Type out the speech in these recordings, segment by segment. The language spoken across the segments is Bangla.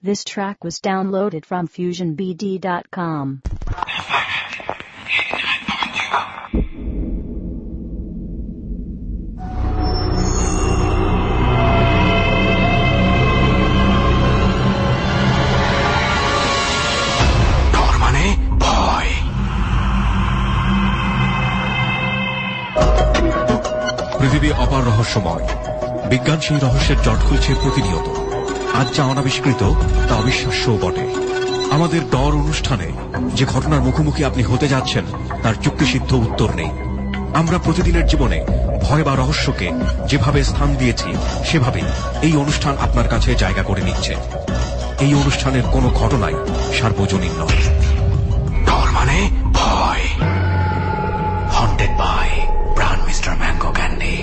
This track was downloaded from FusionBD.com. পৃথিবী অপার রহস্যময়। বিজ্ঞান সেই রহস্যের জট খুলছে প্রতিনিয়ত। আজ যা অনাবিষ্কৃত তা অবিশ্বাস্যও বটে। আমাদের ডর অনুষ্ঠানে যে ঘটনার মুখোমুখি আপনি হতে যাচ্ছেন তার যুক্তিসিদ্ধ উত্তর নেই। আমরা প্রতিদিনের জীবনে ভয় বা রহস্যকে যেভাবে স্থান দিয়েছি সেভাবেই এই অনুষ্ঠান আপনার কাছে জায়গা করে নিচ্ছে। এই অনুষ্ঠানের কোনো ঘটনাই সার্বজনীন নয়। ডর মানে ভয়। Haunted by Pran Mister Mango candy.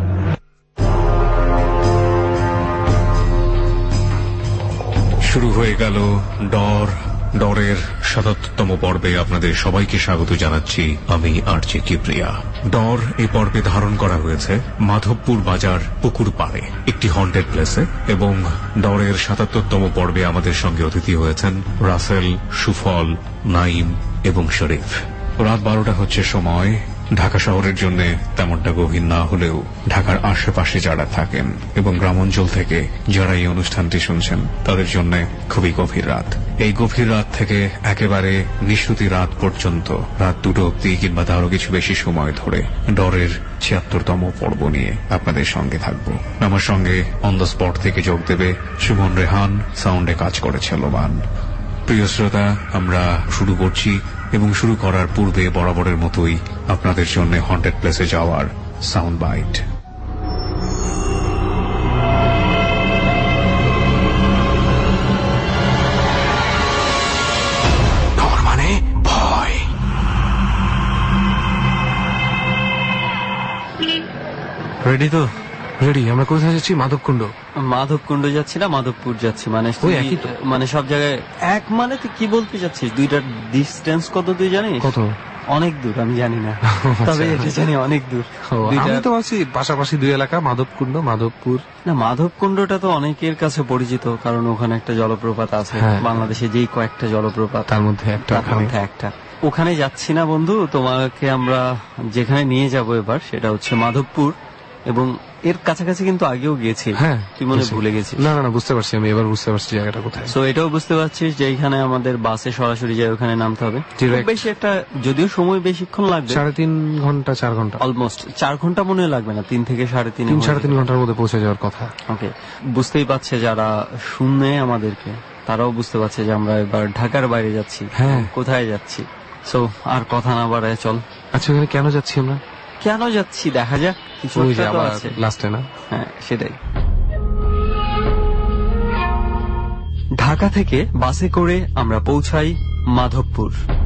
শুরু হয়ে গেল ডরের ৭৭তম পর্বে আপনাদের সবাইকে স্বাগত জানাচ্ছি। আমি আরজে কিপ্রিয়া। ডর এই পর্বে ধারণ করা হয়েছে মাধবপুর বাজার পুকুর পাড়ে একটি হন্টেড প্লেসে, এবং ডরের ৭৭তম পর্বে আমাদের সঙ্গে অতিথি হয়েছেন রাসেল, সুফল, নাইম এবং শরীফ। রাত ১২টা হচ্ছে সময়। ঢাকা শহরের জন্য তেমনটা গভীর না হলেও ঢাকার আশেপাশে যারা থাকেন এবং গ্রামাঞ্চল থেকে যারা এই অনুষ্ঠানটি শুনছেন তাদের জন্য খুবই গভীর রাত। এই গভীর রাত থেকে একেবারে নিশুতি রাত পর্যন্ত, রাত ২টো অব্দি কিংবা তারও কিছু বেশি সময় ধরে ডরের ৭৬তম পর্ব নিয়ে আপনাদের সঙ্গে থাকব। আমার সঙ্গে অন দ্য স্পট থেকে যোগ দেবে সুমন রেহান, সাউন্ডে কাজ করেছে লোবান। প্রিয় শ্রোতা, আমরা শুরু করছি এবং শুরু করার পূর্বে বরাবরের মতোই আপনাদের জন্য হন্টেড প্লেসে যাওয়ার সাউন্ড বাইট। ডর মানে ভয়। রেডি তো? রেডি। আমরা কোথায় যাচ্ছি? মাধবকুণ্ড। মাধবকুণ্ড যাচ্ছি না মাধবপুর যাচ্ছি, মানে সব জায়গায় এক। মানে তুই কি বলতে চাচ্ছিস? দুইটার ডিস্টেন্স কত তুই জানিস? কত? অনেক দূর, আমি জানি না, তবে এটা জানি অনেক দূর। আমি তো ভাবছি পাশাপাশি দুই এলাকা, মাধবকুণ্ড, মাধবপুর। না, মাধবকুণ্ডটা তো অনেকের কাছে পরিচিত, কারণ ওখানে একটা জলপ্রপাত আছে। বাংলাদেশে যেই কয়েকটা জলপ্রপাত তার মধ্যে একটা। ওখানে যাচ্ছি না বন্ধু, তোমাকে আমরা যেখানে নিয়ে যাব এবার সেটা হচ্ছে মাধবপুর, এবং এর কাছাকাছি কিন্তু আগেও গিয়েছি। হ্যাঁ, তুই মনে ভুলে গেছিস? না না, বুঝতে পারছি, আমি এবার বুঝতে পারছি জায়গাটা কোথায়। সো এটাও বুঝতে পারছিস যে এখানে আমাদের বাসে সরাসরি যায়, ওখানে নামতে হবে। বেশি একটা, যদিও সময় বেশিক্ষণ লাগবে, ৩.৫ ঘন্টা ৪ ঘন্টা, অলমোস্ট ৪ ঘন্টা মনে লাগবে না, ৩ থেকে ৩.৫ ঘন্টার মধ্যে পৌঁছে যাওয়ার কথা। ওকে, বুঝতেই পারছে যারা শুনে আমাদেরকে, তারাও বুঝতে পারছে যে আমরা এবার ঢাকার বাইরে যাচ্ছি। হ্যাঁ, কোথায় যাচ্ছি। সো আর কথা না বাড়ায় চল। আচ্ছা, এখানে কেন যাচ্ছি আমরা? কেন যাচ্ছি দেখা যাক, কিছু আছে লাস্টে না? হ্যাঁ, সেটাই। ঢাকা থেকে বাসে করে আমরা পৌঁছাই মাধবপুর।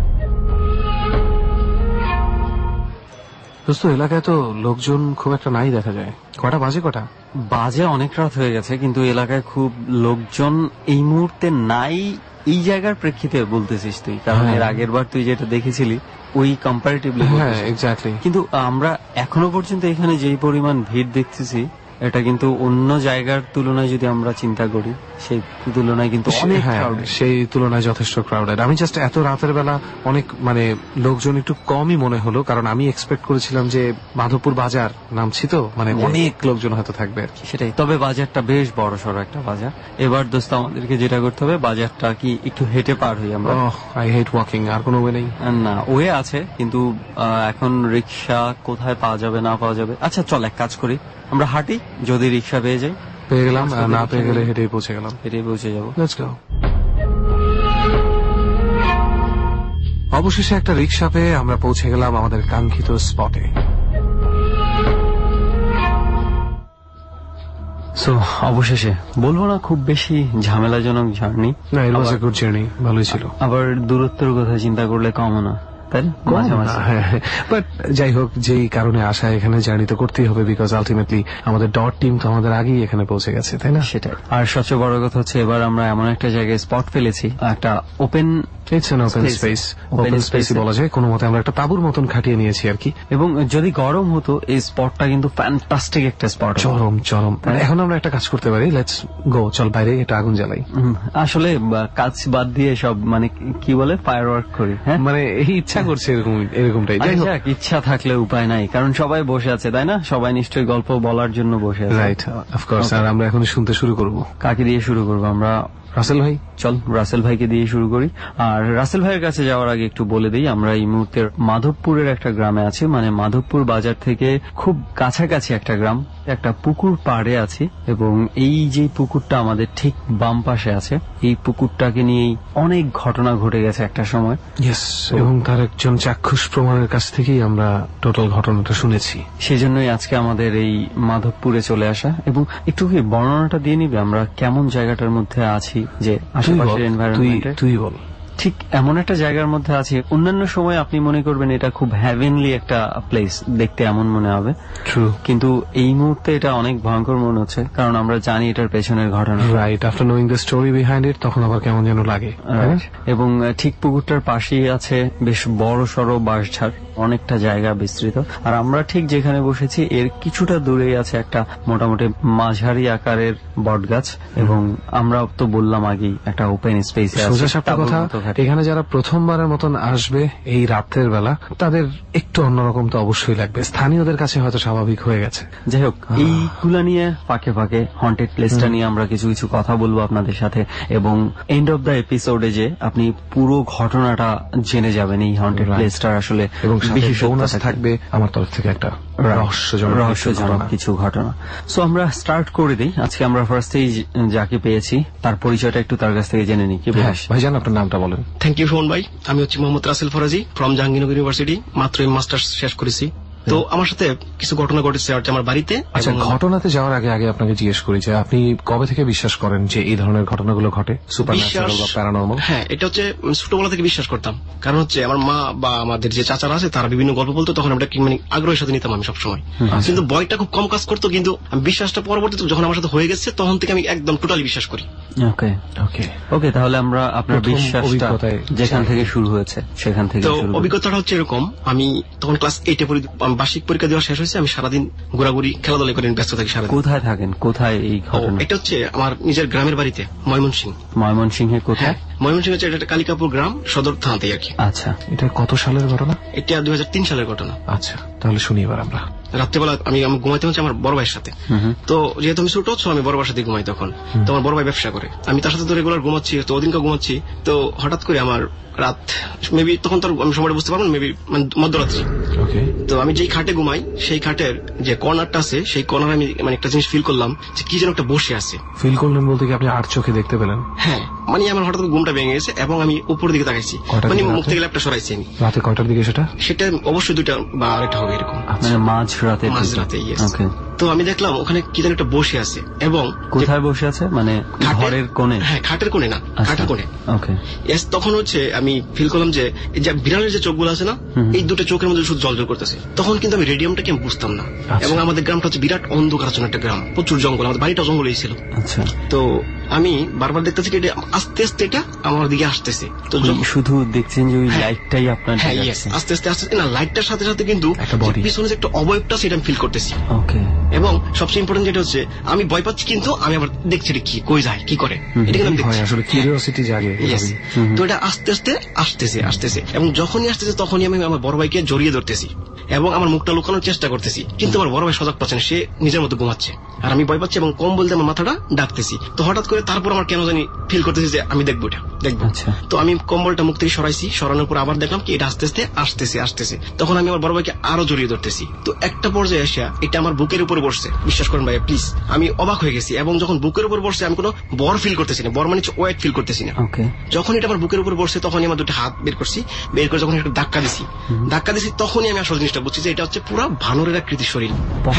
দোস্ত, এলাকায় তো লোকজন খুব একটা নাই দেখা যায়। কটা বাজে? বাজে অনেক রাত হয়ে গেছে, কিন্তু এলাকায় খুব লোকজন এই মুহূর্তে নাই। এই জায়গার প্রেক্ষিতে বলতেছিস তুই, কারণ এর আগের বার তুই যেটা দেখেছিলি ওই কম্পারেটিভলি। হ্যাঁ, এক্স্যাক্টলি। কিন্তু আমরা এখনো পর্যন্ত এখানে যেই পরিমাণ ভিড় দেখতেছি, এটা কিন্তু অন্য জায়গার তুলনায় যদি আমরা চিন্তা করি, সেই তুলনায় কিন্তু সেই তুলনায় যথেষ্ট ক্রাউডেড। আমি জাস্ট এত রাতের বেলা অনেক লোকজন একটু কমই মনে হলো, কারণ আমি এক্সপেক্ট করেছিলাম যে মাধবপুর বাজার নামছি তো অনেক লোকজন হয়তো থাকবে আর কি। সেটাই। তবে বাজারটা বেশ বড় সড়ো একটা বাজার। এবার দোস্ত আমাদেরকে যেটা করতে হবে, বাজারটা কি একটু হেঁটে পার হই আমরা। I hate walking. আর কোনো ওয়ে নেই? না, ওয়ে আছে, কিন্তু এখন রিক্সা কোথায় পাওয়া যাবে না পাওয়া যাবে। আচ্ছা চল, এক কাজ করি, আমরা হাঁটি, যদি রিক্সা পেয়ে যাই পেয়ে গেলাম, না পেয়ে গেলে হেঁটেই পৌঁছে যাবো। Let's go. অবশেষে একটা রিক্সা পেয়ে আমরা পৌঁছে গেলাম আমাদের কাঙ্ক্ষিত স্পটে। সো অবশেষে বলবো না খুব বেশি ঝামেলাজনক জার্নি। না, ইট ওয়াজ আ গুড জার্নি, ভালোই ছিল। আবার দূরত্বের কথা চিন্তা করলে কমও না, তাই বাট যাই হোক, যেই কারণে আসা, এখানে জার্নি তো করতেই হবে, বিকজ আলটিমেটলি আমাদের ডট টিম তো আমাদের আগেই এখানে পৌঁছে গেছে, তাই না? সেটাই। আর সবচেয়ে বড় কথা হচ্ছে এবার আমরা এমন একটা জায়গায় স্পট ফেলেছি, একটা open it's an open space, open স্পেসই বলা যায়। কোনো মতে আমরা একটা তাঁবুর মতন খাটিয়ে নিয়েছি আর কি। এবং যদি গরম হতো এই স্পটটা কিন্তু ফ্যান্টাস্টিক একটা স্পট, চরম। এখন আমরা একটা কাজ করতে পারি, লেটস গো, চল বাইরে এটা আগুন জ্বালাই। আসলে কাজ বাদ দিয়ে সব মানে কি বলে ফায়ার ওয়ার্ক করি, হ্যাঁ মানে ইচ্ছা করছে এরকমটাই। ইচ্ছা থাকলে উপায় নাই, কারণ সবাই বসে আছে তাই না, সবাই নিশ্চয়ই গল্প বলার জন্য বসে আছে। Right, of course. আর আমরা এখন শুনতে শুরু করবো। কাকে দিয়ে শুরু করবো আমরা? রাসেল ভাই, চল রাসেল ভাইকে দিয়ে শুরু করি। আর রাসেল ভাইয়ের কাছে যাওয়ার আগে একটু বলে দিই, আমরা এই মুহূর্তে মাধবপুরের একটা গ্রামে আছি, মানে মাধবপুর বাজার থেকে খুব কাছাকাছি একটা গ্রাম, একটা পুকুর পাড়ে আছি। এবং এই যে পুকুরটা আমাদের ঠিক বাম পাশে আছে, এই পুকুরটাকে নিয়েই অনেক ঘটনা ঘটে গেছে একটা সময়। এবং তার একজন চাক্ষুষ প্রমাণের কাছ থেকেই আমরা টোটাল ঘটনাটা শুনেছি। সেজন্যই আজকে আমাদের এই মাধবপুরে চলে আসা। এবং একটু কি বর্ণনাটা দিয়ে নিবে আমরা কেমন জায়গাটার মধ্যে আছি, যে আশেপাশের এনভায়রনমেন্টে? তুই বল। ঠিক এমন একটা জায়গার মধ্যে আছে, অন্যান্য সময় আপনি মনে করবেন এটা খুব হ্যাভেনলি একটা প্লেস, দেখতে এমন মনে হবে, কিন্তু এই মুহূর্তে এটা অনেক ভয়ঙ্কর মনে হচ্ছে, কারণ আমরা জানি এটার পেছনের ঘটনা। Right, after knowing the story behind it, তখন আবার কেমন যেন লাগে। এবং ঠিক পুকুরটার পাশেই আছে বেশ বড় সড়ো বাঁশঝাড়, অনেকটা জায়গা বিস্তৃত। আর আমরা ঠিক যেখানে বসেছি এর কিছুটা দূরেই আছে একটা মোটামুটি মাঝারি আকারের বটগাছ। এবং আমরা তো বললাম আগেই একটা ওপেন স্পেসে আছে। কথা, এখানে যারা প্রথমবারের মতন আসবে এই রাতের বেলা, তাদের একটু অন্যরকম তো অবশ্যই লাগবে। স্থানীয়দের কাছে হয়তো স্বাভাবিক হয়ে গেছে। যাই হোক, এইগুলা নিয়ে ফাঁকে ফাঁকে হন্টেড প্লেসটা নিয়ে আমরা কিছু কিছু কথা বলবো আপনাদের সাথে। এবং এন্ড অব দ্য এপিসোডে যে আপনি পুরো ঘটনাটা জেনে যাবেন এই হন্টেড প্লেসটার আসলে, এবং বিশেষ থাকবে আমার তরফ থেকে একটা রহস্যজনক কিছু ঘটনা। সো আমরা স্টার্ট করে দিই। আজকে আমরা ফার্স্টেই যাকে পেয়েছি তার পরিচয়টা একটু তার কাছ থেকে জেনে নিই। কি ভাইজান, আপনার নামটা বলেন। থ্যাংক ইউ সুমন ভাই। আমি হচ্ছি মোহাম্মদ রাসেল ফরাজি ফ্রম জাহাঙ্গীরনগর ইউনিভার্সিটি। মাত্র মাস্টার্স শেষ করেছি। তো আমার সাথে কিছু ঘটনা ঘটেছে আমার বাড়িতে। আচ্ছা, ঘটনাতে যাওয়ার আগে আপনাকে জিজ্ঞেস করি যে আপনি কবে থেকে বিশ্বাস করেন যে এই ধরনের ঘটনাগুলো ঘটে, সুপারন্যাচুরাল বা প্যারানর্মাল? হ্যাঁ, এটা হচ্ছে ছোটবেলা থেকে বিশ্বাস করতাম। কারণ হচ্ছে আমার মা বা আমাদের যে চাচারা আছে তারা বিভিন্ন গল্প বলতো, তখন আমরা মানে আগ্রহের সাথে নিতাম আমি সবসময়। কিন্তু বয়টা খুব কম কাজ করতো, কিন্তু বিশ্বাসটা পরবর্তীতে যখন আমার সাথে হয়ে গেছে তখন থেকে আমি একদম টোটালি বিশ্বাস করি। ওকে, তাহলে আমরা আপনার বিশ্বাসটা যেখান থেকে শুরু হয়েছে সেখান থেকে। তো অভিজ্ঞতাটা হচ্ছে এরকম, আমি তখন ক্লাস 8 বার্ষিক পরীক্ষা দেওয়া শেষ হয়েছে। আমি সারাদিন ঘোরাঘুরি খেলাধুলা করে ব্যস্ত থাকি। সারাদিন কোথায় থাকেন? কোথায় এই ঘটনা? এটা হচ্ছে আমার নিজের গ্রামের বাড়িতে, ময়মনসিংহে। কোথায়? ময়মনসিংহ হচ্ছে এটা কালিকাপুর গ্রাম, সদর থানাতেই আর কি। আচ্ছা, এটা কত সালের ঘটনা? এটা 2003 সালের ঘটনা। আচ্ছা, তাহলে শুনি এবার আমরা। রাত্রেবেলা আমি ঘুমাইতে হচ্ছে আমার বড় ভাইয়ের সাথে। তো যেহেতু আমি ছোট, আমি বড় ভাইয়ের সাথে ঘুমাই। তখন তো আমার বড় ভাই ব্যবসা করে, আমি তার সাথে তো রেগুলার ঘুমাচ্ছি। তো ওদিনকে ঘুমাচ্ছি, তো হঠাৎ করে আমার রাত মেবি, তখন তো আমি সময়টা বুঝতে পারবো মেবি মানে মধ্যরাত্রি। তো আমি যেই খাটে ঘুমাই সেই খাটের যে কর্নারটা আছে, সেই কর্নারে আমি মানে একটা জিনিস ফিল করলাম যে কি যেন একটা বসে আছে। ফিল করলেন বলতে কি আপনি আর চোখে দেখতে পেলেন? হ্যাঁ, মানে আমার হঠাৎ ঘুমটা ভেঙে গেছে এবং আমি উপরের দিকে তাকাইছি, মানে মুখ থেকে ল্যাপটা সরাইছি আমি। রাতে কয়টার দিকে সেটা অবশ্যই 2টা বা 2টা হবে এরকম, মানে মাঝরাতে। তো আমি দেখলাম ওখানে কি যেন একটা বসে আছে। এবং কোথায় বসে আছে? মানে ঘরের কোণে? হ্যাঁ, খাটের কোণে না, খাটের কোণে। তখন হচ্ছে আমি ফিল করলাম যে বিড়ালের যে চোখগুলো আছে না, এই 2টা চোখের মধ্যে শুধু জল করতেছে। তখন কিন্তু আমি রেডিয়ামটাকে আমি বুঝতাম না। এবং আমাদের গ্রামটা হচ্ছে বিরাট অন্ধকারাচ্ছন্ন একটা গ্রাম, প্রচুর জঙ্গল, আমাদের বাড়িটা জঙ্গলেই ছিল। তো আমি বারবার দেখতেছি কি আস্তে আস্তে এটা আমার দিকে আসতেছে। তো শুধু দেখছেন যে ওই লাইটটাই আপনার? হ্যাঁ, আস্তে আস্তে আস্তে না, লাইটটার সাথে সাথে কিন্তু পিছনে যে একটা অবয়বটা সেটা আমি ফিল করতেছি। এবং সবচেয়ে ইম্পর্টেন্ট যেটা হচ্ছে আমি ভয় পাচ্ছি, কিন্তু আমি আবার দেখছি কি কই যায়, কি করে, এটা কিন্তু আমি দেখছি। আসলে কিউরিওসিটি জাগে। তো এটা আস্তে আস্তে আসতেছে এবং যখনই আসতেছে তখনই আমি আমার বড় ভাইকে জড়িয়ে ধরতেছি এবং আমার মুখটা লুকানোর চেষ্টা করতেছি। কিন্তু আমার বড় ভাই সজাগ পাচ্ছে না, সে নিজের মতো ঘুমাচ্ছে আর আমি ভয় পাচ্ছি এবং কম বলতে আমার মাথাটা ডাকতেছি। তো হঠাৎ করে তারপর আমার কেন জানি ফিল করতেছি যে আমি দেখবো এটা, দেখবো। তো আমি কম্বলটা মুখ থেকে সরাইছি, সরানোর পর আবার দেখলাম কি এটা আস্তে আস্তে আসতেছে। তখন আমি আমার বড় ভাইকে আরো জড়িয়ে ধরতেছি। তো একটা পর্যায়ে এসে এটা আমার বুকের উপর বসছে। বিশ্বাস করেন ভাই প্লিজ, আমি অবাক হয়ে গেছি। এবং যখন বুকের উপর বসছে আমি কোনো বর ফিল করতেছি না, বর মানে ওয়েট ফিল করতেছি না। যখন এটা আমার বুকের উপর বসছে তখনই আমার 2টা হাত বের করছি, বের করে যখন একটা ধাক্কা দিছি তখনই আমি আসল জিনিসটা বুঝছি যে এটা হচ্ছে পুরা বানরের আকৃতি শরীর,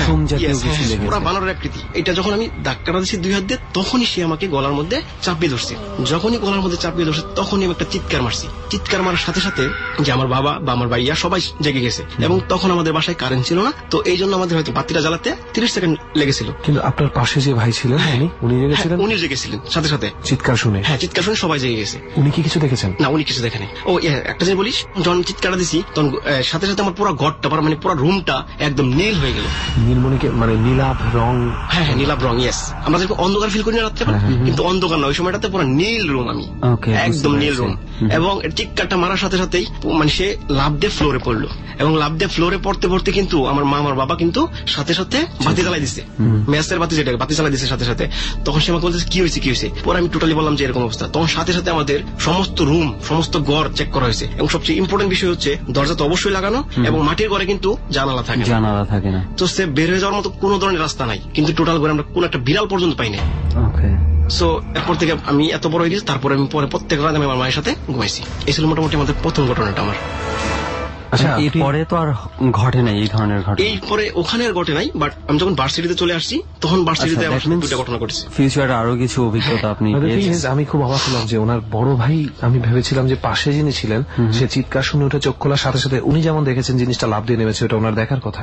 পুরা বানরের আকৃতি। এটা যখন আমি ধাক্কাটা দিচ্ছি 2 হাত দিয়ে, তখনই সে আমাকে গলার মধ্যে চাপিয়ে ধরছে। যখনই গলার মধ্যে চাপিয়ে ধরছে তখনই আমি একটা চিৎকার মারছি। চিৎকার মারার সাথে সাথে যে আমার বাবা বা আমার ভাইয়া সবাই জেগে গেছে। এবং তখন আমাদের বাসায় কারেন্ট ছিল না, তো এই জন্য আমাদের হয়তো বাতিটা জ্বালাতে 30 সেকেন্ড লেগেছিল। কিন্তু আপনার পাশে যে ভাই ছিলেন উনি জেগেছিলেন? উনি জেগেছিলেন সাথে সাথে চিৎকার শুনে? হ্যাঁ, চিৎকার শুনে সবাই জেগে গেছে। উনি কি কিছু দেখেছেন? না, উনি কিছু দেখেনি। ও একটা জিনিস বলিস, যখন চিৎকারটা দিছি তখন সাথে সাথে আমার পুরো ঘরটা মানে পুরো রুমটা একদম নীল হয়ে গেল। নীলমণিকে মানে নীলাভ রং? হ্যাঁ, নীলাভ রং, ইয়েস। আমরা যেরকম অন্ধকার ফিল করি না রাত্রে, কিন্তু অন্ধকার না, ওই সময়টাতে পুরো নীল রুম, আমি একদম নীল রুম। এবং চিৎকারটা মারার সাথে সাথেই মানে সে লাফ দিয়ে ফ্লোরে পড়লো, এবং লাফ দিয়ে ফ্লোরে পড়তে পড়তে কিন্তু আমার মা আমার বাবা কিন্তু সাথে সাথে বাতি জ্বালাই দিচ্ছে, ম্যাচের বাতি, যেটা বাতি জ্বালাই দিচ্ছে সাথে সাথে। তখন সে আমাকে বলছে কি হয়েছে। পরে আমি টোটালি বললাম যে এরকম অবস্থা। তখন সাথে সাথে আমাদের সমস্ত রুম, সমস্ত ঘর চেক করা হয়েছে, এবং সবচেয়ে ইম্পর্টেন্ট বিষয় হচ্ছে দরজা তো অবশ্যই লাগানো, এবং মাটির ঘরে কিন্তু জানালা থাকে না। তো সে বের হয়ে যাওয়ার মতো কোন ধরনের রাস্তা নাই, কিন্তু টোটাল ঘরে আমরা কোন একটা বিড়াল পর্যন্ত পাই নাই। সো এরপর থেকে আমি এত বড় হয়ে গেছি, তারপরে আমি পরে প্রত্যেক রাত আমি আমার মায়ের সাথে ঘুমাইছি। এই ছিল মোটামুটি আমাদের প্রথম ঘটনাটা আমার। আচ্ছা, এরপরে তো আর ঘটে নাই এই ধরনের ঘটনা? এরপরে ওখানে আর ঘটে নাই, বাট আমি যখন ভার্সিটিতে চলে আসছি তখন ভার্সিটিতে দুটো ঘটনা ঘটেছে। ফিউচারে আরো কিছু অভিজ্ঞতা আপনি পেয়েছেন? আমি খুব অবাক হলাম যে ওনার বড় ভাই, আমি ভেবেছিলাম যে পাশে যিনি ছিলেন সে চিৎকার শুনে উঠে চোখ খোলার সাথে সাথে উনি যেমন দেখেছেন জিনিসটা লাফ দিয়ে নেমেছে, ওটা ওনার দেখার কথা।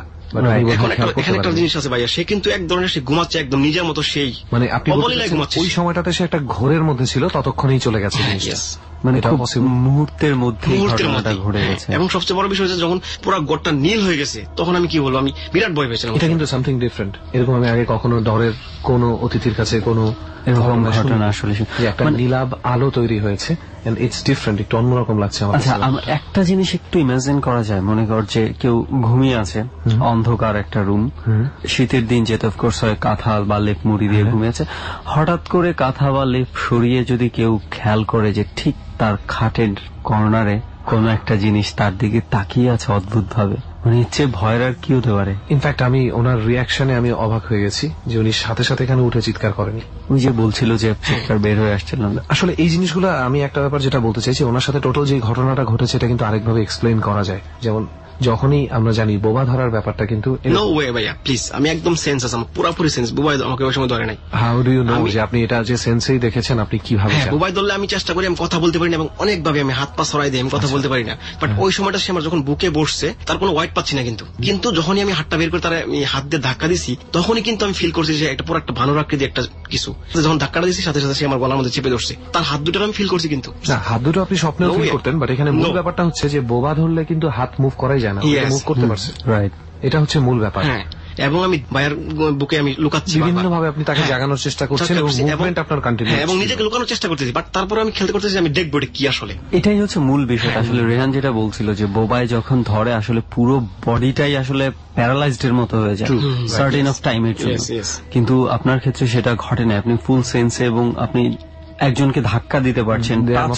এখানে একটা জিনিস আছে ভাইয়া, সে কিন্তু এক ধরনের সে ঘুমাচ্ছে একদম নিজের মতো, সেই মানে আপনি ওই সময়টাতে সে একটা ঘোরের মধ্যে ছিল, ততক্ষণই চলে গেছে জিনিসটা, মানে মুহূর্তের মধ্যে ঘটনাটা ঘটে গেছে। এবং সবচেয়ে বড় বিষয় হচ্ছে যখন পুরো ঘরটা নীল হয়ে গেছে, তখন আমি কি বলবো, আমি বিরাট ভয় পেয়েছিলাম। এটা কিন্তু সামথিং ডিফারেন্ট, এরকম আমি আগে কখনো ডরের কোন অতিথির কাছে কোন এরকম ঘটনা আসলে একটা নীলাভ আলো তৈরি হয়েছে, ইটস ডিফারেন্ট, একটু অন্যরকম লাগছে আমার। আচ্ছা, একটা জিনিস একটু ইমাজিন করা যায়, মনে কর যে কেউ ঘুমিয়ে আছে, অন্ধকার একটা রুম, শীতের দিন যেতে অফকোর্স হয় কাঁথা বা লেপ মুড়ি দিয়ে ঘুমিয়ে আছে, হঠাৎ করে কাঁথা বা লেপ সরিয়ে যদি কেউ খেয়াল করে যে ঠিক তার খাটের কর্নারে কোন একটা জিনিস তার দিকে তাকিয়ে আছে অদ্ভুত ভাবে, মানে ইচ্ছে ভয়ের আর কি হতে পারে। ইনফ্যাক্ট আমি ওনার রিয়াকশনে আমি অবাক হয়ে গেছি যে উনি সাথে সাথে এখানে উঠে চিৎকার করেনি। উনি যে বলছিল যে চিৎকার বের হয়ে আসছিল না। আসলে এই জিনিসগুলো আমি একটা ব্যাপার যেটা বলতে চাইছি, ওনার সাথে টোটাল যে ঘটনাটা ঘটেছে এটা কিন্তু আরেকভাবে এক্সপ্লেইন করা যায়। যেমন যখনই আমরা জানি বোবা ধরার ব্যাপারটা কিন্তু নো ওয়ে ভাইয়া, প্লিজ, আমি একদম সেন্স আছে, আমার পুরোপুরি সেন্স। বোবা আমাকে ওই সময় ধরে নাই। হাউ ডু ইউ নো যে আপনি এটা যে সেন্সেই দেখেছেন? আপনি কিভাবে? বোবাই ধরলে আমি চেষ্টা করি, আমি কথা বলতে পারি না, এবং অনেকভাবে আমি হাত পা ছড়াই দিই, আমি কথা বলতে পারি না। বাট ওই সময়টা সে আমার যখন বুকে বসছে, তার কোনো ওয়াইট পাচ্ছি না, কিন্তু যখনই আমি হাতটা বের করে তার হাত দিয়ে ধাক্কা দিছি, তখনই কিন্তু আমি ফিল করছি যে একটা পুরো একটা ভালো আকৃতি একটা কিছু, যখন ধাক্কাটা দিছি সাথে সাথে সে আমার গলার মধ্যে চেপে ধরছে। তার হাত দুটো আমি ফিল করছি, কিন্তু না, হাত দুটো আপনি স্বপ্নেও ফিল করতেন, বাট এখানে মূল ব্যাপারটা হচ্ছে যে বোবা ধরলে কিন্তু হাত মুভ করাই যায় না, মুভ করতে পারছে, রাইট? এটা হচ্ছে মূল ব্যাপার। এবং আমি ভাইয়ের বুকে আমি লুকাচ্ছি, বিভিন্ন ভাবে আপনি তাকে জাগানোর চেষ্টা করছেন, এবং মুভমেন্ট আপনার কন্টিনিউ, এবং নিজেকে লুকানোর চেষ্টা করতেছি, বাট তারপরে আমি খেলতে করতেছি, আমি দেখবো এটা কি আসলে। এটাই হচ্ছে মূল বিষয়। আসলে রেহান যেটা বলছিল যে বোবাই যখন ধরে আসলে পুরো বডিটাই আসলে প্যারালাইজড এর মতো হয়ে যায় সার্টেন অফ টাইমের জন্য, কিন্তু আপনার ক্ষেত্রে সেটা ঘটে না। আপনি ফুল সেন্সে এবং আপনি একজনকে ধাক্কা দিতে পারছেন,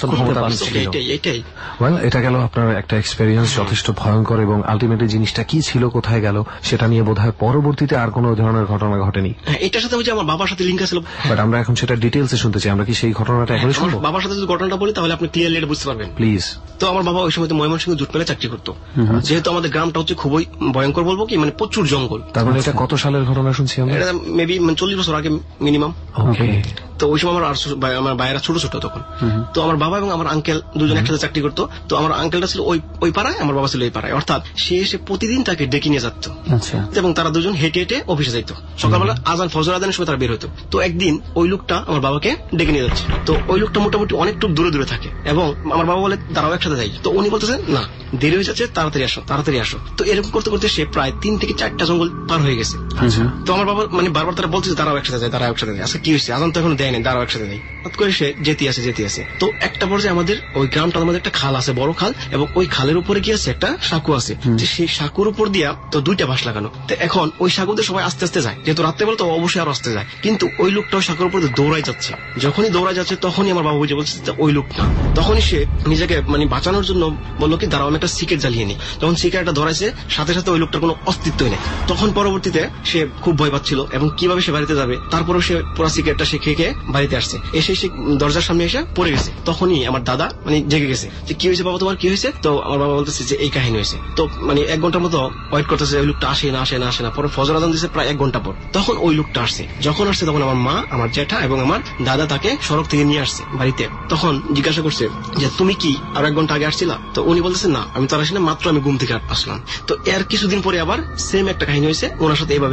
এটা গেল আপনার একটা এক্সপেরিয়েন্স, যথেষ্ট ভয়ঙ্কর, এবং আলটিমেটলি জিনিসটা কি ছিল, কোথায় গেল, সেটা নিয়ে বোধহয় পরবর্তীতে আর কোনো ধরনের ঘটনা ঘটেনি। এটার সাথে হচ্ছে আমার বাবার সাথে লিঙ্ক আছে, বাট আমরা এখন সেটা ডিটেলসে শুনতে চাই। আমরা কি সেই ঘটনাটা এখন শুনবো? বাবার সাথে যদি ঘটনাটা বলি তাহলে আপনি ক্লিয়ারলি এটা বুঝতে পারবেন, প্লিজ। তো আমার বাবা ওই সময় ময়মনসিংহে জুট মেলে চাকরি করতো, যেহেতু আমাদের গ্রামটা হচ্ছে খুবই ভয়ঙ্কর, বলবো কি, মানে প্রচুর জঙ্গল। তার মানে এটা কত সালের ঘটনা শুনছি আমরা? এটা মেবি 40 বছর আগে মিনিমাম। তো ওই সময় আমার ভাইয়েরা ছোট ছোট তখন। তো আমার বাবা এবং আমার আঙ্কেল দুজন একসাথে চাকরি করতো। তো আমার আঙ্কেলটা ছিল ওই পাড়ায়, আমার বাবা ছিল এই পাড়ায়, অর্থাৎ সে এসে প্রতিদিন তাকে ডেকে নিয়ে যেত, এবং তারা দুজন হেঁটে হেঁটে অফিসে যাইতো। সকালবেলা আজান ফজর আজানের সময় তারা বের হতো। তো একদিন ওই লোকটা আমার বাবাকে ডেকে নিয়ে যাচ্ছে। তো ওই লোকটা মোটামুটি অনেকটুকু দূরে দূরে থাকে, এবং আমার বাবা বলে দাঁড়াও একসাথে যাই। তো উনি বলতেছেন না, দেরি হয়ে যাচ্ছে, তাড়াতাড়ি আসো তাড়াতাড়ি আসো। তো এরকম করতে করতে সে প্রায় 3 থেকে 4টা জঙ্গল পার হয়ে গেছে। তো আমার বাবা মানে বারবার তারা বলছে দাঁড়াও একসাথে যায়, দাঁড়াও একসাথে যায়। আচ্ছা কি হয়েছে, আজান তো এখন দেয় নাই, দাঁড়াও একসাথে যাই। হঠাৎ করে সে যেতে আসে। তো একটা পর্যায়ে আমাদের ওই গ্রামটার মধ্যে একটা খাল আছে, বড় খাল, এবং ওই খালের উপরে কি আছে, একটা সাঁকু আছে। সেই সাঁকুর উপর দিয়া তো 2টা বাঁশ লাগানো। তো এখন ওই সাঁকুতে সবাই আস্তে আস্তে যায়, যেহেতু রাত্রে বেলা তো অবশ্যই আরো আসতে যায়। কিন্তু ওই লোকটা ওই সাঁকুর উপর দৌড়াই যাচ্ছে। যখনই দৌড়াই যাচ্ছে তখনই আমার বাবা বুঝে বলছে ওই লোকটা। তখনই সে নিজেকে মানে বাঁচানোর জন্য বললো কি দাঁড়াও আমি একটা সিগারেট জ্বালিয়ে নি। যখন সিগারেটটা ধরাইছে সাথে সাথে ওই লোকটার কোনো অস্তিত্বই নেই। তখন পরবর্তীতে সে খুব ভয় পাচ্ছিল, এবং কিভাবে সে বাড়িতে যাবে। তারপরেও সে পুরো সিগারেটটা সে খেয়ে বাড়িতে আসছে। এসে সে দরজার সামনে এসে পড়ে গেছে। তখনই আমার দাদা মানে জেগে গেছে যে কি হয়েছে বাবা, তোমার কি হয়েছে? তো আমার বাবা বলতেছে যে এই কাহিনী হয়েছে। তো মানে 1 ঘন্টার মতো ওয়েট করতেছে, ওই লোকটা আসে না। পরে ফজর আজান দিয়েছে প্রায় 1 ঘন্টা পর। তখন ওই লোকটা আসছে। যখন আসছে তখন আমার মা, আমার জ্যাঠা এবং আমার দাদা তাকে সড়ক থেকে নিয়ে আসছে বাড়িতে। তখন জিজ্ঞাসা করছে যে তুমি কি আর 1 ঘন্টা আগে আসছিলা? তো উনি বলতেছে না, আমি তো আসি না, মাত্র আমি ঘুম থেকে আসলাম। তো এর কিছুদিন পরে আবার সেম একটা কাহিনী হয়েছে, ওনার সাথে এভাবে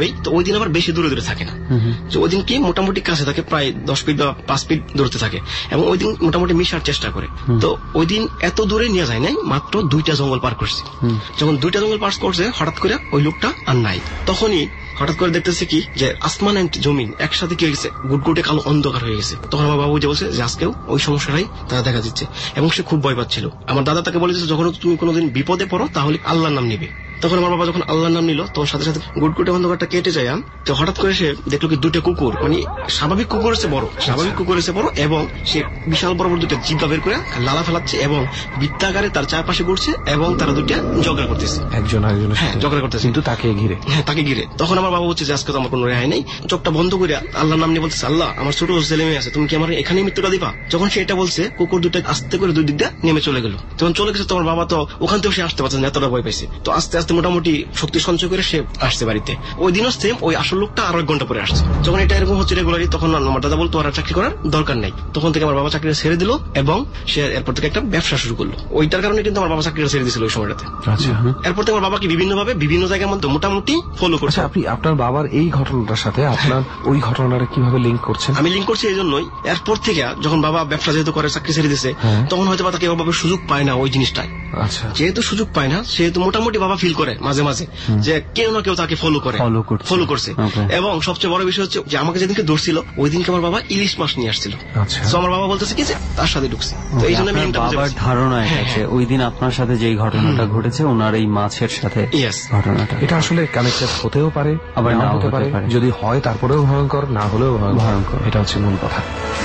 হবেই, তো ওই দিন আবার বেশি দূরে দূরে থাকে না। তো ওই দিন কি মোটামুটি কাছে থাকে, প্রায় 10 ফিট বা 5 ফিট দূরত্বে থাকে, এবং ওই দিন মোটামুটি মিশার চেষ্টা করে। তো ওই দিন এত দূরে নিয়ে যায় নাই, মাত্র 2টা জঙ্গল পার করছে। যখন 2টা জঙ্গল পার করছে, হঠাৎ করে ওই লোকটা আর নাই। তখনই হঠাৎ করে দেখতেছে কি যে আসমান এন্ড জমিন একসাথে কি হয়ে গেছে, গুটগুটে কালো অন্ধকার হয়ে গেছে। তখন আমার বাবু যে বলছে যে আজকেও ওই সমস্যাটাই তারা দেখা দিচ্ছে, এবং সে খুব ভয় পাচ্ছিল। আমার দাদা তাকে বলেছে যখন তুমি কোনোদিন বিপদে পড়ো তাহলে আল্লাহর নাম নিবে। তখন আমার বাবা যখন আল্লাহর নাম নিল, তখন সাথে সাথে গুটগুটে অন্ধকারটা কেটে যায়। তো হঠাৎ করে সে দেখলো কি 2টা কুকুর, মানে স্বাভাবিক কুকুর এসে বড়, স্বাভাবিক কুকুর এসে বড়, এবং সে বিশাল বড় বড় 2টা জিব্বা বের করে লালা ফেলাচ্ছে এবং বৃত্তাকারে তার চারপাশে ঘুরছে, এবং তারা 2টা ঝগড়া করতেছে, একজন আরেকজনের সাথে ঝগড়া করতেছে, কিন্তু তাকে ঘিরে। হ্যাঁ, তাকে ঘিরে। তখন আমার বাবা বলছে যে আজকে তো আমার কোনো রেহাই নেই। চোখটা বন্ধ করে আল্লাহর নাম নিয়ে বলতেছে, আল্লাহ আমার ছোট ছেলে মেয়ে আছে, তুমি কি আমার এখানে মৃত্যুটা দিবা? যখন সে এটা বলছে, কুকুর 2টা আস্তে করে 2 দিক দিয়ে নেমে চলে গেল। যখন চলে গেছে, তোমার বাবা তো ওখান থেকে সে আসতে পারছে না, এতটা ভয় পাইছে। তো আস্তে আস্তে মোটামুটি শক্তি সঞ্চয় করে সে আসছে বাড়িতে। ওই দিনও সেম, ওই আসল লোকটা আরো 1 ঘন্টা পরে আসছে। যখন এটা এরকম হচ্ছে রেগুলারই, তখন আমার দাদা বলতো আর চাকরি করার দরকার নাই। তখন থেকে আমার বাবা চাকরিটা ছেড়ে দিল, এবং সে এরপর থেকে একটা ব্যবসা শুরু করলো। ওইটার কারণে কিন্তু আমার বাবা চাকরিটা ছেড়ে দিয়েছিল ওই সময়টাতে। এরপর থেকে আমার বাবাকে বিভিন্ন ভাবে বিভিন্ন জায়গার মধ্যে মোটামুটি ফলো করছে। আপনি আপনার বাবার এই ঘটনাটার সাথে আপনার ওই ঘটনাটা কিভাবে লিঙ্ক করছেন? আমি লিঙ্ক করছি এই জন্যই, এরপর থেকে যখন বাবা ব্যবসা যেহেতু করে, চাকরি ছেড়ে দিচ্ছে, তখন হয়তো তাকে বাবা সুযোগ পায় না ওই জিনিসটাই। আচ্ছা, যেহেতু সুযোগ পায় না, সেহেতু মোটামুটি বাবা ফিল করে মাঝে মাঝে যে কেউ না কেউ তাকে ফলো করছে। এবং সবচেয়ে বড় বিষয় হচ্ছে যে আমাকে যেদিনকে ধরছিল, ওই দিনকে আমার বাবা ইলিশ মাছ নিয়ে আসছিল। তো আমার বাবা বলতেছে কি যে তার সাথে ঢুকছে। তো এই জন্য বাবার ধারণা ওই দিন আপনার সাথে যেই ঘটনাটা ঘটেছে, ওনার এই মাছের সাথে ঘটনাটা, এটা আসলে কানেক্টেড হতেও পারে, আবার না হতে পারে। যদি হয় তারপরেও ভয়ঙ্কর, না হলেও ভয়ঙ্কর। এটা হচ্ছে মূল কথা।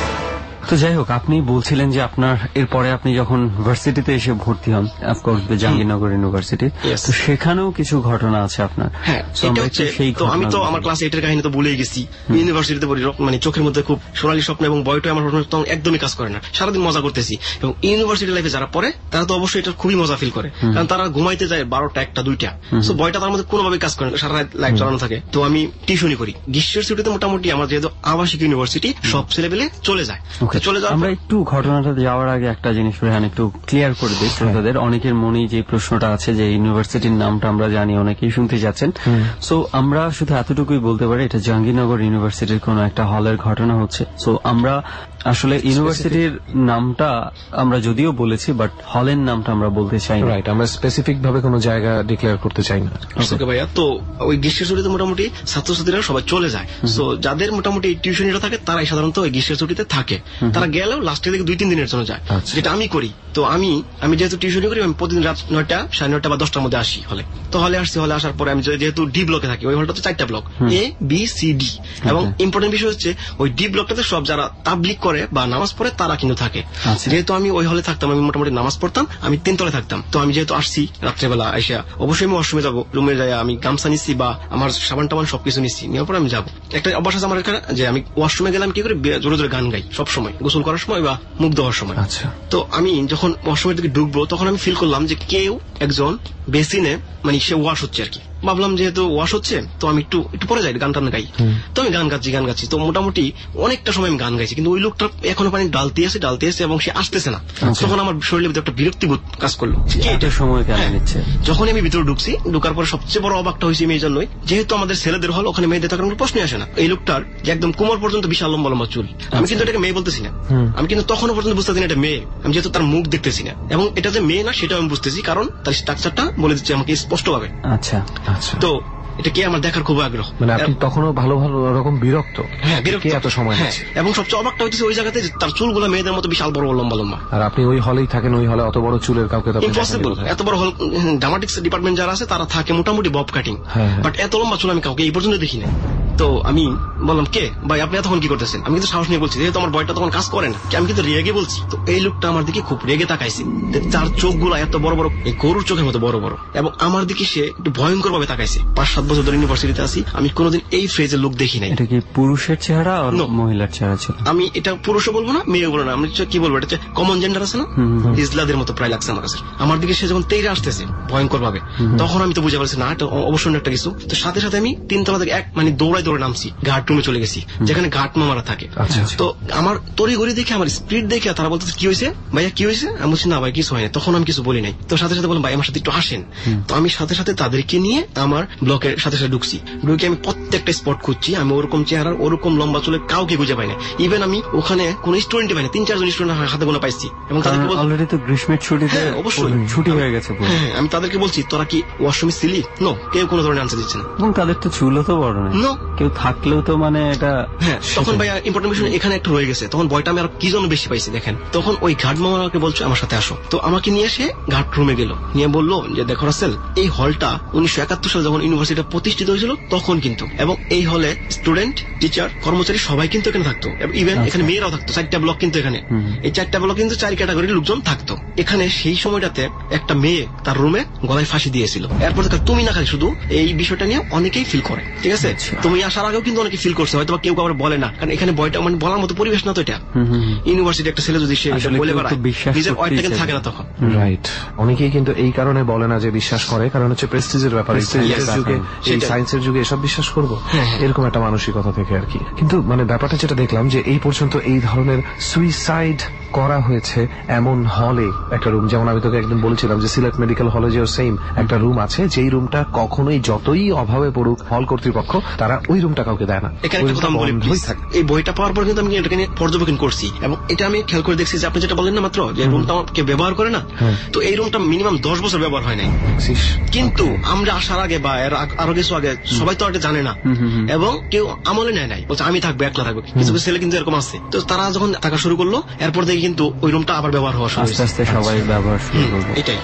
তো যাই হোক, আপনি বলছিলেন যে আপনার এরপরে আপনি যখন ভার্সিটিতে এসে ভর্তি হন, অফকোর্স জাহাঙ্গীরনগর ইউনিভার্সিটি, তো সেখানেও কিছু ঘটনা আছে আপনার। হ্যাঁ, তো আমি তো আমার ক্লাস 8 এর কাহিনী তো ভুলেই গেছি। ইউনিভার্সিটিতে পড়ি, মানে চোখের মধ্যে খুব সোনালী স্বপ্ন, এবং বয়টা আমার একদমই কাজ করে না, সারাদিন মজা করতেছি। এবং ইউনিভার্সিটি লাইফে যারা পড়ে তারা তো অবশ্যই এটা খুবই মজা ফিল করে, কারণ তারা ঘুমাইতে যায় 12টা 1টা 2টা, তো বয়টা তার মধ্যে কোনোভাবে কাজ করে না, সারা রাত লাইট চালানো থাকে। তো আমি টিউশনই করি। গ্রীষ্মের ছুটিতে মোটামুটি আমার যেহেতু আবাসিক ইউনিভার্সিটি, সব ছেলেপেলে চলে যায়। আমরা একটু ঘটনাটা যাওয়ার আগে একটা জিনিস রেহান একটু ক্লিয়ার করে দিই শ্রোতাদের। অনেকের মনেই যে প্রশ্নটা আছে যে ইউনিভার্সিটির নামটা আমরা জানি, অনেকেই শুনতে যাচ্ছেন। সো আমরা শুধু এতটুকুই বলতে পারি, এটা জাহাঙ্গীরনগর ইউনিভার্সিটির কোন একটা হলের ঘটনা হচ্ছে। সো আমরা আসলে ইউনিভার্সিটির নামটা আমরা যদিও বলেছি, বাট হলের নামটা আমরা বলতে চাই না। আমরা স্পেসিফিক ভাবে কোন জায়গা ডিক্লেয়ার করতে চাই না। ভাইয়া, তো ওই গ্রীষ্মের ছুটিতে মোটামুটি ছাত্রছাত্রীরা সবাই চলে যায়। সো যাদের মোটামুটি টিউশনিরা থাকে, তারাই সাধারণত ওই গ্রীষ্মের ছুটিতে থাকে। তারা গেলেও লাস্টের দিকে 2-3 দিনের জন্য যায়, যেটা আমি করি। তো আমি যেহেতু টিউশনি করি, আমি প্রতিদিন রাত 9টা, 9:30 বা 10টার মধ্যে আসি হলে। তো হলে আসছি, হলে আসার পরে আমি যেহেতু ডি ব্লকে থাকি, ওই হলটা তো 4টা block, A B C D, এবং ইম্পর্টেন্ট বিষয় হচ্ছে ওই ডি ব্লকটাতে সব যারা তাবলিগ করে বা নামাজ পড়ে তারা কিন্তু থাকে। যেহেতু আমি ওই হলে থাকতাম, আমি মোটামুটি নামাজ পড়তাম, আমি 3 তলায় থাকতাম। তো আমি যেহেতু আসছি রাত্রেবেলা আইসা, অবশ্যই আমি ওয়াশরুমে যাবো, রুমে যাই আমি গামছা নিচ্ছি বা আমার সাবান টাবান সবকিছু নিচ্ছি, নেওয়ার পরে আমি যাবো। একটা অভ্যাস আছে আমার এখানে যে আমি ওয়াশরুমে গেলাম কি করে, জোরে জোরে গান গাই সবসময়, গোসল করার সময় বা মুখ ধোয়ার সময়। তো আমি যখন ওয়াশরুমের দিকে ঢুকবো, তখন আমি ফিল করলাম যে কেউ একজন বেসিনে, মানে সে ওয়াশ হচ্ছে আর কি। ভাবলাম যেহেতু ওয়াশ হচ্ছে, তো আমি একটু পরে যাই, গান টান গাই। তো আমি গান গাচ্ছি। তো মোটামুটি অনেকটা সময় আমি গান গাইছি, কিন্তু ওই লোকটা এখনো পানি ডালতে আছে এবং সে আসতেছে না। তখন আমার শরীরের ভিতরে একটা বিরক্তিবোধ কাজ করলো, সময় কেন নিচ্ছে। যখন আমি ভিতরে ঢুকছি, ঢুকার পরে সবচেয়ে বড় অবাকটা হয়েছে এই জন্যই, যেহেতু আমাদের ছেলেদের হল, ওখানে মেয়েদের থাকার কোনো প্রশ্নই আসে না। এই লোকটার যে একদম কোমর পর্যন্ত বিশাল লম্বা লম্বা চুল। আমি কিন্তু এটাকে মেয়ে বলতেছি না, আমি কিন্তু তখনও পর্যন্ত বুঝতেছি না এটা মেয়ে, আমি যেহেতু তার মুখ দেখতেছি না। এবং এটা যে মেয়ে না সেটাও আমি বুঝতেছি, কারণ তার স্ট্রাকচারটা বলে দিচ্ছে আমাকে স্পষ্ট ভাবে। আচ্ছা, তো এটা কি আমার দেখার খুব আগ্রহ। মানে আপনি তখনও ভালো রকম বিরক্ত? হ্যাঁ, বিরক্ত, এত সময় আছে। এবং সবচেয়ে অবাকটা হচ্ছে ওই জায়গাতে তার চুলগুলো মেয়েদের মতো বিশাল বড় লম্বা লম্বা। আর আপনি ওই হলেই থাকেন, ওই হলে অত বড় চুলের কাউকে ইম্পসিবল। এত বড় হল, ড্রামাটিক্স ডিপার্টমেন্ট যারা আছে তারা থাকে মোটামুটি বব কাটিং, বাট এত লম্বা চুল আমি কাউকে এই পর্যন্ত দেখি না। তো আমি বললাম, কে ভাই আপনি এতক্ষণ কি করতেছেন? আমি কিন্তু সাহস নিয়ে বলছি, যেহেতু আমার বয়টা তখন কাজ করে না, আমি কিন্তু রেগে বলছি। তো এই লোকটা আমার দিকে খুব রেগে তাকাইছে, তার চোখগুলো এত বড় বড়, এই গরুর চোখের মতো বড় বড়, এবং আমার দিকে সে একটু ভয়ঙ্কর ভাবে তাকাইছে। 5-7 বছর ধরে ইউনিভার্সিটিতে আছি, আমি কোনোদিন এই ফ্রেজের লোক দেখি নাই। এটা কি পুরুষের চেহারা মহিলার চেহারা ছিল? আমি এটা পুরুষও বলবো না, মেয়েও বলবো না, আমি কি বলবো, এটা হচ্ছে কমন জেন্ডার আছে না, ইসলাদের মতো প্রায় লাগছে আমার কাছে। আমার দিকে সে যখন তেড়ে আসতেছে ভয়ঙ্কর ভাবে, তখন আমি তো বুঝে পারছি না এটা অবশ্যই একটা কিছু। তো সাথে সাথে আমি 3 তলা থেকে মানে দৌড়াই ভিতরে নামছি, ঘাট রুমে চলে গেছি যেখানে ঘাট মামারা থাকে। তো আমার তড়িঘড়ি দেখে, আমার স্পিড দেখে তারা বলতেছে কি হয়েছে ভাইয়া, কি হয়েছে? আমি বলছি না ভাই কিছু হয়নি। তখন আমি কিছু বলি নাই। তো সাথে সাথে বললাম ভাই আমার সাথে একটু আসেন। তো আমি সাথে সাথে তাদেরকে নিয়ে আমার ব্লকের সাথে সাথে ঢুকছি। ঢুকে আমি প্রত্যেকটা স্পট খুঁজছি। আমি ওরকম চেহারার ওরকম লম্বা চুলে কাউকে খুঁজে পাই না। ইভেন আমি ওখানে কোন স্টুডেন্ট পাই না, 3-4 জন স্টুডেন্ট হাতে গোনা পাইছি। এবং তাদেরকে অলরেডি তো গ্রীষ্মের ছুটিতে অবশ্যই ছুটি হয়ে গেছে। আমি তাদেরকে বলছি তোরা কি ওয়াশরুমে ছিলি? নো, কেউ কোনো ধরনের আনসার দিচ্ছে না। এবং তাদের তো চুলও তো বড় না, কেউ থাকলেও তো মানে এটা। তখন ভাই ইম্পর্টেন্ট বিষয় এখানে একটা রয়ে গেছে। তখন ভয়টা আমি আর কি জন্য বেশি পাইছি দেখেন। তখন ওই ঘাট মামাকে বলছো আমার সাথে আসো। তো আমাকে নিয়ে এসে ঘাট রুমে গেল, নিয়ে বললো যে দেখো রাসেল, এই হলটা 1971 সালে যখন ইউনিভার্সিটি প্রতিষ্ঠিত হয়েছিল তখন কিন্তু, এবং এই হলে স্টুডেন্ট, টিচার, কর্মচারী সবাই কিন্তু এখানে থাকতো। ইভেন এখানে মেয়েরাও থাকতো। 4টা ব্লক কিন্তু এখানে, এই 4টা ব্লক কিন্তু 4 ক্যাটাগরির লোকজন থাকতো এখানে। সেই সময়টাতে একটা মেয়ে তার রুমে গলায় ফাঁসি দিয়েছিল। এরপর তুমি না খালি শুধু এই বিষয়টা নিয়ে অনেকেই ফিল করে, ঠিক আছে? তুমি আসার আগেও কিন্তু অনেকে ফিল করছে, হয়তো কেউ কাউকে বলে না, কারণ এখানে বয়টা মানে বলার মতো পরিবেশ না তো এটা। ইউনিভার্সিটি একটা ছেলে যদি সে বলে বেড়ায়, নিজের ওয়াইটটা কিন্তু থাকে না তখন। রাইট, অনেকেই কিন্তু এই কারণে বলে না যে বিশ্বাস করে, কারণ হচ্ছে প্রেস্টিজের ব্যাপার। যুগে, এই সায়েন্সের যুগে এসব বিশ্বাস করবো, এরকম একটা মানসিকতা থেকে আর কি। কিন্তু মানে ব্যাপারটা যেটা দেখলাম যে এই পর্যন্ত এই ধরনের সুইসাইড করা হয়েছে এমন হলে একটা রুম, যেমন আমি তোকে একদিন বলেছিলাম যে সিলেট মেডিকেল হলে যে সেম একটা রুম আছে, যেই রুমটা কখনোই যতই অভাবে পড়ুক হল কর্তৃপক্ষ তারা ওই রুমটা কাউকে দেয় না। এই বইটা পাওয়ার পর কিন্তু আমি এটাকে নিয়ে পর্যবেক্ষণ করছি, এবং এটা আমি খেয়াল করে দেখছি যে আপনি যেটা বললেন না মাত্র, যে রুমটা কে ব্যবহার করে না, তো এই রুমটা মিনিমাম 10 বছর ব্যবহার হয় নাই। কিন্তু আমরা আসার আগে বা এর আরো কিছু আগে সবাই তো এটা জানে না, এবং কেউ আমলে নেয় নাই, বলছে আমি থাকবো, একলা থাকবো। কিছু কিছু ছেলে কিন্তু এরকম আছে। তো তারা যখন থাকা শুরু করলো, এরপর থেকে কিন্তু ওই রুমটা আবার ব্যবহার হওয়া শুরু হয়েছে। আস্তে আস্তে সবাই ব্যবহার শুরু করবে, এটাই।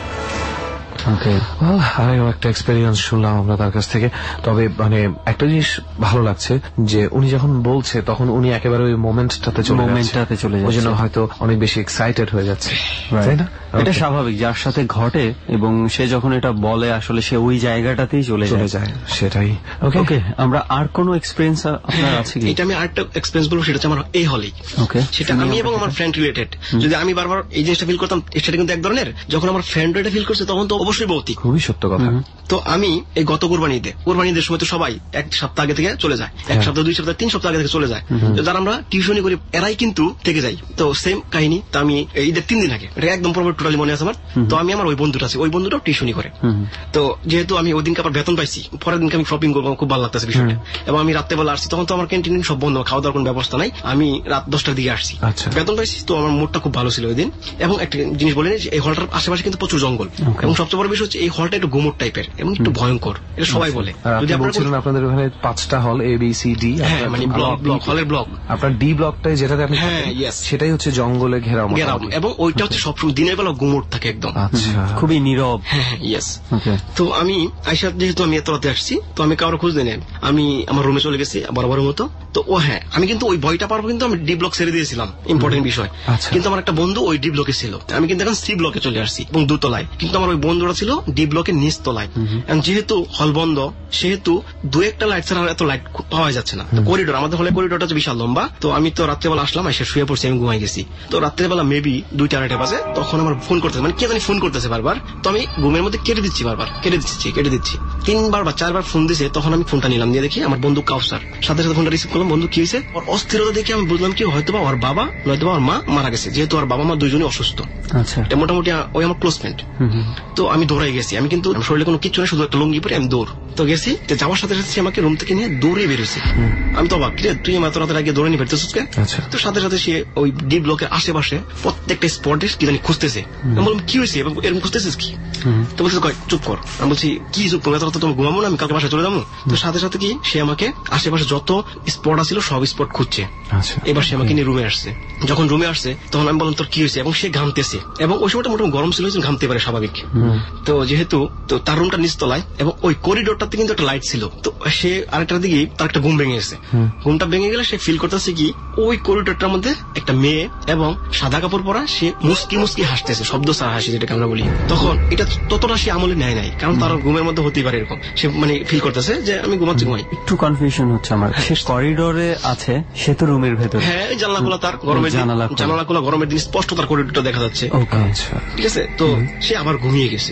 আরো একটা এক্সপেরিয়েন্স শুনলাম আমরা তার কাছ থেকে। তবে মানে একটা জিনিস ভালো লাগছে যে উনি যখন বলছে তখন উনি একেবারে ওই মোমেন্টটাতে চলে যাচ্ছে, ওই জন্য হয়তো অনেক বেশি এক্সাইটেড হয়ে যাচ্ছে, তাই না? এটা স্বাভাবিক, যার সাথে ঘটে এবং সে যখন এটা বলে আসলে সে ওই জায়গাটাতেই চলে যায়। সেটাই। ওকে, আমরা আর কোনো এক্সপেরিয়েন্স আপনার আছে কি? এটা আমি আরেকটা এক্সপেরিয়েন্স বলবো, সেটা হচ্ছে আমার এই হলেই। ওকে, সেটা আমি এবং আমার ফ্রেন্ড রিলেটেড। যদি আমি বারবার এই জিনিসটা ফিল করতাম, সেটা কিন্তু এক ধরনের, যখন আমার ফ্রেন্ড এটা ফিল করছে তখন তো অবশ্যই ভৌতিক। খুবই সত্য কথা। তো আমি এই গত কোরবানিদের সময় তো সবাই এক সপ্তাহ আগে থেকে চলে যায়, 1 সপ্তাহ 2 সপ্তাহ 3 সপ্তাহ আগে থেকে চলে যায়। যারা আমরা টিউশনি করি এরাই কিন্তু থেকে যাই। তো সেম কাহিনী। তো আমি ঈদের 3 দিন আগে, এটা একদম পুরো টোটালি মনে আছে আমার। তো আমি আমার ওই বন্ধুটা আছে, ওই বন্ধুটাও টিউশনি করে। তো যেহেতু আমি ওই দিনকে আবার বেতন পাইছি, পরের দিনকে আমি শপিং করবো, খুব ভালো লাগতেছে বিষয়টা। এবং আমি রাত্রেবেলা আসছি, তখন তো আমার ক্যান্টিন সব বন্ধ, খাওয়া দাওয়ার কোনো ব্যবস্থা নাই। আমি রাত 10টার দিকে আসছি, বেতন পাইছি। তো আমার মুডটা খুব ভালো ছিল ওই দিন। এবং একটা জিনিস বলে নিই, এই হলটার আশেপাশে কিন্তু প্রচুর জঙ্গল, এবং সবচেয়ে বড় বিষয় হচ্ছে এই হলটা একটু গুমট টাইপের এবং একটু ভয়ঙ্কর, এটা সবাই বলে। যদি আপনারা আপনাদের ওখানে 5টা হল, A B C D, মানে ব্লক, হলের ব্লক। আপনার ডি ব্লকটাই যেটাতে আপনি, সেটাই হচ্ছে জঙ্গলে ঘেরা, এবং ওইটা হচ্ছে সবসময় দিনের বেলা গুমট থাকে একদম, খুবই নীরব। ইয়েস। তো আমি আইসা, যেহেতু আমি এত রাতে আসছি, তো আমি কারো খোঁজ দিই না, আমি আমার রুমে চলে গেছি বরাবরের মতো। তো আমি কিন্তু ওই বইটা পারবো, কিন্তু আমি ডি ব্লক ছেড়ে দিয়েছিলাম, ইম্পর্টেন্ট বিষয়। কিন্তু আমার একটা বন্ধু ওই ডি ব্লকে ছিল, আমি কিন্তু এখন সি ব্লকে চলে আসছি এবং 2 তলায়। কিন্তু আমার ওই বন্ধুরা ছিল ডি ব্লকের নিচ তলায়। যেহেতু হল বন্ধ, সেহেতু 2-1টা লাইট ছাড়া এত লাইট পাওয়া যাচ্ছে না। করিডোর, আমাদের হলে করিডোরটা হচ্ছে বিশাল লম্বা। তো আমি তো রাত্রেবেলা আসলাম, এসে শুয়ে পড়ছি, আমি ঘুমাই গেছি। তো রাত্রেবেলা মেবি 2-4টা বাজে, তখন আমার ফোন করতেছে, মানে কে জানি ফোন করতেছে বারবার। তো আমি ঘুমের মধ্যে কেটে দিচ্ছি, বারবার কেটে দিচ্ছি 3বার বা 4বার ফোন দিছে। তখন আমি ফোনটা নিলাম, নিয়ে দেখি আমার বন্ধু কাউসার। সাথে সাথে ফোনটা রিসিভ করলাম, বন্ধু কি হয়েছে? ওর অস্থিরতা দেখে আমি বুঝলাম কি হয়তোবা ওর বাবা নয়তো ওর মা মারা গেছে, যেহেতু ওর বাবা মা দুইজনই অসুস্থ। আচ্ছা, এটা মোটামুটি ওই আমার ক্লোজ ফ্রেন্ড। তো আমি দৌড়াই গেছি, আমি কিন্তু শরীরে কোনো কিছু নেই, শুধু একটা লুঙ্গি পরে আমি দৌড়। তো গেছি, যাওয়ার সাথে সাথে আমাকে রুম থেকে নিয়ে দৌড়ে বেরোছি। আমি তো অবাক, তুই মাত্র রাতের আগে দৌড়ে নিয়ে বেরোতেছিস কে? তো সাথে সাথে সে ওই ডি ব্লকের আশেপাশে প্রত্যেকটা স্পটে কি জানি খুঁজতেছে। আমি বললাম কি হয়েছে, এরকম খুঁজতেছিস কি? তো বলছে চুপ কর। আমি বলছি কি চুপ করবো, এত তুমি ঘুমাবো না, আমি কালকে বাসায় চলে যাবো। তো সাথে সাথে কি সে আমাকে আশেপাশে যত স্পট আছিল সব স্পট খুঁজছে। এবার সে আমাকে নিয়ে রুমে আসছে। যখন রুমে আসছে তখন আমি বললাম তোর কি হয়েছে, এবং সে ঘামতেছে, এবং ওই সময়টা মোটামুটি গরম ছিল, ঘামতে পারে স্বাভাবিক। তো যেহেতু তো তার রুমটা নিচতলায় এবং ওই করিডোরটাতে কিন্তু একটা লাইট ছিল। তো সে আরেকটার দিকে তার একটা ঘুম ভেঙে গেছে। ঘুমটা ভেঙে গেলে সে ফিল করতেছে কি ওই করিডোরটার মধ্যে একটা মেয়ে এবং সাদা কাপড় পরা, সে মুস্কি হাসতেছে, শব্দ ছাড়া হাসি যেটাকে আমরা বলি। তখন এটা ততটা সে আমলে নেয় নাই, কারণ তার ঘুমের মধ্যে হতেই পারে এরকম। সে মানে ফিল করতেছে যে আমি ঘুমাচ্ছি। একটু কনফিউশন হচ্ছে আমার, সে করিডোরে আছে, সে তো রুমের ভেতরে। হ্যাঁ, জানালাগুলো তার গরমের জানালাগুলো গরমের দিন স্পষ্ট তার করিডোরটা দেখা যাচ্ছে। ওকে, ঠিক আছে। তো সে আবার ঘুমিয়ে গেছে।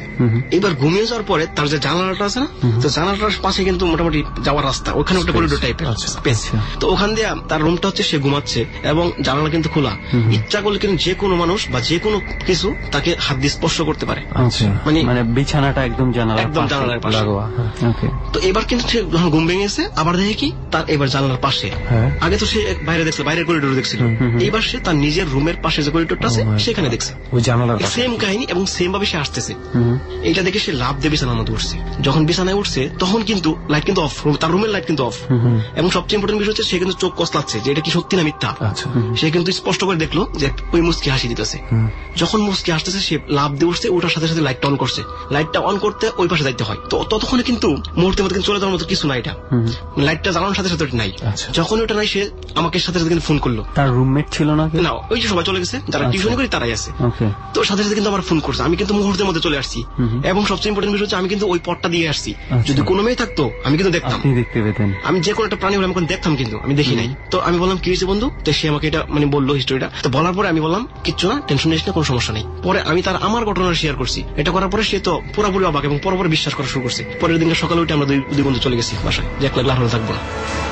এবার ঘুমিয়ে যাওয়ার পরে তার যে জানালাটা আছে না, তো জানালাটার পাশে কিন্তু মোটামুটি যাওয়ার রাস্তা, ওখানে একটা করিডোর টাইপের স্পেস। তো ওখান দিয়ে তার রুমটা হচ্ছে সে ঘুমাচ্ছে এবং জানালা কিন্তু খোলা। ইচ্ছা করলে কিন্তু যে কোনো মানুষ বা যে কোনো কিছু তাকে হাত দিয়ে স্পর্শ করতে পারে। মানে বিছানাটা একদম জানালার পাশে। তো এবার কিন্তু সে যখন ঘুম ভেঙে গেছে আবার দেখে কি তার এবার জানালার পাশে, আগে তো সে বাইরে দেখছিল, বাইরের করিডোর দেখছিল, এইবার সে তার নিজের রুমের পাশে যে করিডোরটা আছে সেখানে দেখছে ওই জানালার সেম কাহিনী এবং সেম ভাবে সে আসতেছে। এইটা দেখে সে লাফ দিয়ে বিছানার মধ্যে উঠছে। যখন বিছানায় উঠছে তখন কিন্তু লাইট কিন্তু অফ, তার রুমের লাইট কিন্তু অফ, এবং সবচেয়ে ইম্পর্টেন্ট বিষয় হচ্ছে সে কিন্তু চোখ কসলাচ্ছে যে এটা কি সত্যি না মিথ্যা। সে কিন্তু স্পষ্ট করে দেখলো যে ওই মুস্কি হাসি দিতেছে। যখন মুস্কি আসতেছে সে লাফ দিয়ে উঠছে, ওটার সাথে সাথে লাইটটা অন করছে। লাইটটা অন করতে ওই পাশে যাইতে হয়, তো ততক্ষণে কিন্তু মুহূর্তের মধ্যে চলে যাওয়ার মতো কিছু নাই, এটা লাইটটা জ্বালানোর সাথে সাথে নাই। যখন ওটা নাই সে আমাকে সাথে সাথে কিন্তু ফোন করলো। তার রুমমেট ছিল না? না, ওই যে সবাই চলে গেছে, যারা টিউশন করি তারাই আছে। তো সাথে সাথে কিন্তু আমার ফোন করছে, আমি কিন্তু মুহূর্তের মধ্যে চলে আসছি। এবং সবচেয়ে ইম্পর্টেন্ট বিষয় হচ্ছে আমি কিন্তু ওই পথটা দিয়ে আসছি। যদি কোনো মেয়ে থাকতো আমি কিন্তু দেখতাম, দেখতে পেতেন। আমি যে কোনো একটা প্রাণী হলে আমি দেখতাম, কিন্তু আমি দেখি নাই। তো আমি বললাম কি হয়েছে বন্ধু, তো সে আমাকে এটা মানে বললো হিস্টোরিটা। তো বলার পরে আমি বললাম কিচ্ছু না, টেনশন নিস না, কোনো সমস্যা নেই। পরে আমি তার আমার ঘটনা শেয়ার করছি। এটা করার পরে সে তো পুরোপুরি অবাক এবং পরপর বিশ্বাস করা শুরু করছে। পরের দিনকে সকালে উঠে আমরা দুই বন্ধু চলে গেছি বাসায়, যে এক লাখ থাকবো না।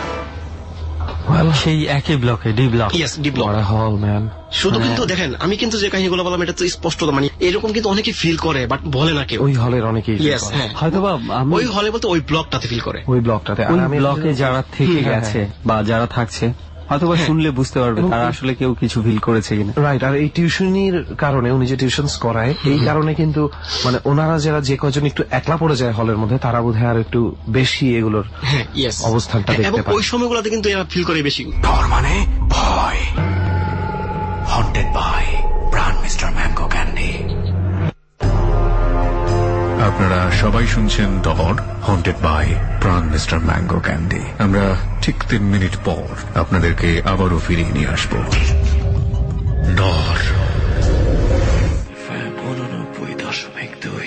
সেই একই ব্লকে, D block. Yes, D block. শুধু কিন্তু দেখেন, আমি কিন্তু যে কাহিনীগুলো বললাম এটা তো স্পষ্ট, মানে এরকম কিন্তু অনেকে ফিল করে বাট বলে না কেউ। ওই হলের অনেকেই হয়তোবা ওই হলে বলতে ওই ব্লকটাতে ফিল করে, ওই ব্লকটাতে, ওই ব্লকে যারা থেকে গেছে বা যারা থাকছে হয়তোবা শুনলে বুঝতে পারবে তারা আসলে কেউ কিছু ফিল করেছে কিনা। রাইট। আর এই টিউশনির কারণে, উনি যে টিউশন করায় এই কারণে কিন্তু মানে ওনারা যারা যে কজন একটু একলা পড়ে যায় হলের মধ্যে, তারা বোধহয় আর একটু বেশি এগুলোর অবস্থানটা দেখতে পায়। ওই সময়গুলোতে কিন্তু এরা ফিল করে বেশি। ডর মানে ভয়, haunted by Pran Mister Mango candy. আপনারা সবাই শুনছেন Dar, haunted by Pran Mister Mango candy. আমরা ঠিক 3 মিনিট পর আপনাদেরকে আবারও ফিরিয়ে নিয়ে আসবো। ডর 89.2।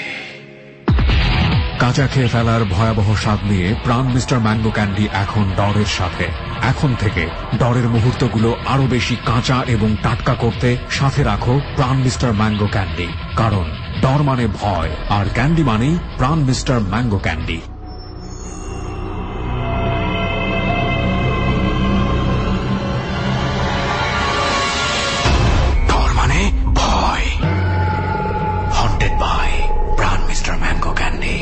কাঁচা খেয়ে ফেলার ভয়াবহ স্বাদ নিয়ে প্রাণ মিস্টার ম্যাঙ্গো ক্যান্ডি এখন ডরের সাথে। এখন থেকে ডরের মুহূর্তগুলো আরো বেশি কাঁচা এবং টাটকা করতে সাথে রাখো প্রাণ মিস্টার ম্যাঙ্গো ক্যান্ডি, কারণ ডর মানে ভয় আর ক্যান্ডি মানেই Pran Mister Mango candy. Dar মানে ভয়, haunted by Pran Mister Mango candy.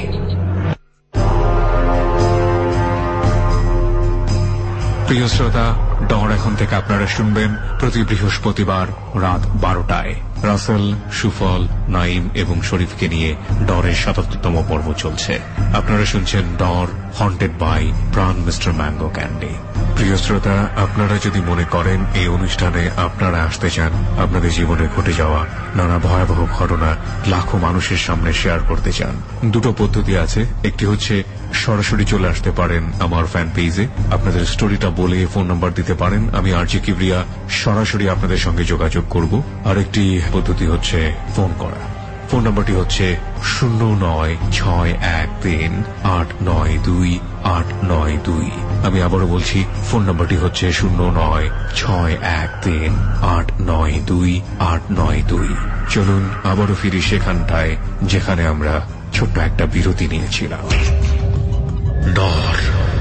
প্রিয় শ্রোতা, ডর এখন থেকে আপনারা শুনবেন প্রতি বৃহস্পতিবার রাত 12টায়। রাসেল, সুফল, নাইম এবং শরীফকে নিয়ে ডরের ৭৭তম পর্ব চলছে। আপনারা শুনছেন Dar, haunted by Pran Mister Mango candy. প্রিয় শ্রোতা, আপনারা যদি মনে করেন এই অনুষ্ঠানে আপনারা আসতে চান, আপনাদের জীবনে ঘটে যাওয়া নানা ভয়াবহ ঘটনা লাখো মানুষের সামনে শেয়ার করতে চান, দুটো পদ্ধতি আছে। একটি হচ্ছে সরাসরি চলে আসতে পারেন আমার ফ্যান পেজে, আপনাদের স্টোরিটা বলে ফোন নাম্বার দিতে পারেন, আমি আরজে কিবরিয়া সরাসরি আপনাদের সঙ্গে যোগাযোগ করব। আরেকটি পদ্ধতি হচ্ছে ফোন করা। ফোন নাম্বারটি হচ্ছে 09613892 আমি আবারও বলছি, ফোন নাম্বারটি হচ্ছে 09613892 চলুন আবারও ফিরি সেখানটায় যেখানে আমরা ছোট্ট একটা বিরতি নিয়েছিলাম। ডর।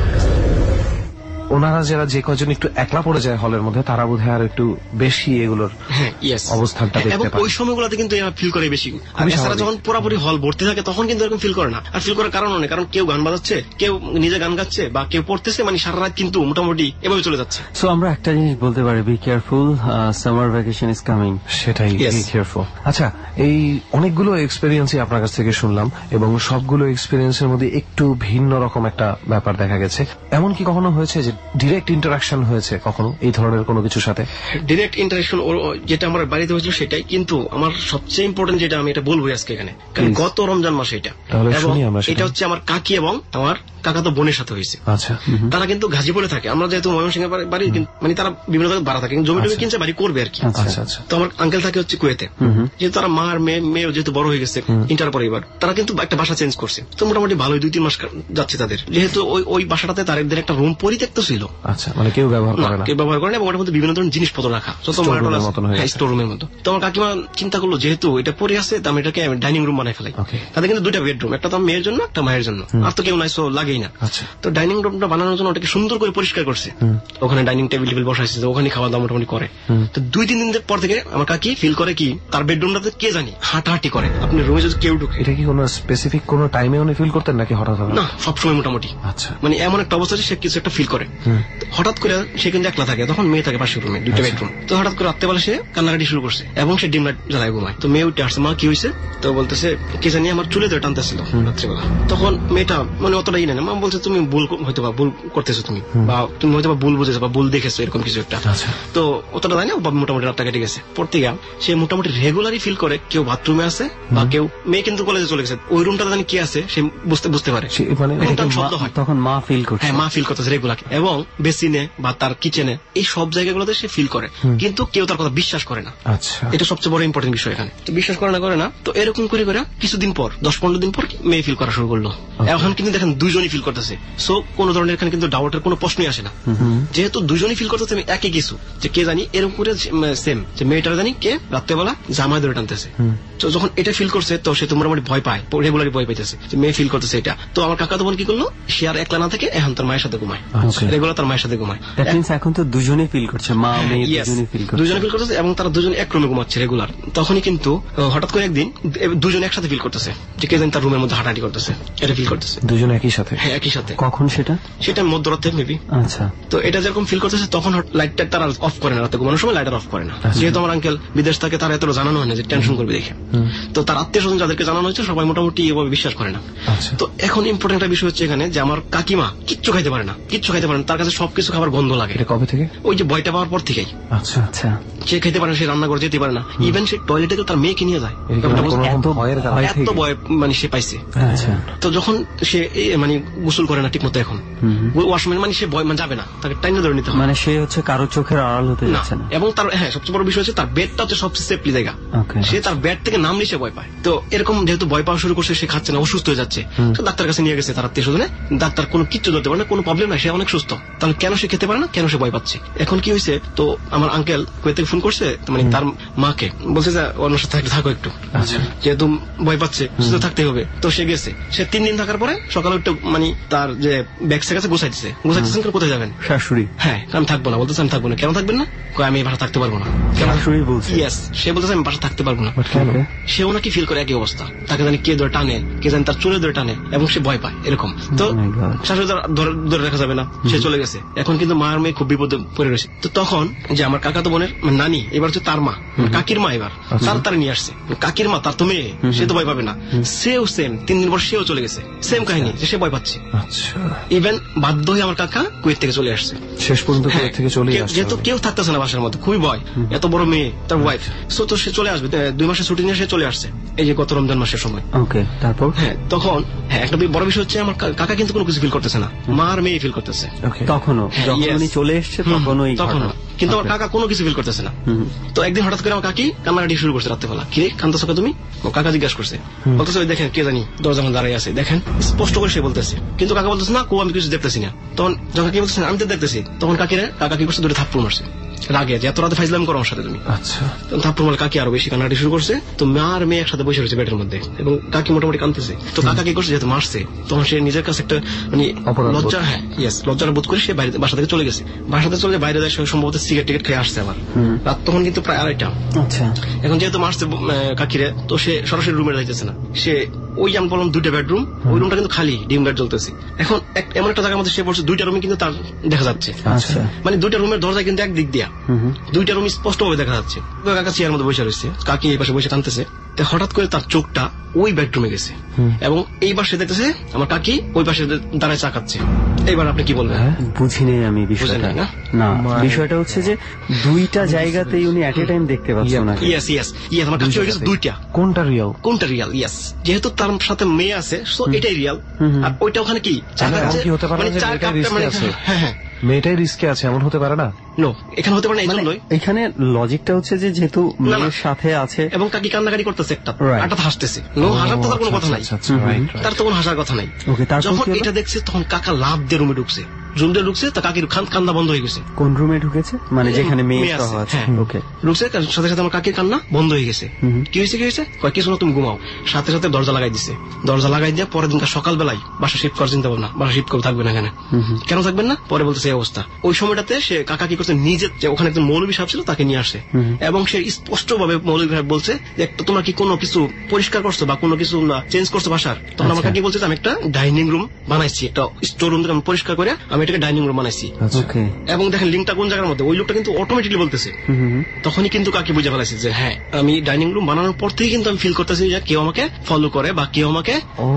ওনারা যারা যে কজন একটু একলা পড়ে যায় হলের মধ্যে, তারা বোধহয় আর একটু বেশি এগুলোর অবস্থানটা দেখতে পায়। ওই সময়গুলোতে কিন্তু এরা ফিল করে বেশি। আর এছাড়া যখন পুরোপুরি হল ভর্তি থাকে তখন কিন্তু এরকম ফিল করে না। আর ফিল করার কারণ নেই, কারণ কেউ গান বাজাচ্ছে, কেউ নিজে গান গাচ্ছে বা কেউ পড়তেছে, মানে সারা রাত কিন্তু মোটামুটি এভাবে চলে যাচ্ছে। সো আমরা একটা জিনিস বলতে পারি, be careful, summer vacation is coming. সেটাই, বি কেয়ারফুল। আচ্ছা, এই অনেকগুলো এক্সপেরিয়েন্সই আপনার কাছ থেকে শুনলাম এবং সবগুলো এক্সপেরিয়েন্সের মধ্যে একটু ভিন্ন রকম একটা ব্যাপার দেখা গেছে। এমন কি কখনো হয়েছে যে ডিরেক্ট ইন্টারাকশন হয়েছে কখনো এই ধরনের কোনো কিছুর সাথে? ডিরেক্ট ইন্টারাকশন যেটা আমার বাড়িতে হয়েছিল সেটাই, কিন্তু আমার সবচেয়ে ইম্পর্টেন্ট যেটা আমি এটা বলবো আজকে এখানে, কারণ গত রমজান মাসে এটা, এবং এটা হচ্ছে আমার কাকি এবং আমার কাকা তো বোনের সাথে হয়েছে। আচ্ছা, তারা কিন্তু গাজীপুরে থাকে, আমরা যেহেতু ময়মনসিংহের বাড়ি, মানে তারা বিভিন্ন জায়গায় ভাড়া থাকে, জমি টমি কিনছে, বাড়ি করবে আর কি। তো আমার আঙ্কেল থাকে হচ্ছে কুয়েতে, যেহেতু তারা মা আর মেয়ে যেহেতু বড় হয়ে গেছে ইন্টার পরে, এবার তারা কিন্তু একটা বাসা চেঞ্জ করছে। তো মোটামুটি ভালোই 2-3 মাস যাচ্ছে তাদের, যেহেতু ওই বাসাটাতে তাদের একটা রুম পরিত্যক্ত ছিল, ছিল। আচ্ছা, মানে কেউ ব্যবহার করে না, কেউ ব্যবহার করে না, এবং ওটার মধ্যে বিভিন্ন ধরনের জিনিসপত্র রাখা, স্টোর রুমের মতো। তো আমার কাকিমা চিন্তা করলো যেহেতু এটা পড়ে আছে, তো আমি এটাকে ডাইনিং রুম বানাই ফেলাই। তাদের কিন্তু 2টা বেডরুম, একটা তো মেয়ের জন্য, একটা মায়ের জন্য, আর তো কেউ নাই, সো লাগেই না। তো ডাইনিং রুমটা বানানোর জন্য ওটাকে সুন্দর করে পরিষ্কার করছে, ওখানে ডাইনিং টেবিল বসাইছে, ওখানে খাওয়া দাওয়া মোটামুটি করে। তো 2-3 দিন পর থেকে আমার কাকি ফিল করে কি তার বেডরুমটাতে কে জানি হাঁটাহাঁটি করে, আপনি রুমে যদি কেউ ঢুকে। এটা কি কোনো স্পেসিফিক কোনো টাইমে উনি ফিল করতেন নাকি হঠাৎ? না, সবসময় মোটামুটি। আচ্ছা, মানে এমন একটা অবস্থা সে কিছু একটা ফিল করে। হঠাৎ করে সে কিন্তু একলা থাকে, তখন মেয়ে থাকে পাশের রুমে, 2টা বেডরুম। তো হঠাৎ করে রাত্রেবেলা সে কান্নাকাটি শুরু করছে এবং সে ডিম লাইট জ্বালায় ঘুমায়। তো মেয়ে উঠে আসছে, মা কি হয়েছে? তো বলতেছে কে জানি আমার চুলে ধরে টানতেছিল রাত্রেবেলা। তখন মেয়েটা মানে অতটাই নেই না, মা বলছে তুমি ভুল হয়তো বা ভুল করতেছো, তুমি বা তুমি হয়তো বা ভুল বুঝেছো বা ভুল দেখেছো, এরকম কিছু একটা। তো অতটা জানি না, মোটামুটি রাতটা কেটে গেছে। পড়তে গিয়ে সে মোটামুটি রেগুলারই ফিল করে কেউ বাথরুমে আছে বা কেউ, মেয়ে কিন্তু কলেজে চলে গেছে, ওই রুমটা জানি কি আছে সে বুঝতে পারে। তখন মা ফিল করছে, হ্যাঁ মা ফিল করতেছে রেগুলার, এবং বেসিনে বা তার কিচেনে, এই সব জায়গাগুলোতে সে ফিল করে, কিন্তু কেউ তার কথা বিশ্বাস করে না। আচ্ছা, এটা সবচেয়ে বড় ইম্পর্টেন্ট বিষয় এখানে। তো বিশ্বাস করে না। তো এরকম করে কিছুদিন পর, 10-15 দিন পর মেয়ে ফিল করা শুরু করলো। এখন কিন্তু দেখেন দুজনই ফিল করতেছে, সো কোন ধরনের এখানে কিন্তু ডাউটের কোনো প্রশ্নই আসে না, যেহেতু দুজনই ফিল করতেছে একই কিছু, যে কে জানি এরকম করে সেম, যে মেয়েটার জানি কে রাত্রেবেলা জামায় ধরে টানতেছে। তো যখন এটা ফিল করছে, তো সে তো মোটামুটি ভয় পায়, রেগুলারই ভয় পাইতেছে যে মেয়ে ফিল করতেছে এটা। তো আমার কাকা তখন কি করলো, সে আর একলা না থেকে এখন তার মায়ের সাথে ঘুমায়, রেগুলার তার মায়ের সাথে ঘুমায়। এখন তো দুজনেই ফিল করছে, মা মেয়ে দুজনে ফিল করতেছে, এবং তারা দুজন এক রুমে ঘুমাচ্ছে রেগুলার। তখনই কিন্তু হঠাৎ করে একদিন দুজন একসাথে ফিল করতেছে যে কে জানি তার রুমের মধ্যে হাঁটাহাঁটি করতেছে, এটা ফিল করতেছে দুজন একই সাথে। হ্যাঁ, একই সাথে। কখন সেটা মধ্যরাতে মেবি। আচ্ছা, তো এটা যেরকম ফিল করতেছে, তখন লাইটটা তারা অফ করে না, রাতে ঘুমানোর সময় লাইটার অফ করে না, যেহেতু আমার আঙ্কেল বিদেশ থাকে, তারা এত জানানো হয় না যে টেনশন করবে দেখে। তো তার আত্মীয় স্বজন যাদেরকে জানানো হয়েছে সবাই মোটামুটি এভাবে বিশ্বাস করে না। তো এখন ইম্পর্টেন্ট একটা বিষয় হচ্ছে এখানে, যে আমার কাকিমা কিচ্ছু খাইতে পারে না, তার কাছে সবকিছু খাবার গন্ধ লাগে। এটা কবে থেকে? ওই যে ভয়টা পাওয়ার পর থেকেই। আচ্ছা আচ্ছা, সে খেতে পারে না, সে রান্না করে যেতে পারে না, ইভেন সে টয়লেটে তার মেয়েকে নিয়ে যায়, এত ভয় মানে সে পাইছে। তো যখন সে মানে গোসল করে না ঠিক মতো, এখন ওয়াশরুমে মানে সে ভয় যাবে না, তাকে টাইনে ধরে নিতে হয়, মানে সে হচ্ছে কারো চোখের আড়াল হতে যাচ্ছে না। এবং তার সবচেয়ে বড় বিষয় হচ্ছে তার বেডটা হচ্ছে সবচেয়ে সেফলি জায়গা, সে তার বেড থেকে নামলে সে ভয় পায়। তো এরকম যেহেতু ভয় পাওয়া শুরু করছে, সে খাচ্ছে না, অসুস্থ হয়ে যাচ্ছে, তো ডাক্তার কাছে নিয়ে গেছে তার আত্মীয় স্বজনে। ডাক্তার কোনো কিচ্ছু ধরতে পারে না, কোনো প্রবলেম নাই, সে অনেক সুস্থ। তাহলে কেন সে খেতে পারে না, কেন সে ভয় পাচ্ছে? এখন কি হয়েছে, তো আমার আঙ্কেল কুয়েত থেকে ফোন করছে, মানে তার মাকে বলছে যে অন্য সাথে থাকো একটু, যেহেতু ভয় পাচ্ছে, সুস্থ থাকতে হবে। তো সে গেছে, সে 3 দিন থাকার পরে সকালে একটু মানে তার যে ব্যাগসের কাছে গোছাইতেছেন, কোথায় যাবেন? শাশুড়ি। হ্যাঁ, আমি থাকবো না, বলতেছে আমি থাকবো না। কেন থাকবেন না? আমি এই বাসা থাকতে পারবো না। শাশুড়ি বলছে ইয়েস, সে বলতেছে আমি বাসা থাকতে পারবো না। সেও নাকি ফিল করে একই অবস্থা, তাকে জানি কে ধরে টানে, কে জানি তার চুলে ধরে টানে, এবং সে ভয় পায় এরকম। তো শাশুড়ি ধরে রাখা যাবে না, সে চলে গেছে। এখন কিন্তু মায়ের মেয়ে খুব বিপদে পড়ে রয়েছে। তো তখন যে আমার কাকা তো বোনের নানি, এবার হচ্ছে তার মা, কাকির মা, এবার তার নিয়ে আসছে। কাকির মা, তার তো মেয়ে, সে তো ভয় পাবে না, সেও সেম 3 দিন পর সেও চলে গেছে, সেম কাহিনী, যে সে ভয় পাচ্ছে। ইভেন বাধ্য হয়ে আমার কাকা কুয়েত থেকে চলে আসছে, শেষ পর্যন্ত কুয়েত থেকে চলে আসছে, যেহেতু কেউ থাকতেছে না বাসার মধ্যে, খুবই ভয়, এত বড় মেয়ে, তার ওয়াইফ, সো তো সে চলে আসবে। 2 মাসের ছুটি নিয়ে সে চলে আসছে, এই যে গত রমজান মাসের সময়। তারপর তখন একটা বড় বিষয় হচ্ছে আমার কাকা কিন্তু কোনো কিছু ফিল করতেছে না, মা আর মেয়ে ফিল করতেছে তখনও, যখন চলে এসছে তখনও, কিন্তু আমার কাকা কোনো কিছু ফিল করতেছে না। তো একদিন হঠাৎ করে আমার কাকি কান্নাকাটি শুরু করছে রাত্রেবেলা। কি কান্দতেছো তুমি? ও কাকা জিজ্ঞাসা করছে, বলতেছে ওই দেখেন কে জানি দরজা দাঁড়িয়ে আছে, দেখেন, স্পষ্ট করে সে বলতেছে। কিন্তু কাকা বলতেছে না, আমি কিছু দেখতেছি না। তখন যখন কি বলতেছে আমি তো দেখতেছি, তখন কাকা কি করছে, 2 থাপ্পড় মারছে রাগে, যে এত রাতে ফাইজলাম করো আমার সাথে তুমি। আচ্ছা, থাপ্পড় মারলে কাকি আরো বেশি কান্নাকাটি শুরু করছে। তো মা আর মেয়ে একসাথে বসে রয়েছে বেডের মধ্যে, এবং কাকি মোটামুটি কাঁদতেছে। তো কাকা কি করছে, যেহেতু মারছে, তখন সে নিজের কাছে একটা মানে লজ্জা, লজ্জার বোধ করে সে বাসা থেকে চলে গেছে। বাসাতে চলে বাইরে যায়, সম্ভবত সিগারেট খেয়ে আসছে আবার। রাত তখন কিন্তু প্রায় 2:30। আচ্ছা, এখন যেহেতু মারছে কাকিরে, তো সে সরাসরি রুমে যাইতেছে না, সে ওই আমি বললাম 2টা বেডরুম, ওই রুমটা কিন্তু খালি, ডিম লাইট জ্বলতেছে। এখন এমন একটা জায়গার মধ্যে সে বলছে 2টা রুমে কিন্তু তার দেখা যাচ্ছে, মানে 2টা রুমের দরজা কিন্তু একদিক দিয়া, 2টা রুম স্পষ্ট ভাবে দেখা যাচ্ছে। কাকা চেয়ার মধ্যে বসে রয়েছে, কাকি এই পাশে বসে টানতেছে। হঠাৎ করে তার চোখটা ওই বেডরুমে গেছে, এবং এই পাশে দেখতেছে আমার কাকি ওই পাশে দাঁড়ায় চাকাচ্ছে। এইবার আপনি কি বলবেন? বুঝিনি আমি বিষয়টা। না, বিষয়টা হচ্ছে যে 2টা জায়গাতেই উনি এট এ টাইম দেখতে পাচ্ছেন না। ইয়েস, আমার কাছে 2টা। কোনটা রিয়াল? ইয়েস, যেহেতু তার সাথে মেয়ে আছে, সো এটাই রিয়াল। আর ওইটা ওখানে কি চাকাচ্ছে, মেয়েটাই রিস্কে আছে, এমন হতে পারে না? নো, এখানে হতে পারে না। এই জন্যই এখানে লজিকটা হচ্ছে যে যেহেতু মেয়ের সাথে আছে, এবং কাকি কান্নাকাটি করতেছে, একটা হাসতেছে, হাসার তো কোনো কথা নাই, তার তো কোনো হাসার কথা নাই। যখন এটা দেখছে, তখন কাকা লাফ দিয়ে রুমে ঢুকছে, রুম দিয়ে ঢুকছে, তা কাকির কান্না বন্ধ হয়ে গেছে। কোন রুমে ঢুকেছে? মানে যেখানে মেয়ে আছে? হ্যাঁ, ওকে। ঢুকছে, সাথে সাথে আমার কাকির কান্না বন্ধ হয়ে গেছে। কি হয়েছে কিছু না, তুমি ঘুমাও। সাথে সাথে দরজা লাগাই দিছে। দরজা লাগাই দিয়ে পরের দিনকার সকালবেলায় বাসা শিফট করার চিন্তা ভাবনা, বাসা শিফট করে থাকবেন এখানে। কেন থাকবেন না? পরে বলতেছে এই অবস্থা। ওই সময়টাতে সে কাকা কি করছে, নিজে ওখানে একজন মৌলভী সাহেব ছিল তাকে নিয়ে আসে, এবং সে স্পষ্ট ভাবে মৌলভী সাহেব বলছে যে তোমরা কি কোনো কিছু পরিষ্কার করছো বা কোনো কিছু চেঞ্জ করছো বাসার? তখন আমার কাকি বলছে আমি একটা ডাইনিং রুম বানাইছি, একটা স্টোর রুম থেকে আমি পরিষ্কার করে আমি এটাকে ডাইনিং রুম বানাইছি। এবং দেখেন লিঙ্কটা কোন জায়গার মধ্যে, ওই লোকটা কিন্তু অটোমেটিকলি বলতেছে। তখনই কিন্তু কাকি বুঝে ফেলাইছে যে হ্যাঁ, আমি ডাইনিং রুম বানানোর পর থেকে কিন্তু আমি ফিল করতেছি যে কেউ আমাকে ফলো করে বা কেউ আমাকে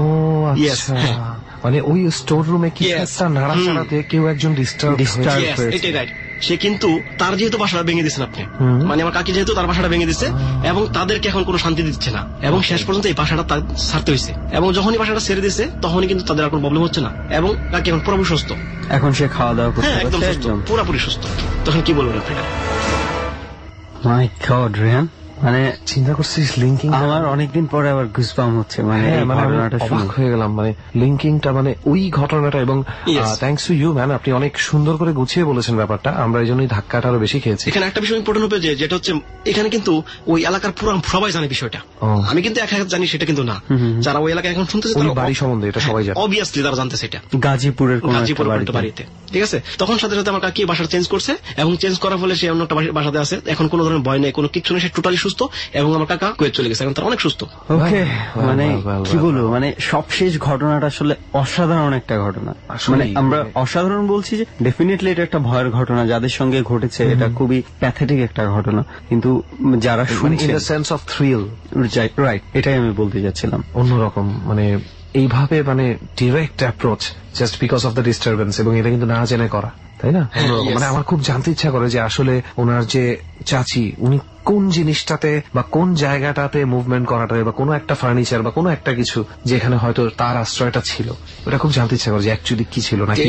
মানে ওই স্টোর রুমে কি একটা নাড়াচাড়াতে কেউ একজন ডিস্টার্ব হয়েছে। এটাই রাইট। সে কিন্তু তার যেহেতু বাসাটা ভেঙে দিচ্ছেন আপনি, মানে আমার কাকি যেহেতু তার বাসাটা ভেঙে দিচ্ছে এবং তাদেরকে এখন কোনো শান্তি দিচ্ছে না, এবং শেষ পর্যন্ত এই বাসাটা ছাড়তে হয়েছে। এবং যখনই বাসাটা ছেড়ে দিচ্ছে তখনই কিন্তু তাদের আর কোনো প্রবলেম হচ্ছে না, এবং কাকি এখন পুরোপুরি সুস্থ। এখন সে খাওয়া দাওয়া করতে পারছে, একদম সুস্থ, পুরোপুরি সুস্থ। তখন কি বলবেন আপনি? মাই গড রেহান, মানে চিন্তা করছিস লিঙ্কিং, আমার অনেকদিন পরে আবার গুজবাম হচ্ছে। মানে ঘটনাটা অবাক হয়ে গেলাম, মানে লিঙ্কিংটা, মানে ওই ঘটনাটা। এবং থ্যাঙ্কস টু ইউ ম্যান, আপনি অনেক সুন্দর করে গুছিয়ে বলেছেন ব্যাপারটা, আমরা এই জন্যই ধাক্কাটা আরো বেশি খেয়েছি। এখানে একটা বিষয় ইম্পর্টেন্ট হবে, যেটা হচ্ছে এখানে কিন্তু ওই এলাকার পুরো সবাই জানে বিষয়টা। আমি কিন্তু এক জানি সেটা কিন্তু না, যারা ওই এলাকায় এখন শুনতেছে তারা বাড়ি সম্বন্ধে এটা সবাই জানে, অবভিয়াসলি তারা জানতে সেটা গাজীপুরের বাড়িতে। ঠিক আছে, তখন সাথে সাথে আমার কাকি বাসার চেঞ্জ করছে, এবং চেঞ্জ করার ফলে সে অন্য একটা বাসাতে আছে। এখন কোনো ধরনের ভয় নেই, কোনো কিছু নেই, সে টোটালি সুস্থ, এবং আমার কাকা কুয়েত চলে গেছে, এখন তারা অনেক সুস্থ। ওকে, মানে কি বলবো, মানে সবশেষ ঘটনাটা আসলে অসাধারণ একটা ঘটনা। মানে আমরা অসাধারণ বলছি যে ডেফিনেটলি এটা একটা ভয়ের ঘটনা, যাদের সঙ্গে ঘটেছে এটা খুবই প্যাথেটিক একটা ঘটনা, কিন্তু যারা শুনছে in the sense of thrill, right, এটাই আমি বলতে যাচ্ছিলাম। অন্যরকম, মানে এইভাবে মানে direct approach just because of the disturbance, এবং এটা কিন্তু না জেনে করা, তাই না? মানে আমার খুব জানতে ইচ্ছা করে যে আসলে ওনার যে চাচি, উনি কোন জিনিসটাতে বা কোন জায়গাটাতে মুভমেন্ট করাটা, বা কোনো একটা ফার্নিচার বা কোনো একটা কিছু যেখানে হয়তো তার আশ্রয়টা ছিল, ওটা খুব জানতে ইচ্ছা করে যে অ্যাকচুয়ালি কি ছিল, নাকি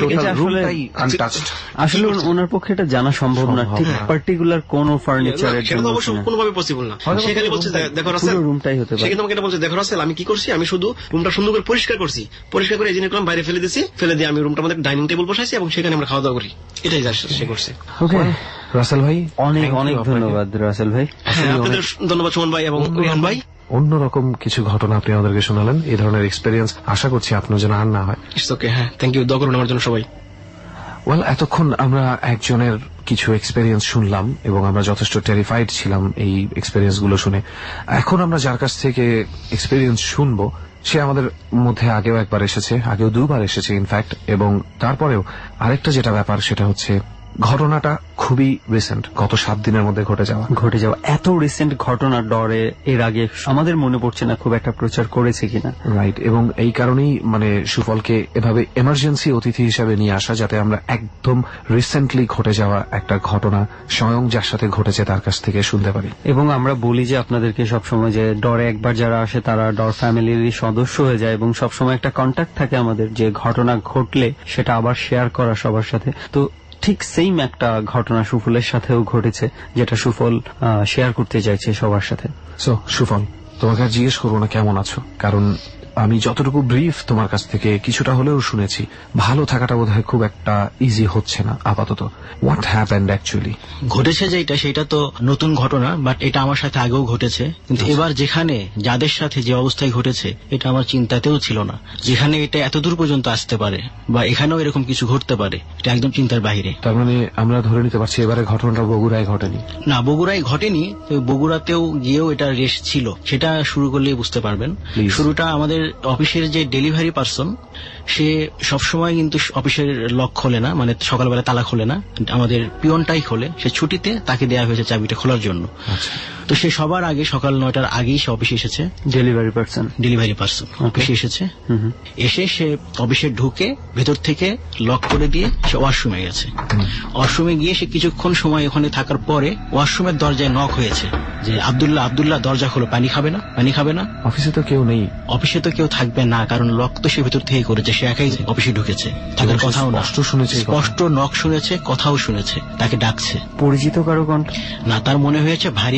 আসলে ওনার পক্ষে এটা জানা সম্ভব না, ঠিক পার্টিকুলার কোন ফার্নিচারের জন্য কোনোভাবে পসিবল না। সেখানে বলছে দেখো রাসেল, রুমটাই হতে পারে। সেখানে আমাকে এটা বলছে দেখো রাসেল, আমি কি করছি, আমি শুধু রুমটা সুন্দর করে পরিষ্কার করছি, পরিষ্কার করে এই জিনিসগুলো বাইরে ফেলে দিয়েছি, ফেলে দিয়ে আমি রুমটার মধ্যে ডাইনিং টেবিল বসাইছি, এবং সেখানে আমরা খাওয়া দাওয়া করি। এটাই যা সে করছে। ওকে রাসেল ভাই, অনেক অনেক ধন্যবাদ রাসেল ভাই। আপনাদের ধন্যবাদ সুমন ভাই এবং রিহান ভাই। অন্যরকম কিছু ঘটনা আপনি আমাদেরকে শোনালেন, এই ধরনের এক্সপেরিয়েন্স আশা করছি আপনার যেন আর না হয়। হ্যাঁ, থ্যাংক ইউ, দোয়া করুন আমার জন্য সবাই। ওয়েল, এতক্ষণ আমরা একজনের কিছু এক্সপেরিয়েন্স শুনলাম এবং আমরা যথেষ্ট টেরিফাইড ছিলাম এই এক্সপেরিয়েন্স গুলো শুনে। এখন আমরা যার কাছ থেকে এক্সপেরিয়েন্স শুনবো সে আমাদের মধ্যে আগেও একবার এসেছে, আগেও দুবার এসেছে ইনফ্যাক্ট, এবং তারপরেও আরেকটা যেটা ব্যাপার সেটা হচ্ছে ঘটনাটা খুবই রিসেন্ট, গত 7 দিনের মধ্যে ঘটে যাওয়া। এত রিসেন্ট ঘটনা ডরে এর আগে আমাদের মনে পড়ছে না খুব একটা প্রচার করেছে কিনা। রাইট, এবং এই কারণেই মানে সুফলকে এভাবে এমার্জেন্সি অতিথি হিসেবে নিয়ে আসা, যাতে আমরা একদম রিসেন্টলি ঘটে যাওয়া একটা ঘটনা স্বয়ং যার সাথে ঘটেছে তার কাছ থেকে শুনতে পারি। এবং আমরা বলি যে আপনাদেরকে সবসময় যে ডরে একবার যারা আসে তারা ডর ফ্যামিলির সদস্য হয়ে যায়, এবং সবসময় একটা কন্ট্যাক্ট থাকে আমাদের, যে ঘটনা ঘটলে সেটা আবার শেয়ার করা সবার সাথে। তো ঠিক সেম একটা ঘটনা সুফলের সাথেও ঘটেছে, যেটা সুফল শেয়ার করতে চাইছে সবার সাথে। সো সুফল, তোমাকে আর জিজ্ঞেস করবো না কেমন আছো, কারণ আমি যতটুকু ব্রিফ তোমার কাছ থেকে কিছুটা হলেও শুনেছি, ভালো থাকাটা বোধহয় খুব একটা ইজি হচ্ছে না আপাতত। What happened actually? ঘটেছে যেটা, সেটা তো নতুন ঘটনা, বাট এটা আমার সাথে আগেও ঘটেছে, কিন্তু এবার যেখানে যাদের সাথে যে অবস্থায় ঘটেছে এটা আমার চিন্তাতেও ছিল না, যেখানে এটা এতদূর পর্যন্ত আসতে পারে বা এখানেও এরকম কিছু ঘটতে পারে, এটা একদম চিন্তার বাইরে। তার মানে আমরা ধরে নিতে পারছি এবারে ঘটনাটা বগুড়ায় ঘটেনি? না, বগুড়ায় ঘটেনি, বগুড়াতেও গিয়েও এটা রেশ ছিল, সেটা শুরু করলেই বুঝতে পারবেন। শুরুটা আমাদের অফিসের যে ডেলিভারি পার্সন, সে সবসময় কিন্তু অফিসের লক খোলে না, মানে সকালবেলা তালা খোলে না, আমাদের পিয়নটাই খোলে। সে ছুটিতে, তাকে দেওয়া হয়েছে চাবিটা খোলার জন্য। তো সে সবার আগে সকাল 9টার আগেই সে অফিসে এসেছে। ডেলিভারি পার্সন অফিসে এসেছে, এসে সে অফিসে ঢুকে ভেতর থেকে লক করে দিয়ে সে ওয়াশরুমে গেছে। ওয়াশরুমে গিয়ে সে কিছুক্ষণ সময় ওখানে থাকার পরে ওয়াশরুমের দরজায় নক হয়েছে যে আব্দুল্লাহ দরজা খোলো, পানি খাবে না। অফিসে তো কেউ নেই, অফিসে তো কেউ থাকবে না, কারণ লক তো সে ভেতর থেকে করেছে, সে একাই অফিসে ঢুকেছে, থাকার কথাও না, স্পষ্ট নক শুনেছে, কথাও শুনেছে, তাকে ডাকছে। পরিচিত কারো কণ্ঠ না, তার মনে হয়েছে ভারী একটা কণ্ঠ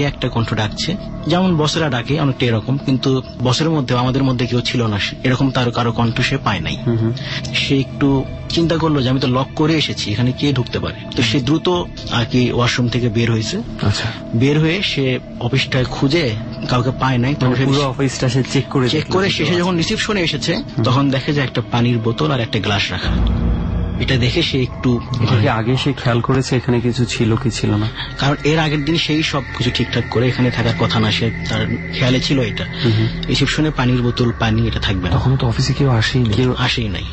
কণ্ঠ ডাকছে, যেমন বসেরা ডাকে অনেকটা এরকম, কিন্তু বসের মধ্যে আমাদের মধ্যে কেউ ছিল না এরকম, তার কারো কণ্ঠ সে পায় নাই। সে একটু চিন্তা করলো যে আমি তো লক করে এসেছি, এখানে কে ঢুকতে পারে। তো সে দ্রুত আর কি ওয়াশরুম থেকে বের হয়েছে। বের হয়ে সে অফিসটায় খুঁজে কাউকে পায় নাই। অফিসটা সে চেক করে শেষে যখন রিসিপশনে এসেছে তখন দেখে যে একটা পানির বোতল আর একটা গ্লাস রাখা। এটা দেখে সে একটু আগে সে খেয়াল করেছে এখানে কিছু ছিল কি ছিল না, কারণ এর আগের দিন সেই সব কিছু ঠিকঠাক করে এখানে থাকার কথা না, সে তার খেয়ালে ছিল এটা রিসেপশনে পানির বোতল পানি এটা থাকবে না। তখন তো অফিসে কেউ আসেই নাই।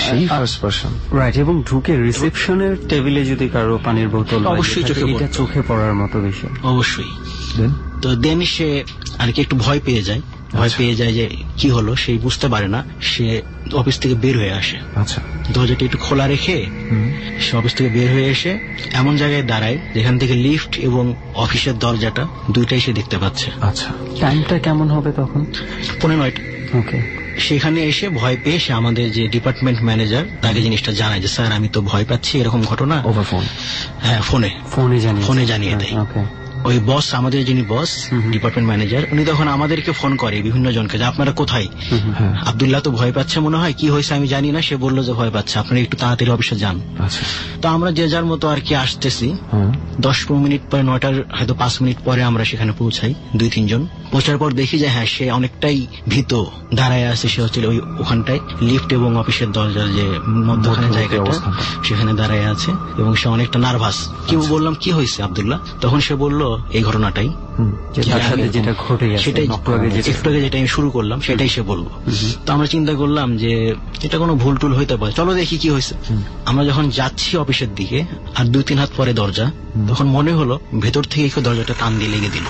রাইট। এবং ঢুকে রিসেপশনের টেবিলে যদি কারো পানির বোতল অবশ্যই চোখে পড়ার মতো বিষয় অবশ্যই। তো দেন সে আর কি একটু ভয় পেয়ে যায় যে কি হলো, সে বুঝতে পারে না। সে অফিস থেকে বের হয়ে আসে, দরজাটা একটু খোলা রেখে সে অফিস থেকে বের হয়ে এসে এমন জায়গায় দাঁড়ায় যেখান থেকে লিফট এবং অফিসের দরজাটা দুইটাই সে দেখতে পাচ্ছে। টাইমটা কেমন হবে তখন? 9:30। ওকে। সেখানে এসে ভয় পেয়ে সে আমাদের যে ডিপার্টমেন্ট ম্যানেজার তাকে জিনিসটা জানায় যে স্যার আমি তো ভয় পাচ্ছি, এরকম ঘটনা। Over phone? হ্যাঁ, ফোনে জানিয়ে দেয়। ওই বস, আমাদের যিনি বস ডিপার্টমেন্ট ম্যানেজার, উনি তখন আমাদেরকে ফোন করে বিভিন্ন জনকে যে আপনারা কোথায়। আব্দুল্লাহ তো ভয় পাচ্ছে মনে হয়, কি হয়েছে আমি জানি না, সে বললো যে ভয় পাচ্ছে, আপনারা একটু তাড়াতাড়ি অফিসে যান। তো আমরা যে যার মতো আর কি আসতেছি। 10-15 মিনিট পরে, 9টার হয়তো 5 মিনিট পরে আমরা সেখানে পৌঁছাই 2-3 জন। পৌঁছার পর দেখি যে হ্যাঁ, সে অনেকটাই ভীত দাঁড়ায় আছে। সে হচ্ছে ওখানটায় লিফট এবং অফিসের দরজার যে মধ্যখানে জায়গাটা, সেখানে দাঁড়ায় আছে এবং সে অনেকটা নার্ভাস। কেউ বললাম কি হয়েছে আব্দুল্লাহ, তখন সে বললো এই ঘটনাটাই, যেটা ঘটে গেছে, সেটাই একটু আগে যেটা আমি শুরু করলাম সেটাই সে বলবো। তো আমরা চিন্তা করলাম যে এটা কোনো ভুল টুল হইতে পারে, চলো দেখি কি হয়েছে। আমরা যখন যাচ্ছি অফিসের দিকে আর 2-3 হাত পরে দরজা, তখন মনে হলো ভেতর থেকে কেউ দরজাটা টান দিয়ে লেগে দিল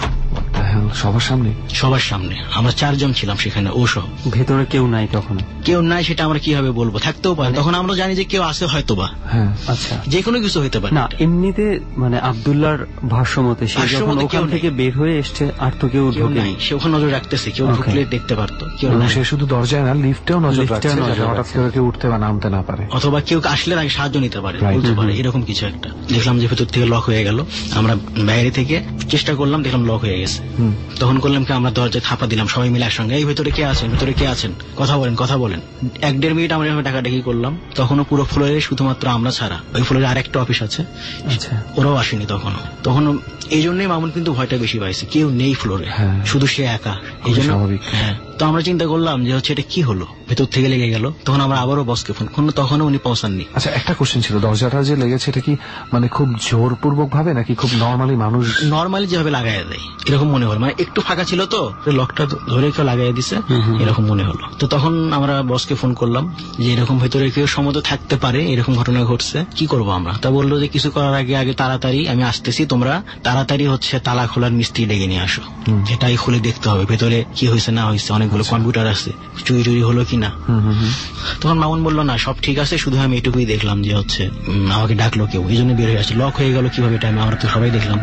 সবার সামনে। আমরা 4 জন ছিলাম সেখানে, ও সহ। ভেতরে কেউ নাই? তখন কেউ নাই সেটা আমরা কিভাবে বলবো, থাকতেও পারে। তখন আমরা জানি যে কেউ আছে হয়তোবা, আচ্ছা, যে কোনো কিছু হইতে পারে। না, এমনিতে মানে আব্দুল্লাহর ভাষ্যমতে সে যখন ওখান থেকে বের হয়ে এসছে আর তো কেউ ঢোকে নাই, সে ওখানে নজর রাখতেছে, কেউ ঢুকলে দেখতে পারতো। সে শুধু দরজায় না, লিফটেও নজর রাখছে, হঠাৎ করে কেউ উঠতে বা নামতে না পারে, অথবা কেউ আসলে আগে সাহায্য নিতে পারে, বলতে পারে এরকম কিছু একটা। দেখলাম যে ভেতর থেকে লক হয়ে গেল। আমরা বাইরে থেকে চেষ্টা করলাম, দেখলাম লক হয়ে গেছে। তখন করলাম কি, আমরা দরজায় থাপা দিলাম সবাই মিলে একসঙ্গে, এই ভেতরে কে আছেন, কথা বলেন। 1-1.5 মিনিট আমরা ডাকাডাকি করলাম। তখনও পুরো ফ্লোরে শুধুমাত্র আমরা ছাড়া, ওই ফ্লোরে আরেকটা অফিস আছে, ওরাও আসেনি তখন এই জন্যই মামুন কিন্তু ভয়টা বেশি পাইছে, কেউ নেই ফ্লোরে, শুধু সে একা। এই জন্য তো আমরা চিন্তা করলাম যে হচ্ছে এটা কি হলো, ভেতর থেকে লেগে গেল। তখন আমরা আবারও বসকে ফোন করলাম, তখনও উনি পৌঁছাননি। আচ্ছা, একটা কোশ্চেন ছিল, দরজাটা যে লেগেছে এটা কি মানে খুব জোরপূর্বক ভাবে নাকি খুব নর্মালি যেভাবে লাগাই দেয় এরকম মনে হলো, মানে একটু ফাঁকা ছিল তো লকটা ধরে কেউ লাগাই দিছে এরকম মনে হলো। তো তখন আমরা বসকে ফোন করলাম যে এরকম ভেতরে কেউ সম্ভবত থাকতে পারে, এরকম ঘটনা ঘটছে, কি করবো আমরা। তা বললো যে কিছু করার আগে তাড়াতাড়ি আমি আসতেছি, তোমরা তাড়াতাড়ি হচ্ছে তালা খোলার মিস্ত্রি ডেকে নিয়ে আসো, এটাই খুলে দেখতে হবে ভেতরে কি হয়েছে না হয়েছে, অনেকগুলো কম্পিউটার আছে, চুরি হলো কিনা। তখন মামুন বললো না, সব ঠিক আছে, শুধু আমি এটুকুই দেখলাম যে হচ্ছে আমাকে ডাকলো কেউ, এই জন্য বের হয়ে আসছে। লক হয়ে গেল কিভাবে এটা আমরা তো সবাই দেখলাম।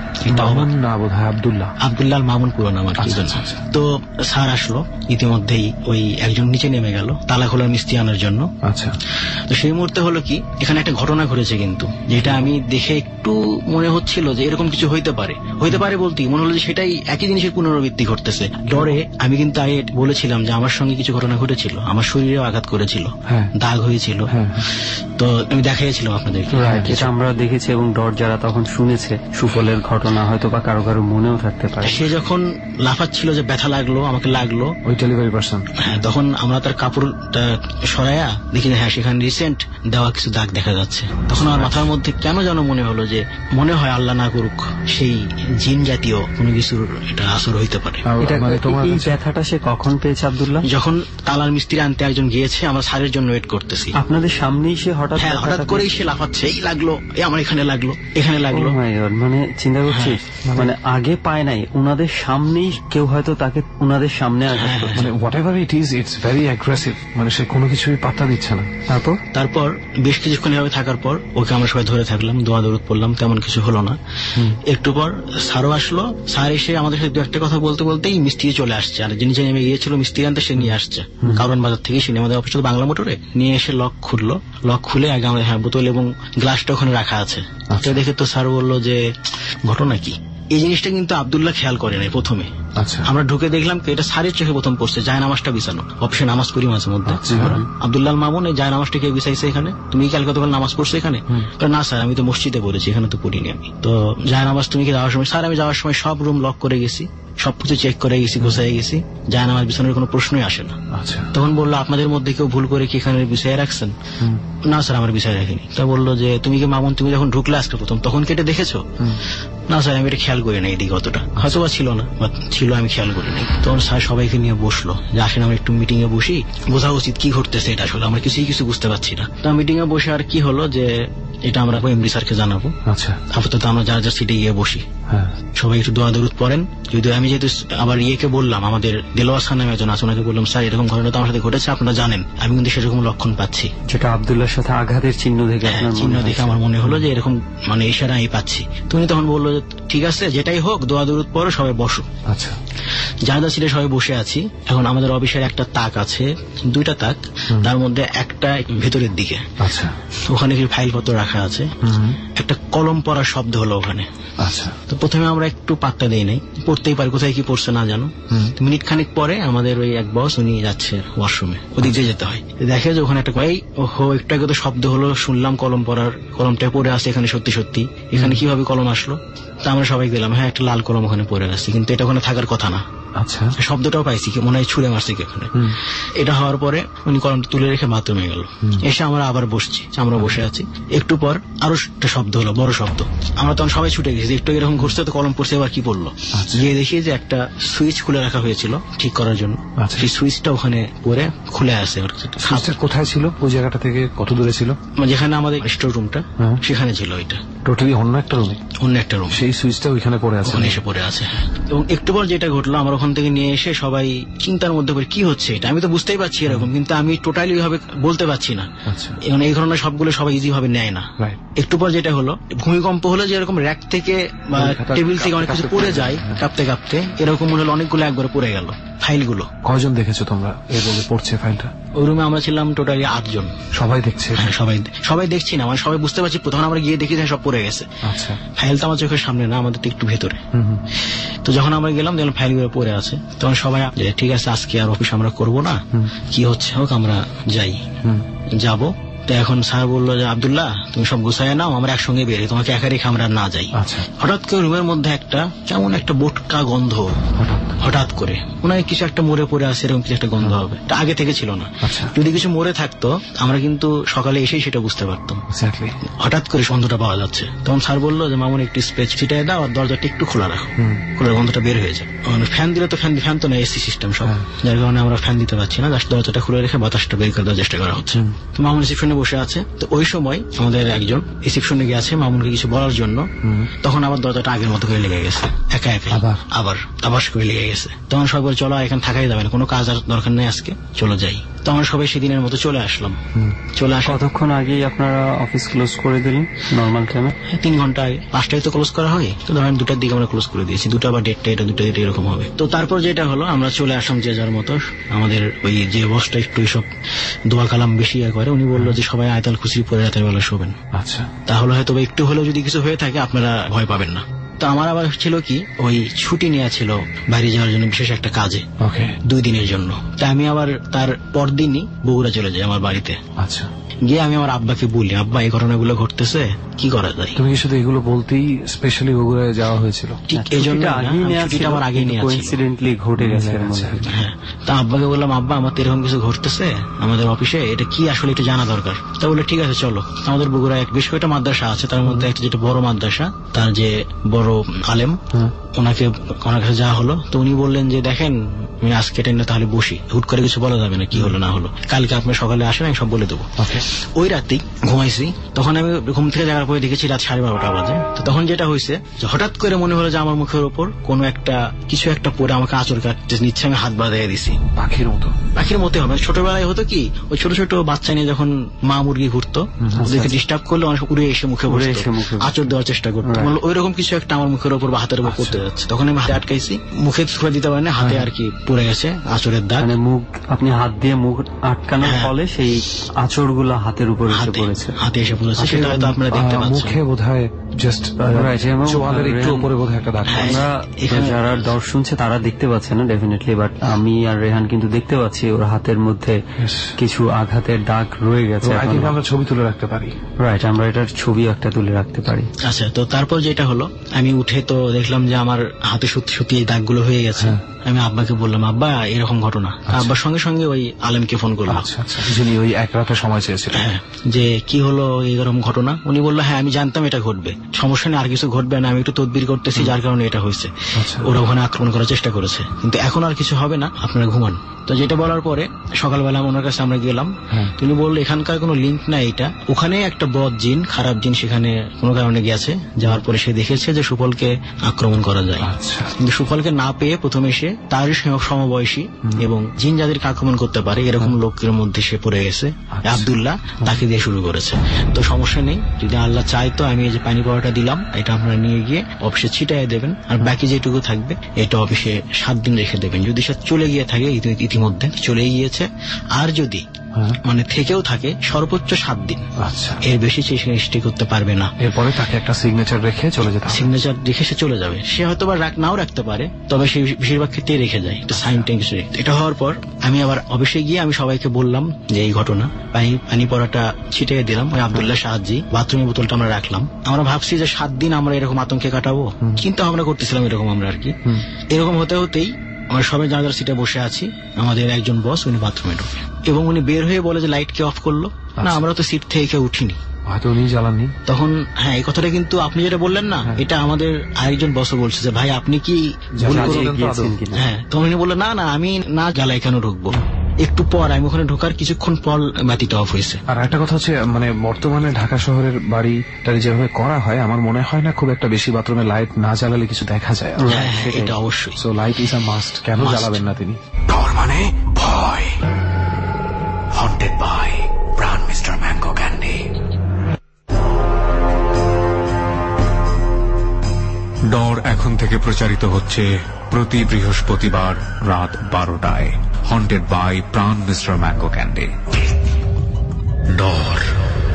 আব্দুল্লাহ মামুন পুরো নাম আর কি। তো স্যার আসলো, ইতিমধ্যেই ওই একজন নিচে নেমে গেল তালা খোলার মিস্ত্রি আনার জন্য। আচ্ছা, তো সেই মুহূর্তে হলো কি, এখানে একটা ঘটনা ঘটেছে কিন্তু, যেটা আমি দেখে একটু মনে হচ্ছিল যে এরকম কিছু হইতে পারে বলতেই মনে হলো যে সেটাই একই জিনিসের পুনরাবৃত্তি ঘটতেছে। ডরে আমি কিন্তু আগে বলেছিলাম যে আমার সঙ্গে কিছু ঘটনা ঘটেছিল, আমার শরীরেও আঘাত করেছিল, দাগ হয়েছিল, তো আমি দেখাইছিলাম আপনাদের। এটা আমরা দেখেছি এবং ডর যারা তখন শুনেছে সুফলের ঘটনা হয়তো বা কারো মনেও থাকতে পারে। সে যখন লাফাচ্ছিল যে ব্যথা লাগলো, আমাকে লাগলো, ওই ডেলিভারি পার্সন, তখন আমরা তার কাপড়টা সরাইয়া দেখি যে সেখানে রিসেন্ট দেওয়া কিছু দাগ দেখা যাচ্ছে। তখন আমার মাথার মধ্যে কেন যেন মনে হলো যে মনে হয় আল্লাহ না করুক সেই জিন জাতীয় কোনো কিছুর এটা আসর হইতে পারে। এই ব্যথাটা সে কখন পেয়েছে আব্দুল্লাহ? যখন তালার মিস্ত্রি আনতে একজন গিয়েছে, আমরা স্যারের জন্য ওয়েট করতেছি। আপনাদের সামনেই সে হঠাৎ করেই সে লাফাচ্ছে, এই লাগলো, আমার এখানে লাগলো। মানে চিন্তা করছিস, মানে আগে পায় নাই, উনাদের সামনেই কেউ হয়তো তাকে উনাদের সামনে মানে whatever it is, it's very aggressive, মানে সে কোনো কিছুই পাত্তা দিচ্ছে না। তারপর বেশ কিছুক্ষণ এভাবে থাকার পর ওকে আমরা সবাই ধরে থাকলাম, দোয়া দরুদ পড়লাম, তেমন কিছু হলো না। একটু পর স্যারও আসলো, স্যার এসে আমাদের সাথে একটা কথা বলতে বলতেই মিস্ত্রি চলে আসছে, আর যিনি যে নেমে গিয়েছিল মিস্ত্রি আনতে সে নিয়ে আসছে কারণ বাজার থেকে, সে আমাদের অফিস বাংলা মোটরে নিয়ে এসে লক খুললো। লক খুলে আগে আমাদের বোতল এবং গ্লাসটা ওখানে রাখা আছে। দেখে তো স্যার বললো যে ঘটনা কি, এই জিনিসটা কিন্তু আব্দুল্লাহ খেয়াল করে নাই প্রথমে। আচ্ছা, আমরা ঢুকে দেখলাম এটা স্যারের চোখে প্রথম পড়ছে, যায় নামাজটা বিছানো, অফিসে নামাজ করি মাঝে মধ্যে। আব্দুল্লাহ মামুন, এই যায় নামাজটা কে বিছাইছে এখানে, তুমি কাল কতকাল নামাজ পড়ছো এখানে? না স্যার, আমি তো মসজিদে পড়েছি, এখানে তো পড়িনি আমি। তো যায় নামাজ তুমি কি যাওয়ার সময়? স্যার আমি যাওয়ার সময় সব রুম লক করে গেছি, সবকিছু চেক করে গেছি, গোছাই গেছি, যায় নামাজ বিছানোর কোনো প্রশ্নই আসে না। তখন বললো আপনাদের মধ্যে কেউ ভুল করে কি এখানে বিছাই রাখছেন? না স্যার, আমার বিছাই রাখিনি। তা বললো যে তুমি কি মামুন, তুমি যখন ঢুকলে আজকে প্রথম, তখন কেটে দেখেছো? না স্যার, আমি এটা খেয়াল করি না, এদিকে অতটা হয়তো বা ছিল না, ছিল আমি খেয়াল করি নাই। তখন স্যার সবাইকে নিয়ে বসলো যে আসেন আমরা একটু মিটিং এ বসি, বোঝা উচিত কি ঘটতেছে এটা, আসলে আমরা কিছু বুঝতে পারছি না। তা মিটিং এ বসে আর কি হলো যে এটা আমরা এমডি স্যারকে জানাবো। আচ্ছা, আপাতত আমরা যার যার সিটে গিয়ে বসি, সবাই একটু দোয়া দরুদ পড়েন। যদি আমি যেহেতু আবার ইয়েকে বললাম, আমাদের দেলোয়ার খান নামে একজন আছে, ওনাকে বললাম স্যার এরকম ঘটনা তো আমার সাথে ঘটেছে, আপনারা জানেন, আমি কিন্তু সেরকম লক্ষণ পাচ্ছি, যেটা আব্দুল্লাহর সাথে আঘাতের চিহ্ন দেখে আমার মনে হলো যে এরকম মানে ইশারা আমি পাচ্ছি। তুমি তখন বললো যে ঠিক আছে, যেটাই হোক দোয়া দরুদ পড়ো, সবাই বসো। আচ্ছা, যার যার সিটে সবাই বসে আছি। এখন আমাদের অফিসের একটা তাক আছে, 2টা তাক, তার মধ্যে একটা ভেতরের দিকে। আচ্ছা, ওখানে কিছু ফাইলপত্র রাখা আছে, একটা কলম পড়ার শব্দ হলো ওখানে। আচ্ছা, তো প্রথমে আমরা একটু পাত্তা দেই নাই, পড়তেই পারি, কোথায় কি পড়ছে না জানো। মিনিট খানিক পরে আমাদের ওই এক বস উনি যাচ্ছে ওয়াশরুমে, ওদিক দিয়ে যেতে হয়, দেখে যে ওখানে একটা একটু আগে তো শব্দ হলো, শুনলাম কলম পড়ার, কলমটা পড়ে আসছে এখানে, সত্যি সত্যি এখানে কিভাবে কলম আসলো? তা আমরা সবাই দিলাম হ্যাঁ একটা লাল কলম ওখানে পড়ে আসছে, কিন্তু এটা ওখানে থাকার কথা না। আচ্ছা, শব্দটাও পাইছি, মনে হয় ছুঁড়ে মারছে কি ওখানে। এটা হওয়ার পরে উনি কলমটা তুলে রেখে বাথরুমে গেল, এসে আমরা আবার বসছি, আমরা বসে আছি। একটু পর আরো একটা শব্দ হলো, বড় শব্দ। আমরা তখন সবাই ছুটে গেছি, একটু এরকম ঘুরছে তো কলম পড়ছে, এবার কি পড়লো? গিয়ে দেখি যে একটা সুইচ খুলে রাখা হয়েছিল ঠিক করার জন্য, সেই সুইচটা ওখানে পরে খুলে আসে। কোথায় ছিল ওই জায়গাটা থেকে? কত দূরে ছিল? যেখানে আমাদের স্টোর রুমটা সেখানে ছিল। এটা টোটালি অন্য একটা রুমে, অন্য একটা রুম, সেই সুইচটা ওইখানে পড়ে আছে, ওখানে এসে পড়ে আছে। এবং একটু পর যেটা ঘটলো, আমরা ওখান থেকে নিয়ে এসে সবাই চিন্তার মধ্যে পড়ে, কি হচ্ছে এটা? আমি তো বুঝতেই পারছি এরকম, কিন্তু আমি টোটালি ভাবে বলতে পারছি না। এবং এই ধরনের সবগুলো সবাই ইজি ভাবে নেয় না। একটু পর যেটা হলো, ভূমিকম্প হলো, যে এরকম র্যাক থেকে বা টেবিল থেকে অনেক কিছু পড়ে যায় কাঁপতে কাঁপতে, এরকম মনে হলো অনেকগুলো একবারে পড়ে গেল। ফাইলগুলো কয়জন দেখেছো তোমরা এভাবে পড়ছে ফাইলটা? ওই রুমে আমরা ছিলাম টোটালি 8 জন। সবাই দেখছে? হ্যাঁ, সবাই দেখছি না, মানে সবাই বুঝতে পারছি। তখন আমরা গিয়ে দেখি সব পড়ে গেছে। আচ্ছা, ফাইল তো আমার চোখের সামনে না, আমাদের তো একটু ভেতরে। তো যখন আমরা গেলাম দেখলাম ফাইলগুলো পড়ে আছে, তখন সবাই ঠিক আছে আজকে আর অফিস আমরা করবো না, কি হচ্ছে হোক আমরা যাই। যাবো তো এখন স্যার বললো যে আব্দুল্লাহ তুমি সব গুছায় নাও, আমরা একসঙ্গে বেরিয়ে, তোমাকে একা রেখে আমরা না যাই। হঠাৎ করে রুমের মধ্যে একটা কেমন একটা বোটকা গন্ধ, হঠাৎ করে মনে হয় কিছু একটা মরে পড়ে আছে, এরকম কিছু একটা গন্ধ হবে, এটা আগে থেকে ছিল না। যদি কিছু মরে থাকতো আমরা কিন্তু সকালে এসেই সেটা বুঝতে পারতাম। হঠাৎ করে গন্ধটা পাওয়া যাচ্ছে, তখন স্যার বললো যে মামুন একটু স্পেস ছিটাই দাও আর দরজাটা একটু খোলা রাখো, খোলা গন্ধটা বের হয়ে যায়। ফ্যান দিলে তো ফ্যান তো না, এসি সিস্টেম সব, যার কারণে আমরা ফ্যান দিতে পারছি না, জাস্ট দরজাটা খুলে রেখে বাতাসটা বের করে দেওয়ার চেষ্টা করা হচ্ছে। তো মামুন রিসেপশনে বসে আছে। তো ওই সময় আমাদের একজন রিসেপশনে গেছে মামুনকে কিছু বলার জন্য, তখন আবার দরজাটা আগের মতো করে লেগে গেছে, একা একা আবার আবাস করে লেগে গেছে। তখন সবাই বলে চলো এখানে থাকাই যাবে না, কোনো কাজ আর দরকার নেই, আজকে চলো যাই। তো আমরা সবাই সেদিনের মতো চলে আসলাম। কতক্ষণ আগেই আপনারা অফিস ক্লোজ করে দিলেন নর্মাল টাইমে? 3 ঘন্টা আগে, 5টায় তো ক্লোজ করা হয়, তো ধরেন 2টার দিকে আমরা ক্লোজ করে দিয়েছি, 2টা বা 1:30 এরকম হবে। তো তারপর যেটা হলো, আমরা চলে আসলাম যে যার মতো। আমাদের ওই যে বসটা একটু এইসব দোয়া কালাম বেশি করে, উনি বললো যে সবাই আয়াতুল কুরসি পড়ে রাতের বেলা শোবেন। আচ্ছা, তাহলে হয়তো একটু হলেও যদি কিছু হয়ে থাকে আপনারা ভয় পাবেন না। তো আমার আবার ছিল কি, ওই ছুটি নেওয়া ছিল বাইরে যাওয়ার জন্য, বিশেষ একটা কাজে 2 দিনের জন্য। তা আমি আবার তার পরদিনই বগুড়া চলে যাই আমার বাড়িতে। আচ্ছা, গিয়ে আমি আমার আব্বাকে বলি, আব্বা এই ঘটনাগুলো ঘটতেছে, কি করা যায়? তুমি কি শুধু এগুলো বলতেই স্পেশালি বগুড়ায় যাওয়া হয়েছিল? ঠিক এই জন্য আমার আগেই নিয়ে ঘটে গেছে। হ্যাঁ, তা আব্বাকে বললাম, আব্বা আমার এরকম কিছু ঘটতেছে আমাদের অফিসে, এটা কি আসলে একটু জানা দরকার। তা বলে ঠিক আছে চলো। আমাদের বগুড়ায় বেশ কয়েকটা মাদ্রাসা আছে, তার মধ্যে একটা যেটা বড় মাদ্রাসা, তার যে বড় আলেম, ওনার কাছে যাওয়া হলো। তো উনি বললেন যে দেখেন আমি আজকে এটা তাহলে বসি, হুট করে কিছু বলা যাবে না, কি হলো না হলো, কালকে আপনি সকালে আসেন আমি সব বলে দেবো। ওই রাতেই ঘুমাইছি, তখন আমি ঘুম থেকে যাওয়ার পরে দেখেছি রাত 12:30 বাজে। তো তখন যেটা হয়েছে, হঠাৎ করে মনে হলো যে আমার মুখের উপর কোনো একটা কিছু একটা পরে আমাকে আঁচড় কাটতে নিচ্ছে, আমি হাত বাঁধিয়ে দিছি। পাখির মতো হবে। ছোটবেলায় হতো কি, ওই ছোট ছোট বাচ্চা নিয়ে যখন মা মুরগি ঘুরতো, ওদেরকে ডিস্টার্ব করলে অনেক উড়ে এসে মুখে আঁচড় দেওয়ার চেষ্টা করতো, ওই রকম কিছু একটা আমার মুখের উপর বা হাতের উপর করতে যাচ্ছে। তখন আমি হাতে আটকাইছি, মুখে ছুঁড়ে দিতে পারি না, হাতে আর কি পড়ে গেছে, আঁচড়ের দাগ। মানে মুখ, আপনি হাত দিয়ে মুখ আটকানোর ফলে সেই আঁচড়গুলো হাতের উপর এসে পড়েছে, হাতে এসে পড়েছে। সেটা হয়তো আপনারা দেখতে পাচ্ছেন। মুখে বোধহয় জাস্ট চোয়ালের একটু উপরে বোধহয় একটা দাগ। আমরা যারা দর্শক শুনছে তারা দেখতে পাচ্ছে না ডেফিনেটলি, বাট আমি আর রেহান কিন্তু দেখতে পাচ্ছি ওর হাতের মধ্যে কিছু আঘাতের দাগ রয়ে গেছে। আমরা ছবি তুলে রাখতে পারি। রাইট, আমরা এটার ছবি একটা তুলে রাখতে পারি। আচ্ছা, তো তারপর যেটা হলো, আমি উঠে তো দেখলাম যে আমার হাতে সত্যি সত্যি এই দাগগুলো হয়ে গেছে। আমি আব্বাকে বললাম, আব্বা এরকম ঘটনা। আব্বার সঙ্গে সঙ্গে ওই আলেমকে ফোন করলাম, যিনি ওই এক রাতে সময় চেয়েছিলেন, যে কি হলো এরকম ঘটনা। উনি বললো, হ্যাঁ আমি জানতাম এটা ঘটবে, সমস্যা নেই, আর কিছু ঘটবে না, আমি একটু তদবির করতেছি, যার কারণে এটা হয়েছে। ওরা ওখানে আক্রমণ করার চেষ্টা করেছে, কিন্তু এখন আর কিছু হবে না, আপনারা ঘুমান। তো যেটা বলার পরে সকালবেলা ওনার কাছে আমরা গেলাম। তিনি বললো এখানকার কোনো লিঙ্ক নাই, এটা ওখানে একটা বদ জিন, খারাপ জিন সেখানে কোনো কারণে গেছে। যাওয়ার পরে সে দেখেছে যে সুফলকে আক্রমণ করা যায়, কিন্তু সুফলকে না পেয়ে প্রথমে সে তারই সমবয়সী এবং জিন যাদেরকে আক্রমণ করতে পারে এরকম লোকের মধ্যে সে পড়ে গেছে, আব্দুল্লাহ, তাকে দিয়ে শুরু করেছে। তো সমস্যা নেই, যদি আল্লাহ চায় তো আমি এই যে পানি পড়াটা দিলাম, এটা আপনারা নিয়ে গিয়ে অফিসে ছিটাই দেবেন, আর বাকি যেটুকু থাকবে এটা অফিসে 7 দিন রেখে দেবেন। যদি সে চলে গিয়ে থাকে, ইতিমধ্যে চলে গিয়েছে, আর যদি মানে থেকেও থাকে সর্বোচ্চ 7 দিন, এর বেশি সে করতে পারবে না। এরপরে তাকে একটা সিগনেচার রেখে চলে যেতে, সিগনেচার রেখে সে চলে যাবে। সে হয়তো বা নাও রাখতে পারে, তবে সে বেশিরভাগ ক্ষেত্রে রেখে যায়, একটা সাইন ট্যাঙ্ক। এটা হওয়ার পর আমি আবার অফিসে গিয়ে আমি সবাইকে বললাম যে এই ঘটনা, পানি পড়াটা ছিটিয়ে দিলাম ওই আব্দুল্লাহ সাহায্যে, বাথরুমের বোতলটা আমরা রাখলাম। আমরা ভাবছি যে 7 দিন আমরা এরকম আতঙ্কে কাটাবো, চিন্তা ভাবনা করতেছিলাম এরকম আমরা আর কি। এরকম হতে হতেই আমরা সবাই জানাজার সিটে বসে আছি, আমাদের একজন বস উনি বাথরুমে ঢোকে এবং উনি বের হয়ে বলে যে লাইট কে অফ করলো না, আমরা তো সিট থেকে কেউ উঠিনি, হয়তো উনি জ্বালাননি। তখন হ্যাঁ, এই কথাটা কিন্তু আপনি যেটা বললেন না, এটা আমাদের আরেকজন বসও বলছে যে ভাই আপনি কি হ্যাঁ, তখন উনি বললেন না আমি না জ্বালাই কেন ঢুকবো। একটু পর আমি ওখানে ঢোকার কিছুক্ষণ পর বাতিটা অফ হয়েছে। আর একটা কথা হচ্ছে, মানে বর্তমানে ঢাকা শহরের বাড়িটা যেভাবে করা হয়, আমার মনে হয় না খুব একটা বেশি বাথরুমে লাইট না জ্বালালে কিছু দেখা যায়। এটা অবশ্যই, so light is a must. কেন জ্বালাবেন না তিনি? ডর মানে ভয়, haunted by Pran Mister Mango candy. Dar এখন থেকে প্রচারিত হচ্ছে প্রতি বৃহস্পতিবার রাত 12টায়। Haunted by Pran Mister Mango candy. Dar.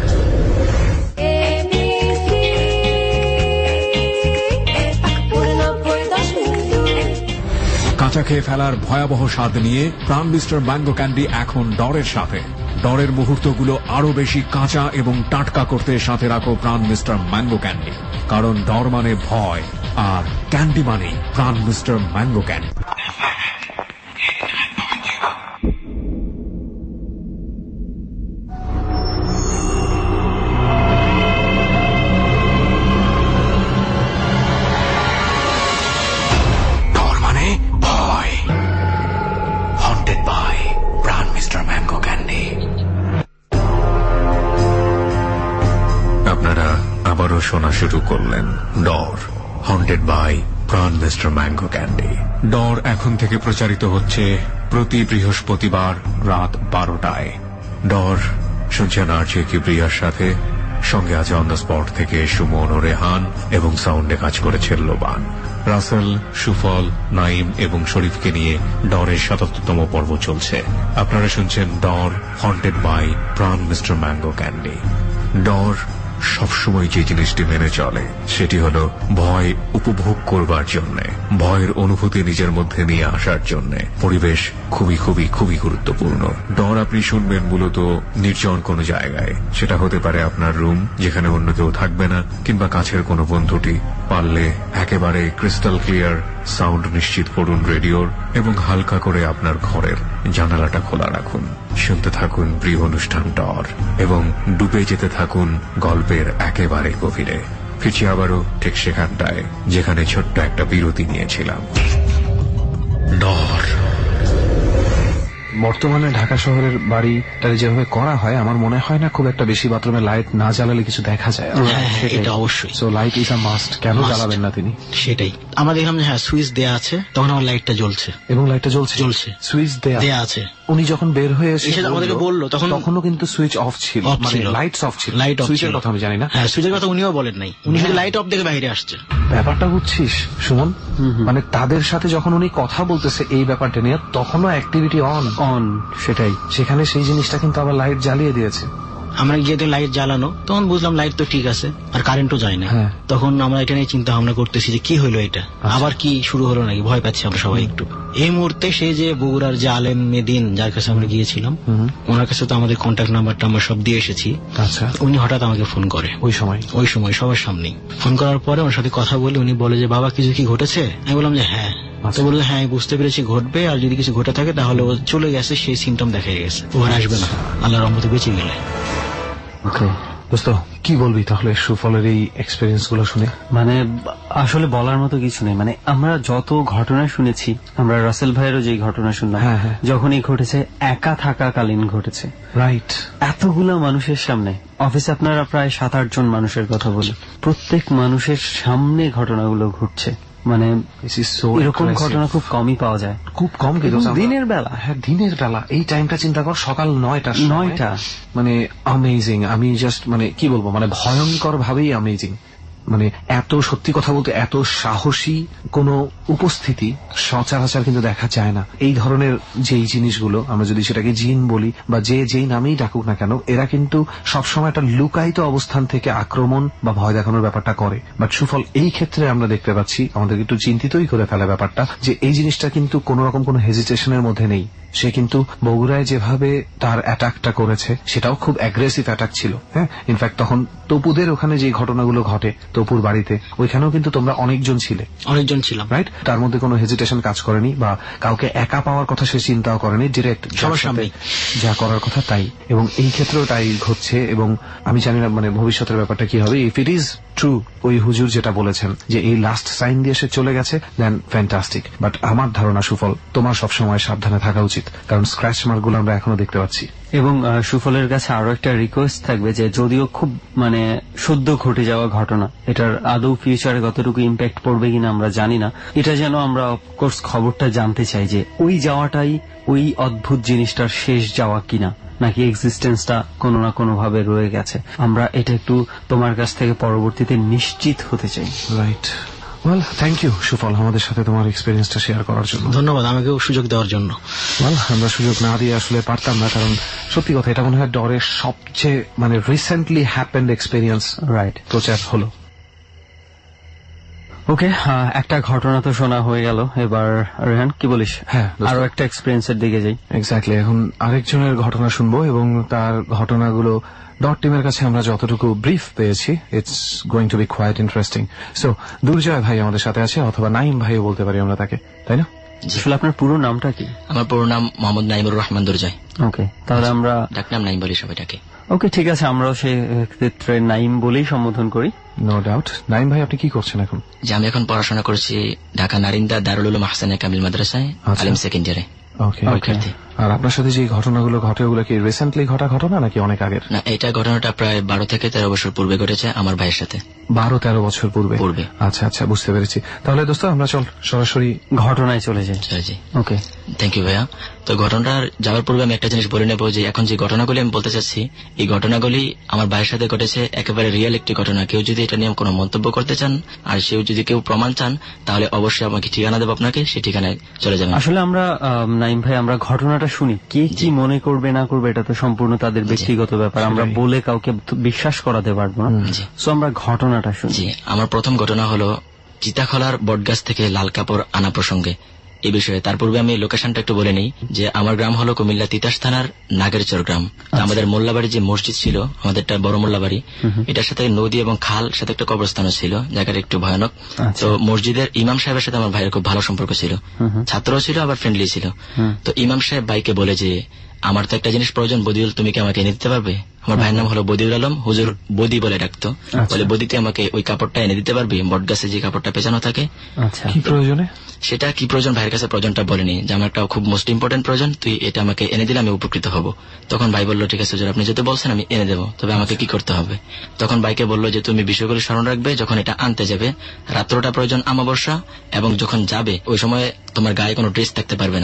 কাঁচা খেয়ে ফেলার ভয়াবহ স্বাদ নিয়ে প্রাণ মিস্টার ম্যাঙ্গো ক্যান্ডি এখন ডরের সাথে। ডরের মুহূর্তগুলো আরো বেশি কাঁচা এবং টাটকা করতে সাথে রাখো প্রাণ মিস্টার ম্যাঙ্গো ক্যান্ডি, কারণ ডর মানে ভয় আর ক্যান্ডি মানে প্রাণ মিস্টার ম্যাঙ্গো ক্যান্ডি। শোনা শুরু করলেন Dar, haunted by Pran Mister Mango candy. Dar এখন থেকে প্রচারিত হচ্ছে প্রতি বৃহস্পতিবার রাত 12টায়। ডর শুনছেন আরজে কিবরিয়ার সাথে, সঙ্গে আছে অন দ্য স্পট থেকে সুমন ও রেহান, এবং সাউন্ডে কাজ করেছে লোবান। রাসেল, সুফল, নাইম এবং শরীফকে নিয়ে ডরের ৭৭তম পর্ব চলছে। আপনারা শুনছেন Dar, haunted by Pran Mister Mango candy. Dar সবসময় যে জিনিসটি মেনে চলে সেটি হলো ভয় উপভোগ করবার জন্য, ভয়ের অনুভূতি নিজের মধ্যে নিয়ে আসার জন্য পরিবেশ খুবই খুবই খুবই গুরুত্বপূর্ণ। ডর আপনি শুনবেন মূলত নির্জন কোনো জায়গায়, সেটা হতে পারে আপনার রুম যেখানে অন্য কেউ থাকবে না, কিংবা কাছের কোনো বন্ধুটি। পারলে একেবারে ক্রিস্টাল ক্লিয়ার সাউন্ড নিশ্চিত করুন রেডিওর, এবং হালকা করে আপনার ঘরের জানালাটা খোলা রাখুন। শুনতে থাকুন প্রিয় অনুষ্ঠান ডর, এবং ডুবে যেতে থাকুন গল্পের একেবারে গভীরে। ফিরছি আবারও ঠিক সেখানটায় যেখানে ছোট্ট একটা বিরতি নিয়েছিলাম। ডর। বর্তমানে ঢাকা শহরের বাড়িটা যেভাবে করা হয়, আমার মনে হয় না খুব একটা বেশি বাথরুমে লাইট না জ্বালালে কিছু দেখা যায়। এটা অবশ্যই, so light is a must. কেন জ্বালাবেন না তিনি? সেটাই আমরা দেখলাম যে হ্যাঁ সুইচ দেয়া আছে, তখন আমার লাইটটা জ্বলছে, এবং লাইটটা জ্বলছে, সুইচ দেয়া আছে। উনি যখন বের হয়ে এসে আমাদেরকে বললো তখনও কিন্তু সুইচ অফ ছিল, মানে লাইটস অফ ছিল, লাইট অফ। সুইচের কথা আমি জানি না। হ্যাঁ, সুইচের কথা উনিও বলেন নাই, উনি শুধু লাইট অফ দেখে বাইরে আসছে। ব্যাপারটা বুঝছিস সুমন, মানে তাদের সাথে যখন উনি কথা বলতেছে এই ব্যাপারটা নিয়ে, তখনও অ্যাক্টিভিটি অন, সেটাই, সেখানে সেই জিনিসটা কিন্তু আবার লাইট জ্বালিয়ে দিয়েছে। আমরা গিয়ে লাইট জ্বালানো, তখন বুঝলাম লাইট তো ঠিক আছে, আর কারেন্টও যায় না। তখন আমরা এটা নিয়ে চিন্তা ভাবনা করতেছি যে কি হলো, এটা আবার কি শুরু হলো নাকি, ভয় পাচ্ছি আমরা সবাই একটু। এই মুহূর্তে সেই যে বগুড়ার যে আলেম মেদিন, যার কাছে আমরা গিয়েছিলাম, ওনার কাছে তো আমাদের কন্ট্যাক্ট নাম্বারটা আমরা সব দিয়ে এসেছি। আচ্ছা, উনি হঠাৎ আমাকে ফোন করে ওই সময় সবার সামনেই ফোন করার পরে ওর সাথে কথা বলে উনি বলে যে বাবা কিছু কি ঘটেছে? আমি বললাম যে হ্যাঁ। তো বললো হ্যাঁ আমি বুঝতে পেরেছি ঘটবে, আর যদি কিছু ঘটে থাকে তাহলে ও চলে গেছে, সেই সিমটম দেখা গেছে, ও আর আসবে না, আল্লাহর রহমতে বেঁচে গেলে। দোস্ত কি বলবি তাহলে সুফলের এই এক্সপেরিয়েন্স গুলো শুনে? মানে আসলে বলার মতো কিছু নেই, মানে আমরা যত ঘটনা শুনেছি, আমরা রাসেল ভাইয়েরও যে ঘটনা শুনলাম, যখনই ঘটেছে একা থাকাকালীন ঘটেছে, রাইট, এতগুলো মানুষের সামনে, অফিসে আপনারা প্রায় 7-8 জন মানুষের কথা বলি, প্রত্যেক মানুষের সামনে ঘটনাগুলো ঘটছে, মানে এরকম ঘটনা খুব কমই পাওয়া যায়, খুব কম। দিনের বেলা, হ্যাঁ দিনের বেলা, এই টাইমটা চিন্তা কর, সকাল 9টা, মানে অ্যামেজিং। আমি জাস্ট মানে কি বলবো, মানে ভয়ঙ্কর ভাবেই অ্যামেজিং। মানে এত, সত্যি কথা বলতে এত সাহসী কোন উপস্থিতি সচরাচর কিন্তু দেখা যায় না। এই ধরনের যেই জিনিসগুলো, আমরা যদি সেটাকে জিন বলি বা যেই নামেই ডাকুক না কেন, এরা কিন্তু সবসময় একটা লুকায়িত অবস্থান থেকে আক্রমণ বা ভয় দেখানোর ব্যাপারটা করে। বাট সুফল এই ক্ষেত্রে আমরা দেখতে পাচ্ছি, আমাদের একটু চিন্তিতই করে ফেলে ব্যাপারটা, যে এই জিনিসটা কিন্তু কোন রকম কোন হেজিটেশনের মধ্যে নেই। সে কিন্তু বগুড়ায় যেভাবে তার অ্যাটাকটা করেছে, সেটাও খুব অ্যাগ্রেসিভ অ্যাটাক ছিল। হ্যাঁ, ইনফ্যাক্ট তখন তপুদের ওখানে যে ঘটনাগুলো ঘটে তপুর বাড়িতে, ওইখানেও কিন্তু তোমরা অনেকজন ছিলাম, রাইট? তার মধ্যে কোনো হেজিটেশন কাজ করেনি, বা কাউকে একা পাওয়ার কথা সে চিন্তাও করেনি, ডিরেক্ট সবার সামনে যা করার কথা তাই। এবং এই ক্ষেত্রেও তাই ঘটছে, এবং আমি জানি না মানে ভবিষ্যতের ব্যাপারটা কি হবে। ইফ ইট ইজ ট্রু, ওই হুজুর যেটা বলেছেন যে এই লাস্ট সাইন দিয়ে সে চলে গেছে, দেন ফ্যান্টাস্টিক। বাট আমার ধারণা সুফল, তোমার সবসময় সাবধানে থাকা উচিত, কারণ স্ক্র্যাচ মার্কগুলো আমরা এখনো দেখতে পাচ্ছি। এবং সুফলের কাছে আরো একটা রিকোয়েস্ট থাকবে, যে যদিও খুব মানে সদ্য ঘটে যাওয়া ঘটনা, এটার আদৌ ফিউচারে কতটুকু ইম্প্যাক্ট পড়বে কিনা আমরা জানি না, এটা যেন আমরা অফকোর্স খবরটা জানতে চাই, যে ওই যাওয়াটাই ওই অদ্ভুত জিনিসটার শেষ যাওয়া কিনা, নাকি এক্সিস্টেন্সটা কোনো না কোনো ভাবে রয়ে গেছে। আমরা এটা একটু তোমার কাছ থেকে পরবর্তীতে নিশ্চিত হতে চাই। রাইট, ওয়েল থ্যাংক ইউ সুফল, আমাদের সাথে তোমার এক্সপেরিয়েন্সটা শেয়ার করার জন্য। ধন্যবাদ আমাকেও সুযোগ দেওয়ার জন্য। আমরা সুযোগ না দিয়ে আসলে পারতাম না, কারণ সত্যি কথা এটা মনে হয় ডরের সবচেয়ে মানে রিসেন্টলি হ্যাপেন্ড এক্সপেরিয়েন্স প্রচার হলো। ওকে, একটা ঘটনা তো শোনা হয়ে গেল, এবার রেহান কি বলিস? হ্যাঁ, আরো একটা এক্সপেরিয়েন্সের দিকে যাই। এক্স্যাক্টলি, এখন আরেকজনের ঘটনা শুনবো, এবং তার ঘটনাগুলো ডট টিমের কাছে আমরা যতটুকু ব্রিফ পেয়েছি, it's going to be quite interesting. So Durjoy ভাই আমাদের সাথে আছে, অথবা নাইম ভাইও বলতে পারি আমরা তাকে, তাই না? আসলে আপনার পুরো নামটা কি? আমার পুরো নাম মোহাম্মদ নাইমুর রহমান দুর্জয়। ওকে, তাহলে আমরা ডাকনাম নাইম বলি সবাইটাকে। ওকে, ঠিক আছে, আমরাও সেই ক্ষেত্রে নাইম বলেই সম্বোধন করি। No doubt. নাইম ভাই আপনি কি করছেন এখন? যে আমি এখন পড়াশোনা করছি ঢাকা নারিন্দা দারুল উলুম আহসানে কামিল মাদ্রাসায়, আলিম সেকেন্ড ইয়ারে। ওকে, আর আপনার সাথে যে ঘটনাগুলো ঘটে, ওগুলো কি রিসেন্টলি ঘটা ঘটনা নাকি অনেক আগের? না, এটা ঘটনাটা প্রায় 12 থেকে 13 বছর পূর্বে ঘটেছে আমার ভাইয়ের সাথে। 12-13 বছর পূর্বে? আচ্ছা আচ্ছা, বুঝতে পেরেছি। তাহলে দোস্ত আমরা সরাসরি ঘটনায় চলে যাই। ওকে, থ্যাংক ইউ ভাইয়া। তো ঘটনার যাওয়ার পূর্বে আমি একটা জিনিস বলে নেব, যে এখন যে ঘটনাগুলি আমি বলতে চাচ্ছি, এই ঘটনাগুলি আমার ভাইয়ের সাথে ঘটেছে, একেবারে রিয়েল একটি ঘটনা। কেউ যদি এটা নিয়ে কোনো মন্তব্য করতে চান, আর সেও যদি কেউ প্রমাণ চান, তাহলে অবশ্যই আমাকে ঠিকানা দেবো, আপনাকে সেই ঠিকানায় চলে যাবেন। আসলে আমরা নাইম ভাই, আমরা ঘটনাটা শুনি, কে কি মনে করবে না করবে এটা তো সম্পূর্ণ তাদের ব্যক্তিগত ব্যাপার, আমরা বলে কাউকে বিশ্বাস করাতে পারবো না। সো আমরা ঘটনাটা শুনি। আমার প্রথম ঘটনা হলো চিতাখলার বটগাছ থেকে লাল কাপড় আনা প্রসঙ্গে এই বিষয়ে। তার পূর্বে আমি লোকেশনটা একটু বলে নিই, যে আমার গ্রাম হলো কুমিল্লা তিতাস থানার নাগেরচর গ্রাম। আমাদের মোল্লাবাড়ি যে মসজিদ ছিল, আমাদেরটা বড় মোল্লাবাড়ি, এটার সাথে নদী এবং খাল সাথে একটা কবরস্থানও ছিল, জায়গাটা একটু ভয়ানক। তো মসজিদের ইমাম সাহেবের সাথে আমার ভাইয়ের খুব ভালো সম্পর্ক ছিল, ছাত্রও ছিল আবার ফ্রেন্ডলি ছিল। তো ইমাম সাহেব ভাইকে বলে যে আমার তো একটা জিনিস প্রয়োজন, বদিউল তুমি কি আমাকে এনে দিতে পারবে? আমার ভাইয়ের নাম হলো বদিউল আলম, হুজুর বদি বলে ডাকতো। বলে বদিতে আমাকে ওই কাপড়টা এনে দিতে পারবে, বটগাছে যে কাপড়টা পেঁচানো থাকে। কি প্রয়োজনে? সেটা কি প্রয়োজন ভাইয়ের কাছে প্রয়োজনটা বলেনি, যে আমার একটা খুব মোস্ট ইম্পর্টেন্ট প্রয়োজন, তুই এটা আমাকে এনে দিলে আমি উপকৃত হব। তখন ভাই বললো ঠিক আছে হুজুর, আপনি যদি বলছেন আমি এনে দেবো, তবে আমাকে কি করতে হবে? তখন ভাইকে বললো যে তুমি বিষয়গুলো স্মরণ রাখবে, যখন এটা আনতে যাবে রাত্রটা প্রয়োজন আমাবস্যা, এবং যখন যাবে ওই সময় তোমার গায়ে কোনো ড্রেস থাকতে পারবে না,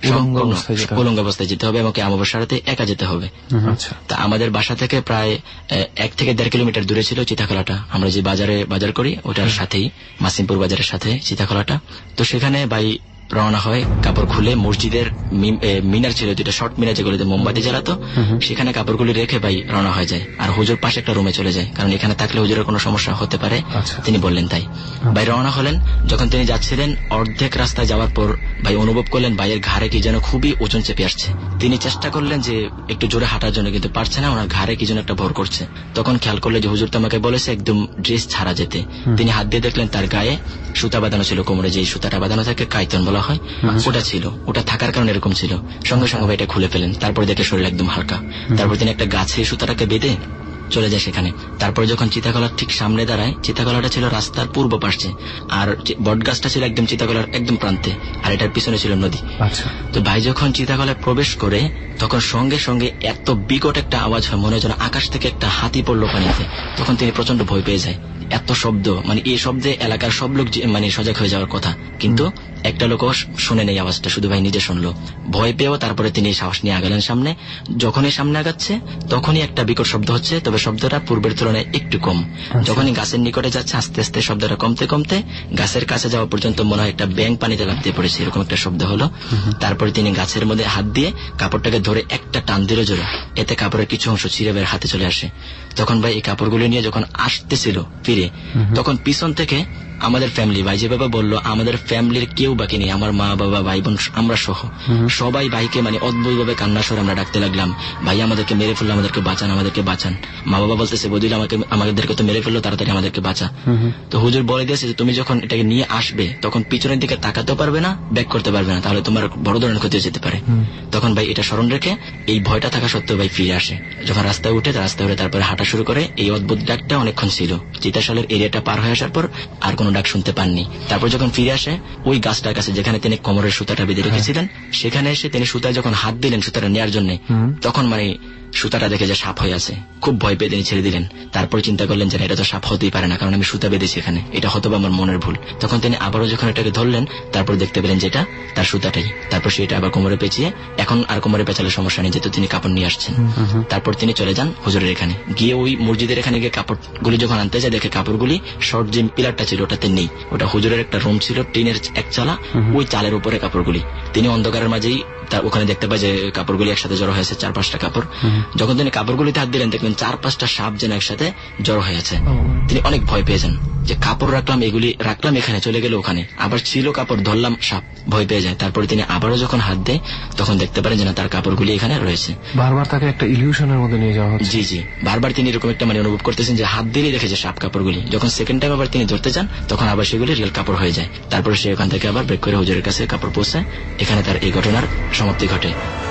উলঙ্গ অবস্থায় যেতে হবে এবং অমাবস্যার রাতে একা যেতে হবে। তা আমাদের বাসা থেকে প্রায় 1 থেকে 1.5 কিলোমিটার দূরে ছিল চিতাখলাটা। আমরা যে বাজারে বাজার করি ওটার সাথেই, মাসিমপুর বাজারের সাথে চিতাখলাটা। তো সেখানে ভাই রওনা হয়, কাপড় খুলে মসজিদের মিনার ছিল, দুটা শর্ট মিনার যেগুলোতে মোমবাতি জ্বালাতো, সেখানে কাপড়গুলি রেখে ভাই রওনা হয়ে যায়। আর হুজুর পাশে একটা রুমে চলে যায়, কারণ এখানে থাকলে হুজুরের কোনো সমস্যা হতে পারে, তিনি বললেন তাই। ভাই রওনা হলেন। যখন তিনি যাচ্ছিলেন অর্ধেক রাস্তায় যাওয়ার পর ভাই অনুভব করলেন ভাইয়ের ঘাড়ে কি যেন খুবই ওজন চেপে আসছে। তিনি চেষ্টা করলেন যে একটু জোরে হাঁটার জন্য, কিন্তু পারছে না, ওনার ঘাড়ে কি যেন একটা ভর করছে। তখন খেয়াল করলে যে হুজুর তো আমাকে বলেছে একদম ড্রেস ছাড়া যেতে। তিনি হাত দিয়ে দেখলেন তার গায়ে সুতা বাঁধানো ছিল, কোমরে যে সুতাটা বাঁধানো থাকে কাইতন বলা হয়, ওটা ছিল। ওটা থাকার কারণে এরকম ছিল। সঙ্গে সঙ্গে এটা খুলে ফেলেন। তারপরে দেখে শরীর একদম হালকা। তারপর তিনি একটা গাছে সুতাটাকে বেঁধে চলে যায় সেখানে। তারপরে যখন চিতাকলার ঠিক সামনে দাঁড়ায়, চিতাকলাটা ছিল রাস্তার পূর্ব পাশে, আর বটগাছটা ছিল একদম চিতাকলার একদম প্রান্তে, আর এটার পিছনে ছিল নদী। তো ভাই যখন চিতাকলায় প্রবেশ করে তখন সঙ্গে সঙ্গে এত বিকট একটা আওয়াজ হয়, মনে হয় যেন আকাশ থেকে একটা হাতি পড়লো পানিতে। তখন তিনি প্রচন্ড ভয় পেয়ে যায়। এত শব্দ, মানে এই শব্দে এলাকার সব লোক মানে সজাগ হয়ে যাওয়ার কথা, কিন্তু একটা লোকও শুনে নেই আওয়াজটা, শুধু ভাই নিজে শুনলো। ভয় পেয়েও তারপরে তিনি সাহস নিয়ে আগালেন সামনে। যখনই সামনে আগাচ্ছে তখনই একটা বিকট শব্দ হচ্ছে, তবে শব্দটা পূর্বের তুলনায় একটু কম। যখনই গাছের নিকটে যাচ্ছে আস্তে আস্তে শব্দটা কমতে কমতে গাছের কাছে যাওয়া পর্যন্ত মনে হয় একটা ব্যাঙ পানিতে লাফতে পড়েছে, এরকম একটা শব্দ হলো। তারপরে তিনি গাছের মধ্যে হাত দিয়ে কাপড়টাকে ধরে একটা টান দিল জোরে, এতে কাপড়ের কিছু অংশ ছিঁড়ে বের হাতে চলে আসে। তখন ভাই এই কাপড়গুলো নিয়ে যখন আসতেছিল ফিরে, তখন পিছন থেকে আমাদের ফ্যামিলি, ভাই যেভাবে বললো আমাদের ফ্যামিলির কেউ বাকি নেই, আমার মা বাবা ভাই বোন আমরা সহ সবাই ভাইকে মানে অদ্ভুত ভাবে কান্না স্বরে আমরা ডাকতে লাগলাম, ভাই আমাদেরকে মেরে ফেললো, আমাদেরকে বাঁচান, আমাদেরকে বাঁচান। মা বাবা বলতেছে বদিল আমাদেরকে তো মেরে ফেললো, তাড়াতাড়ি আমাদেরকে বাঁচা। তো হুজুর বলে দিয়েছে যে তুমি যখন এটাকে নিয়ে আসবে তখন পিছনের দিকে তাকাতেও পারবে না, ব্যাক করতে পারবে না, তাহলে তোমার বড় ধরনের ক্ষতি যেতে পারে। তখন ভাই এটা স্মরণ রেখে এই ভয়টা থাকা সত্ত্বেও ভাই ফিরে আসে। যখন রাস্তায় উঠে তারপরে হাঁটা শুরু করে, এই অদ্ভুত ডাকটা অনেকক্ষণ ছিল। চিতাশালের এরিয়াটা পার হয়ে আসার পর আর কোনো ডাক শুনতে পাননি। তারপর যখন ফিরে আসে ওই গাছটার কাছে যেখানে তিনি কোমরের সুতাটা বেঁধে রেখেছিলেন, সেখানে এসে তিনি সুতায় যখন হাত দিলেন সুতাটা নেওয়ার জন্য, তখন মানে সুতাটা দেখে যে সাপ হয়ে আছে, খুব ভয় পেয়ে তিনি ছেড়ে দিলেন। তারপর চিন্তা করলেন যে এটা তো সাপ হতেই পারে না, কারণ আমি সুতা বেঁধেছি এখানে, এটা হয়তো আমার মনের ভুল। তখন তিনি আবারও যখন এটাকে ধরলেন তারপর দেখতে পেলেন যেটা তার সুতাটাই। তারপর সেটা আবার কোমরে পেঁচিয়ে, এখন আর কোমরে পেঁচালে সমস্যা নেই যেহেতু তিনি কাপড় নিয়ে আসছেন। তারপর তিনি চলে যান হুজুরের এখানে গিয়ে, ওই মসজিদের এখানে গিয়ে কাপড়গুলি যখন আনতে যায় দেখে কাপড়গুলি শর্ট যে পিলারটা ছিল ওটাতে নেই। ওটা হুজুরের একটা রুম ছিল টিনের এক চালা, ওই চালের উপরে কাপড়গুলি। তিনি অন্ধকারের মাঝেই ওখানে দেখতে পায় যে কাপড়গুলি একসাথে জড়ো হয়েছে, 4-5টা কাপড়। যখন তিনি কাপড়গুলিতে হাত দিলেন দেখবেন 4-5টা সাপ যেন একসাথে জড়ো হয়েছে। তিনি অনেক ভয় পেয়েছেন যে কাপড় রাখলাম, এগুলি রাখলাম এখানে, চলে গেল ওখানে, আবার ছিল কাপড় ধরলাম, সাপ, ভয় পেয়ে যায়। তারপরে তিনি আবারও যখন হাত দেয় তখন দেখতে পারেন যে না তার কাপড়গুলি এখানে রয়েছে। বারবার তাকে একটা ইলিউশনের মধ্যে নিয়ে যাওয়া হচ্ছে। জি জি, বারবার তিনি এরকম একটা মানে অনুভব করতেছেন যে হাত দিলেই দেখেছে সাপ কাপড়গুলি। যখন সেকেন্ড টাইম আবার তিনি ধরতে যান তখন আবার সেগুলি রিয়েল কাপড় হয়ে যায়। তারপরে সে ওখান থেকে আবার ব্রেক করে হুজুরের কাছে কাপড় পৌঁছায়। এখানে তার এই ঘটনার সমাপ্তি ঘটে।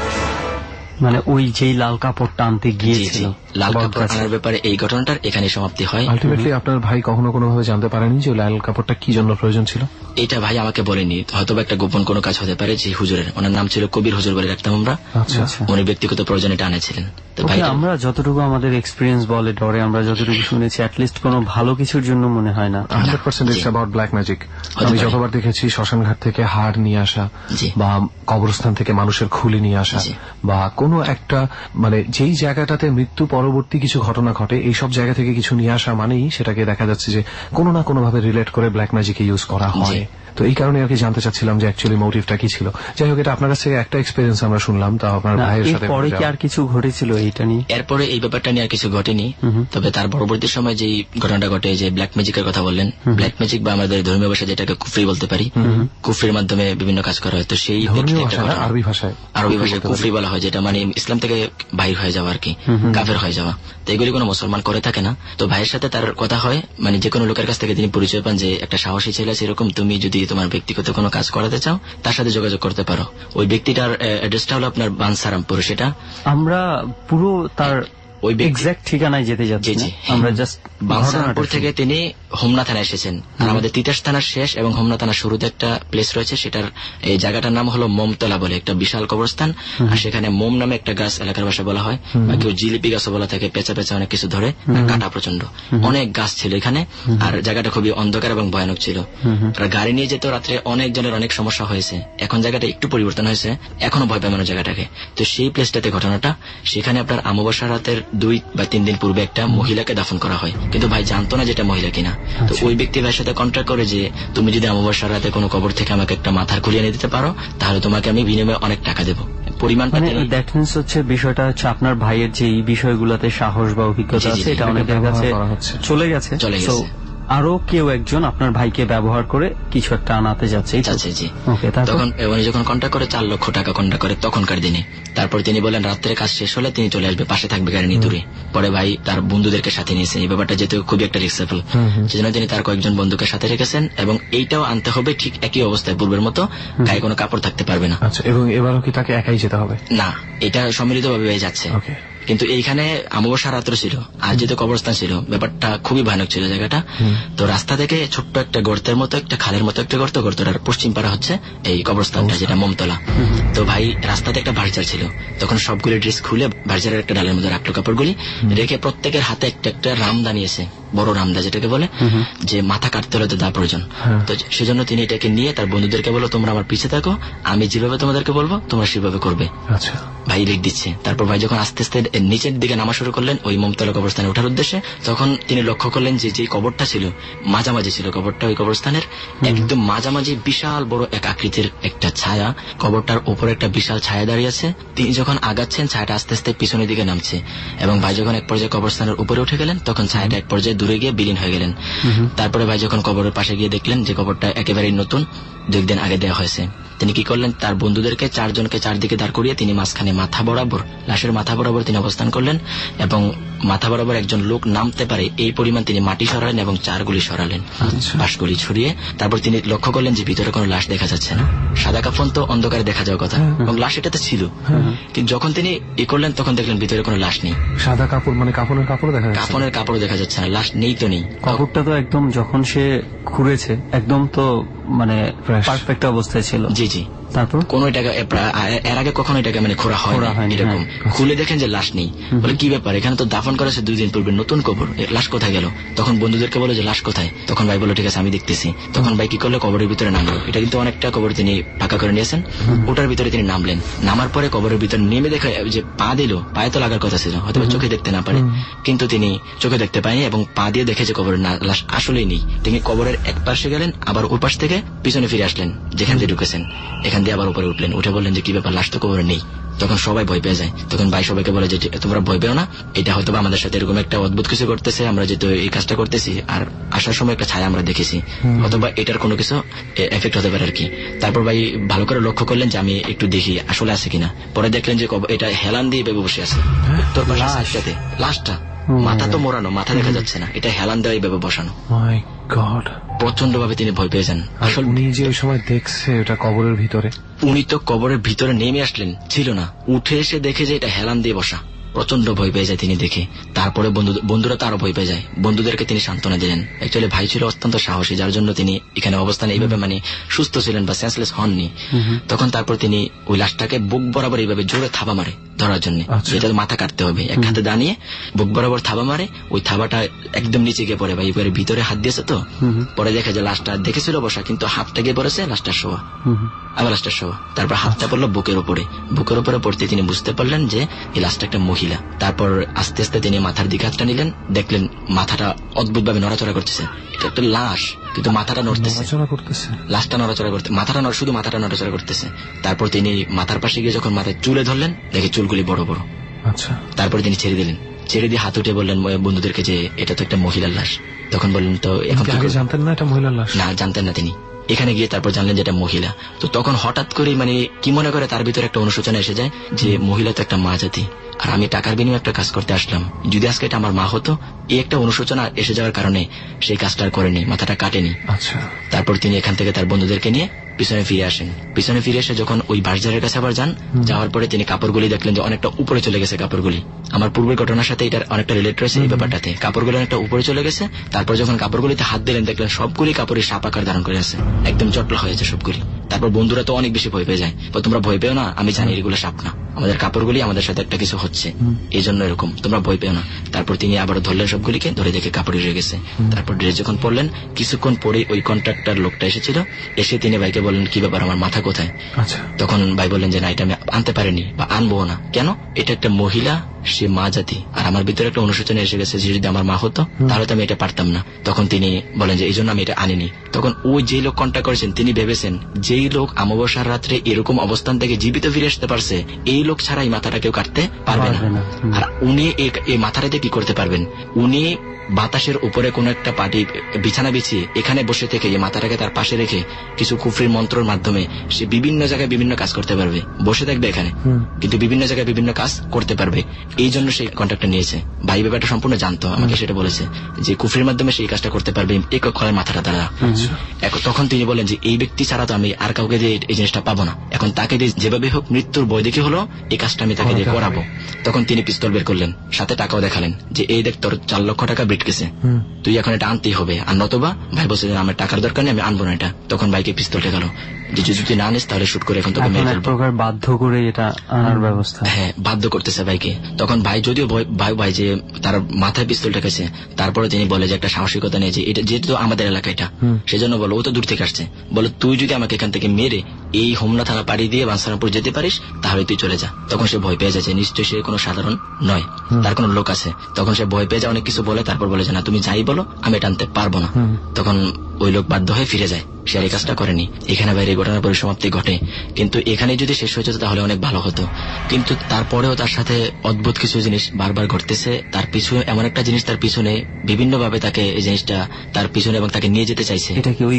মানে ওই যেই লাল কাপড়টা আনতে গিয়েছিল, লাল কাপড় আনার ব্যাপারে এই ঘটনাটার এখানে সমাপ্তি হয়। আলটিমেটলি আপনার ভাই কখনো কোনোভাবে জানতে পারেনি যে লাল কাপড়টা কি জন্য প্রয়োজন ছিল? এটা ভাই আমাকে বলেনি, হয়তো একটা গোপন কোনো কাজ হতে পারে। যে হুজুরের, ওনার নাম ছিল কবির হুজুর বলে রাখতাম আমরা, উনি ব্যক্তিগত প্রয়োজনে এটা আনেছিলেন। তো ভাই আমরা যতটুকু আমাদের এক্সপিরিয়েন্স বলে ডরে আমরা যতটুকু শুনেছি অ্যাটলিস্ট কোনো ভালো কিছুর জন্য মনে হয় না। 100% ইটস অ্যাবাউট ব্ল্যাক ম্যাজিক। আমি যতবার দেখেছি শ্মশানঘাট থেকে হাড় নিয়ে আসা বা কবরস্থান থেকে মানুষের খুলি নিয়ে আসা বা কোনো একটা মানে যেই জায়গাটাতে মৃত্যু পরবর্তী কিছু ঘটনা ঘটে, এইসব জায়গা থেকে কিছু নিয়ে আসা মানেই সেটাকে দেখা যাচ্ছে যে কোনো না কোনো ভাবে রিলেট করে ব্ল্যাক ম্যাজিকে ইউজ করা হয়। তো এই কারণে আর কি জানতে চাচ্ছিলাম যে অ্যাকচুয়ালি মোটিভটা কি ছিল। যাই হোক, এটা আপনার কাছ থেকে একটা এক্সপেরিয়েন্স আমরা শুনলাম, তা আপনার ভাইয়ের সাথে পরে কি আর কিছু ঘটেছিল এইটা নিয়ে? এরপরে এই ব্যাপারটা নিয়ে আর কিছু ঘটেনি, তবে তার পরবর্তী সময় যে ঘটনাটা ঘটে, যে ব্ল্যাক ম্যাজিকের কথা বললেন, ব্ল্যাক ম্যাজিক বা আমাদের ধর্মীয় ভাষায় যেটাকে কুফরি বলতে পারি, কুফরির মাধ্যমে বিভিন্ন কাজ করা হয়। তো সেই আরবি ভাষায় কুফরি বলা হয়, যেটা মানে ইসলাম থেকে বাইর হয়ে যাওয়া আর কি, কাফের হয়ে যাওয়া। তো এগুলি কোনো মুসলমান করে থাকে না। তো ভাইয়ের সাথে তার কথা হয়, মানে যে কোনো লোকের কাছ থেকে তিনি পরিচয় পান যে একটা সাহসী ছেলে আছে এরকম, তুমি যদি তোমার ব্যক্তিগত কোনো কাজ করাতে চাও তার সাথে যোগাযোগ করতে পারো। ওই ব্যক্তিটার অ্যাড্রেসটা হলো আপনার বানসারামপুর। সেটা আমরা পুরো তার ওই এক্সাক্ট ঠিকানায় যেতে যাচ্ছি, আমরা জাস্ট বালসারামপুর থেকে তিনি হোমনা থানায় এসেছেন। আর আমাদের তিতাস থানার শেষ এবং হোমনা থানার শুরুতে একটা প্লেস রয়েছে, সেটার এই জায়গাটার নাম হলো মোমতলা বলে, একটা বিশাল কবরস্থান। আর সেখানে মোম নামে একটা গাছ এলাকার ভাষা বলা হয়, বা কেউ জিলিপি গাছও বলা থাকে, পেঁচা পেঁচা অনেক কিছু ধরে, কাটা প্রচন্ড, অনেক গাছ ছিল এখানে। আর জায়গাটা খুবই অন্ধকার এবং ভয়ানক ছিল। আর গাড়ি নিয়ে যেত রাত্রে অনেক জনের অনেক সমস্যা হয়েছে। এখন জায়গাটা একটু পরিবর্তন হয়েছে, এখনো ভয় পায় মানুষ জায়গাটাকে। তো সেই প্লেসটাতে ঘটনাটা, সেখানে আপনার অমাবস্যা রাতের 2 বা 3 দিন পূর্বে একটা মহিলাকে দাফন করা হয়, কিন্তু ভাই জানতো না যেটা মহিলা কিনা। তো ওই ব্যক্তি ভাইয়ের সাথে কন্ট্যাক্ট করে যে তুমি যদি অমাবস্যা রাতে কোনো কবর থেকে আমাকে একটা মাথার খুলিয়ে এনে দিতে পারো, তাহলে তোমাকে আমি বিনিময়ে অনেক টাকা দেবো। পরিমাণটা দ্যাট মিন্স হচ্ছে বিষয়টা হচ্ছে আপনার ভাইয়ের যে এই বিষয়গুলোতে সাহস বা অভিজ্ঞতা আছে এটা অনেকের কাছে চলে গেছে। আরো কেউ একজন আপনার ভাইকে ব্যবহার করে কিছু একটা আনাতে যাচ্ছে। তখন উনি যখন কন্ট্যাক্ট করে 4 লক্ষ টাকা কন্ট্যাক্ট করে তখনকার দিনে। তারপর তিনি বলেন রাত্রে কাজ শেষ হলে তিনি চলে আসবে, পাশে থাকবে গাড়ি নিয়ে দূরে। পরে ভাই তার বন্ধুদেরকে সাথে নিয়েছেন, এই ব্যাপারটা যেহেতু খুবই একটা রিস্কফুল, সেজন্য তিনি তার কয়েকজন বন্ধুকে সাথে রেখেছেন। এবং এইটাও আনতে হবে ঠিক একই অবস্থায় পূর্বের মতো, গায়ে কোনো কাপড় থাকতে পারবে না। এবং এবারও কি তাকে একাই যেতে হবে? না, এটা সম্মিলিত ভাবে হয়ে যাচ্ছে। কিন্তু এইখানে অমাবস্যা রাত্র ছিল, আর যেহেতু কবরস্থান ছিল, ব্যাপারটা খুবই ভয়ানক ছিল জায়গাটা। তো রাস্তা থেকে ছোট্ট একটা গর্তের মতো, একটা খালের মতো একটা গর্ত, গর্তটার পশ্চিম পাড়া হচ্ছে এই কবরস্থানটা, যেটা মোমতলা। তো ভাই রাস্তাতে একটা ভার্চার ছিল, তখন সবগুলি ড্রেস খুলে ভার্চারের একটা ডালের মধ্যে রাখলো কাপড়গুলি, রেখে প্রত্যেকের হাতে একটা একটা রামদা নিয়েছে, বড় রামদা যেটাকে বলে, যে মাথা কাটতে হলে তো দা প্রয়োজন। তো সেজন্য তিনি এটাকে নিয়ে তার বন্ধুদেরকে বললো তোমরা আমার পিছে থাকো, আমি যেভাবে তোমাদেরকে বলবো তোমরা সেভাবে করবে। ভাই লিড দিচ্ছে। তারপর ভাই যখন আস্তে আস্তে নিচের দিকে নামা শুরু করলেন ওই মোমতলা কবরস্থানে ওঠার উদ্দেশ্যে, তখন তিনি লক্ষ্য করলেন যে যে কবরটা ছিল মাঝামাঝি ছিল কবরটা, ওই কবরস্থানের একদম মাঝামাঝি বিশাল বড় এক আকৃতির একটা ছায়া, কবরটার উপরে একটা বিশাল ছায়া দাঁড়িয়ে আছে। তিনি যখন আগাচ্ছেন ছায়াটা আস্তে আস্তে পিছনের দিকে নামছে, এবং ভাই যখন এক পর্যায়ে কবরস্থানের উপরে উঠে গেলেন তখন ছায়াটা এক পর্যায়ে দূরে গিয়ে বিলীন হয়ে গেলেন। তারপরে ভাই যখন কবরের পাশে গিয়ে দেখলেন যে কবরটা একেবারেই নতুন, 2 দিন আগে দেওয়া হয়েছে, তিনি কি করলেন তার বন্ধুদেরকে 4 জনকে চারদিকে দাঁড় করিয়ে তিনি মাঝখানে মাথা বরাবর, লাশের মাথা বরাবর তিনি অবস্থান করলেন, এবং মাথা বরাবর একজন লোক নামতে পারে এই পরিমাণ তিনি মাটি সরালেন এবং 4 গুলি সরালেন, বাঁশগুলি ছড়িয়ে। তারপর তিনি লক্ষ্য করলেন যে ভিতরে কোনো লাশ দেখা যাচ্ছে না, সাদা কাফন তো অন্ধকারে দেখা যাওয়ার কথা, এবং লাশ এটাতে ছিল, কিন্তু যখন তিনি ই করলেন তখন দেখলেন ভিতরে কোনো লাশ নেই। সাদা কাপড় মানে কাফনের কাপড় দেখা যাচ্ছে, কাফনের কাপড় দেখা যাচ্ছে না, লাশ নেই তো নেই। কাপড়টা তো একদম যখন সে খুঁড়েছে একদম তো মানে পারফেক্ট অবস্থায় ছিল। জি জি। তারপর কোন এটাকে এর আগে কখনো এটাকে মানে খোঁড়া হয় এরকম, খুলে দেখেন যে লাশ নেই। বলে কি ব্যাপার, এখানে তো দাফন করেছে 2 দিন পূর্বে, নতুন কবর, লাশ কোথায় গেল? তখন বন্ধুদেরকে বলে যে লাশ কোথায়? তখন ভাই বলো ঠিক আছে আমি দেখতেছি। তখন ভাই কি করলো, কবরের ভিতরে নামলো। এটা কিন্তু অনেকটা কবর তিনি ফাঁকা করে নিয়েছেন, ওটার ভিতরে তিনি নামলেন। নামার পরে কবরের ভিতরে নেমে দেখে যে পা দিল, পায়ে তো লাগার কথা ছিল, হয়তো চোখে দেখতে না পারে, কিন্তু তিনি চোখে দেখতে পায়নি, এবং পা দিয়ে দেখে যে কবরের লাশ আসলেই নেই। তিনি কবরের এক পাশে গেলেন, আবার ওই পাশ থেকে পিছনে ফিরে আসলেন, যেখান দিয়ে ঢুকেছেন এখান দিয়ে আবার উপরে উঠলেন, উঠে বললেন যে কি ব্যাপার, লাশ তো কবরে নেই। তখন সবাই ভয় পেয়ে যায়। তখন ভাই সবাইকে বলে যে তোমরা ভয় পেও না, এটা হয়তো আমাদের সাথে এরকম একটা অদ্ভুত কিছু করতেছে, আমরা যেহেতু এই কাজটা করতেছি, আর আসার সময় একটা ছায়া আমরা দেখেছি, অথবা এটার কোনো কিছু এফেক্ট হতে পারে আর কি। তারপর ভাই ভালো করে লক্ষ্য করলেন যে আমি একটু দেখি আসলে আছে কিনা। পরে দেখলেন যে এটা হেলান দিয়ে ভেবে বসে আছে, উত্তর পাশের সাইডটাতে লাশটা, মাথা তো মোড়ানো, মাথা দেখা যাচ্ছে না, এটা হেলান দেওয়া এইভাবে বসানো। প্রচন্ড ভাবে তিনি ভয় পেয়ে যান। আসলে উনি যে ওই সময় দেখছে এটা কবরের ভিতরে, উনি তো কবরের ভিতরে নেমে আসলেন, ছিল না, উঠে এসে দেখে যে এটা হেলান দিয়ে বসা, প্রচন্ড ভয় পেয়ে যায় তিনি দেখে। তারপরে বন্ধুরা তো আরো ভয় পেয়ে যায়, বন্ধুদেরকে তিনি সান্ত্বনা দিলেন। অ্যাকচুয়ালি ভাই ছিল অত্যন্ত সাহসী, যার জন্য তিনি এখানে অবস্থানে এইভাবে মানে সুস্থ ছিলেন বা সেন্সলেস হননি। তখন তারপর তিনি ওই লাশটাকে বুক বরাবর এইভাবে জোরে থাবা মারে ধরার জন্য, যেটা মাথা কাটতে হবে, এক হাতে দাঁড়িয়ে বুক বরাবর থাবা মারে, ওই থাবাটা একদম নিচে গিয়ে পড়ে, ভাই এবারে ভিতরে হাত দিয়েছে তো, পরে দেখে যে লাশটা দেখেছিল বসা, কিন্তু হাতটা গিয়ে পড়েছে লাশটা শোয়া, আবার লাশটা শোয়া। তারপর হাতটা পড়লো বুকের উপরে, বুকের উপরে পড়তে তিনি বুঝতে পারলেন যে এই লাশটা একটা মহিলা। তারপর আস্তে আস্তে তিনি মাথার দিকে হাতটা নিলেন, দেখলেন মাথাটা অদ্ভুত ভাবে নড়াচড়া করতেছে, এটা একটা লাশ কিন্তু মাথাটা নড়তেছে, লাশটা নড়াচড়া করতে, মাথাটা শুধু মাথাটা নড়াচড়া করতেছে। তারপর তিনি মাথার পাশে গিয়ে যখন মাথায় চুলে ধরলেন, দেখে চুলগুলি বড় বড়। তারপর তিনি ছেড়ে দিলেন, ছেড়ে দিয়ে হাত উঠে বললেন বন্ধুদেরকে যে এটা তো একটা মহিলার লাশ। তখন বললেন তো এখন জানতেন না এটা মহিলার লাশ? না, জানতেন না তিনি। এখানে গিয়ে তারপর জানলেন যে এটা মহিলা। তো তখন হঠাৎ করে মানে কি মনে করে তার ভিতরে একটা অনুশোচনা এসে যায় যে মহিলা তো একটা মা জাতি, আর আমি টাকার বিনিময়ে একটা কাজ করতে আসলাম, যদি আজকে এটা আমার মা হতো, এই একটা অনুশোচনা এসে যাওয়ার কারণে সেই কাজটা করেনি, মাথাটা কাটেনি। তারপর তিনি এখান থেকে তার বন্ধুদেরকে নিয়ে পিছনে ফিরে আসেন। পিছনে ফিরে এসে যখন ওই বাঁশঝাড়ের কাছে আবার যান, যাওয়ার পরে তিনি কাপড়গুলি দেখলেন যে অনেকটা উপরে চলে গেছে কাপড়গুলি। আমার পূর্বের ঘটনার সাথে এটার অনেকটা রিলেট রয়েছে এই ব্যাপারটাতে। কাপড়গুলি অনেকটা উপরে চলে গেছে। তারপর যখন কাপড়গুলিতে হাত দিলেন দেখলেন সবগুলি কাপড়ই সাপ আকার ধারণ করে আছে, একদম জটলা হয়েছে সবগুলি। তারপর বন্ধুরা তো অনেক বেশি ভয় পেয়ে যায়, তোমরা ভয় পেও না, আমি জানি এগুলো সাপ না, আমাদের কাপড়গুলি আমাদের সাথে একটা কিছু হচ্ছে, এই জন্য এরকম, তোমরা ভয় পেও না। তারপর তিনি আবার ধরলেন সবগুলিকে, ধরে দেখে কাপড়ে রয়ে গেছে। তারপর ড্রেস যখন পরলেন, কিছুক্ষণ পরে ওই কন্ট্রাক্টর লোকটা এসেছিল, এসে তিনি ভাইকে বললেন কি ব্যাপার, আমার মাথা কোথায়? তখন ভাই বললেন যে না, এটা আমি আনতে পারিনি বা আনবো না। কেন? এটা একটা মহিলা, সে মা জাতি, আর আমার ভিতরে একটা অনুশোচনা এসে গেছে যে যদি আমার মা হতো তাহলে তো আমি এটা পারতাম না। তখন তিনি বলেন যে এই জন্য আমি এটা আনিনি। তখন ওই যে লোক কন্ট্যাক্ট করেছেন তিনি ভেবেছেন যেই লোক অমাবস্যার রাত্রে এরকম অবস্থান থেকে জীবিত ফিরে আসতে পারছে, এই লোক ছাড়া এই মাথাটা কেউ কাটতে পারবে না। আর উনি এই মাথাটাতে কি করতে পারবেন? উনি বাতাসের উপরে কোন একটা পাটি বিছানা বিছিয়ে এখানে বসে থেকে এই মাথাটাকে তার পাশে রেখে কিছু কুফরির মন্ত্রের মাধ্যমে সে বিভিন্ন জায়গায় বিভিন্ন কাজ করতে পারবে। বসে থাকবে এখানে, কিন্তু বিভিন্ন জায়গায় বিভিন্ন কাজ করতে পারবে। এই জন্য সেই কন্ট্রাক্টটা নিয়েছে। ভাই ব্যাপারটা সম্পূর্ণ জানতো, আমাকে সেটা বলেছে যে কুফরির মাধ্যমে সেই কাজটা করতে পারবে এই খলের মাথাটা দ্বারা। তখন তিনি বলেন যে এই ব্যক্তি ছাড়া তো আমি আর কাউকে দিয়ে এই জিনিসটা পাবো না, এখন তাকে দিয়ে যেভাবে হোক মৃত্যুর ভয় দেখে হলো এই কাজটা আমি তাকে দিয়ে করাবো। তখন তিনি পিস্তল বের করলেন, সাথে টাকাও দেখালেন যে এই দেখ তোর 4 লক্ষ টাকা বিট গেছে, তুই এখন এটা আনতেই হবে, আর নতবা। ভাই বলছে যে আমার টাকার দরকার নেই, আমি আনবো না এটা। তখন ভাইকে পিস্তল ঠেকালো যে যদি তুই না আনিস তাহলে শুট করে এখন তোকে মেরে ফেলবো। বাধ্য করে এটা আনার ব্যবস্থা। হ্যাঁ, বাধ্য করতেছে ভাইকে। তখন ভাই যদিও ভাই যে তার মাথায় পিস্তল ঠেকেছে, তারপরে তিনি বলে যে একটা সাহসিকতা নিয়ে যে এটা যেহেতু আমাদের এলাকা, এটা সেজন্য বলো, ও তো দূর থেকে আসছে, বলো তুই যদি আমাকে এখান থেকে মেরে এই হোমনা থানা পাড়ি দিয়ে বাঞ্ছারামপুর যেতে পারিস তাহলে তুই চলে যা। তখন সে ভয় পেয়ে যাচ্ছে, নিশ্চয়ই সে কোনো সাধারণ নয়, তার কোনো লোক আছে। তখন সে ভয় পেয়ে যায়, অনেক কিছু বলে, তারপর বলে যে না তুমি যাই বলো, আমি এটা আনতে পারবো না। তখন ওই লোক বাধ্য হয়ে ফিরে যায়, সে আর এই কাজটা করেনি। এখানে বাইরে ঘটনার পরিসমাপ্তি ঘটে, কিন্তু এখানে যদি শেষ হয়ে যেত তাহলে অনেক ভালো হতো। কিন্তু তারপরেও তার সাথে অদ্ভুত কিছু জিনিস বারবার ঘটতেছে। তার পিছনে এমন একটা জিনিস, তার পিছনে বিভিন্ন ভাবে তাকে এই জিনিসটা তার পিছনে এবং তাকে নিয়ে যেতে চাইছে। এটা কি ওই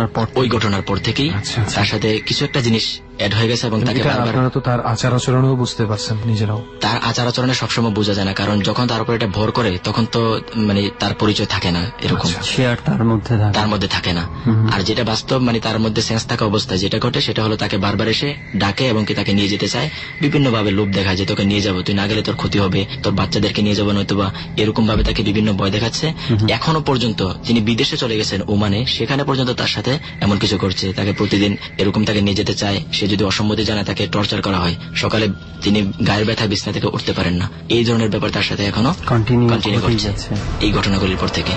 ঘটনার পর থেকেই তার সাথে কিছু একটা জিনিস অ্যাড হয়ে গেছে এবং তাকে আপনারা তো তার আচার আচরণও বুঝতে পারছেন নিজেরাও। তার আচার আচরণে সবসময় বোঝা যায় না, কারণ যখন তার উপর এটা ভর করে তখন তো মানে তার পরিচয় থাকে না, এরকম সে আর তার মধ্যে থাকে না। আর যেটা বাস্তব মানে তার মধ্যে সেন্স থাকা অবস্থায় যেটা ঘটে সেটা হলো তাকে বারবার এসে ডাকে এবং কি তাকে নিয়ে যেতে চায়, বিভিন্ন ভাবে লোভ দেখায় যে তোকে নিয়ে যাবো, তুই না গেলে তোর ক্ষতি হবে, তোর বাচ্চাদেরকে নিয়ে যাবো, নয়তোবা এরকম ভাবে তাকে বিভিন্ন ভয় দেখাচ্ছে। এখনো পর্যন্ত তিনি বিদেশে চলে গেছেন ওমানে, সেখানে পর্যন্ত তার সাথে এমন কিছু করছে, তাকে প্রতিদিন এরকম তাকে নিয়ে যেতে চায়। সে যদি অসম্মতি জানায় তাকে টর্চার করা হয়, সকালে তিনি গায়ের ব্যথা বিছনা থেকে উঠতে পারেন না। এই ধরনের ব্যাপার তার সাথে এখনো কন্টিনিউ করছে এই ঘটনাগুলির পর থেকে।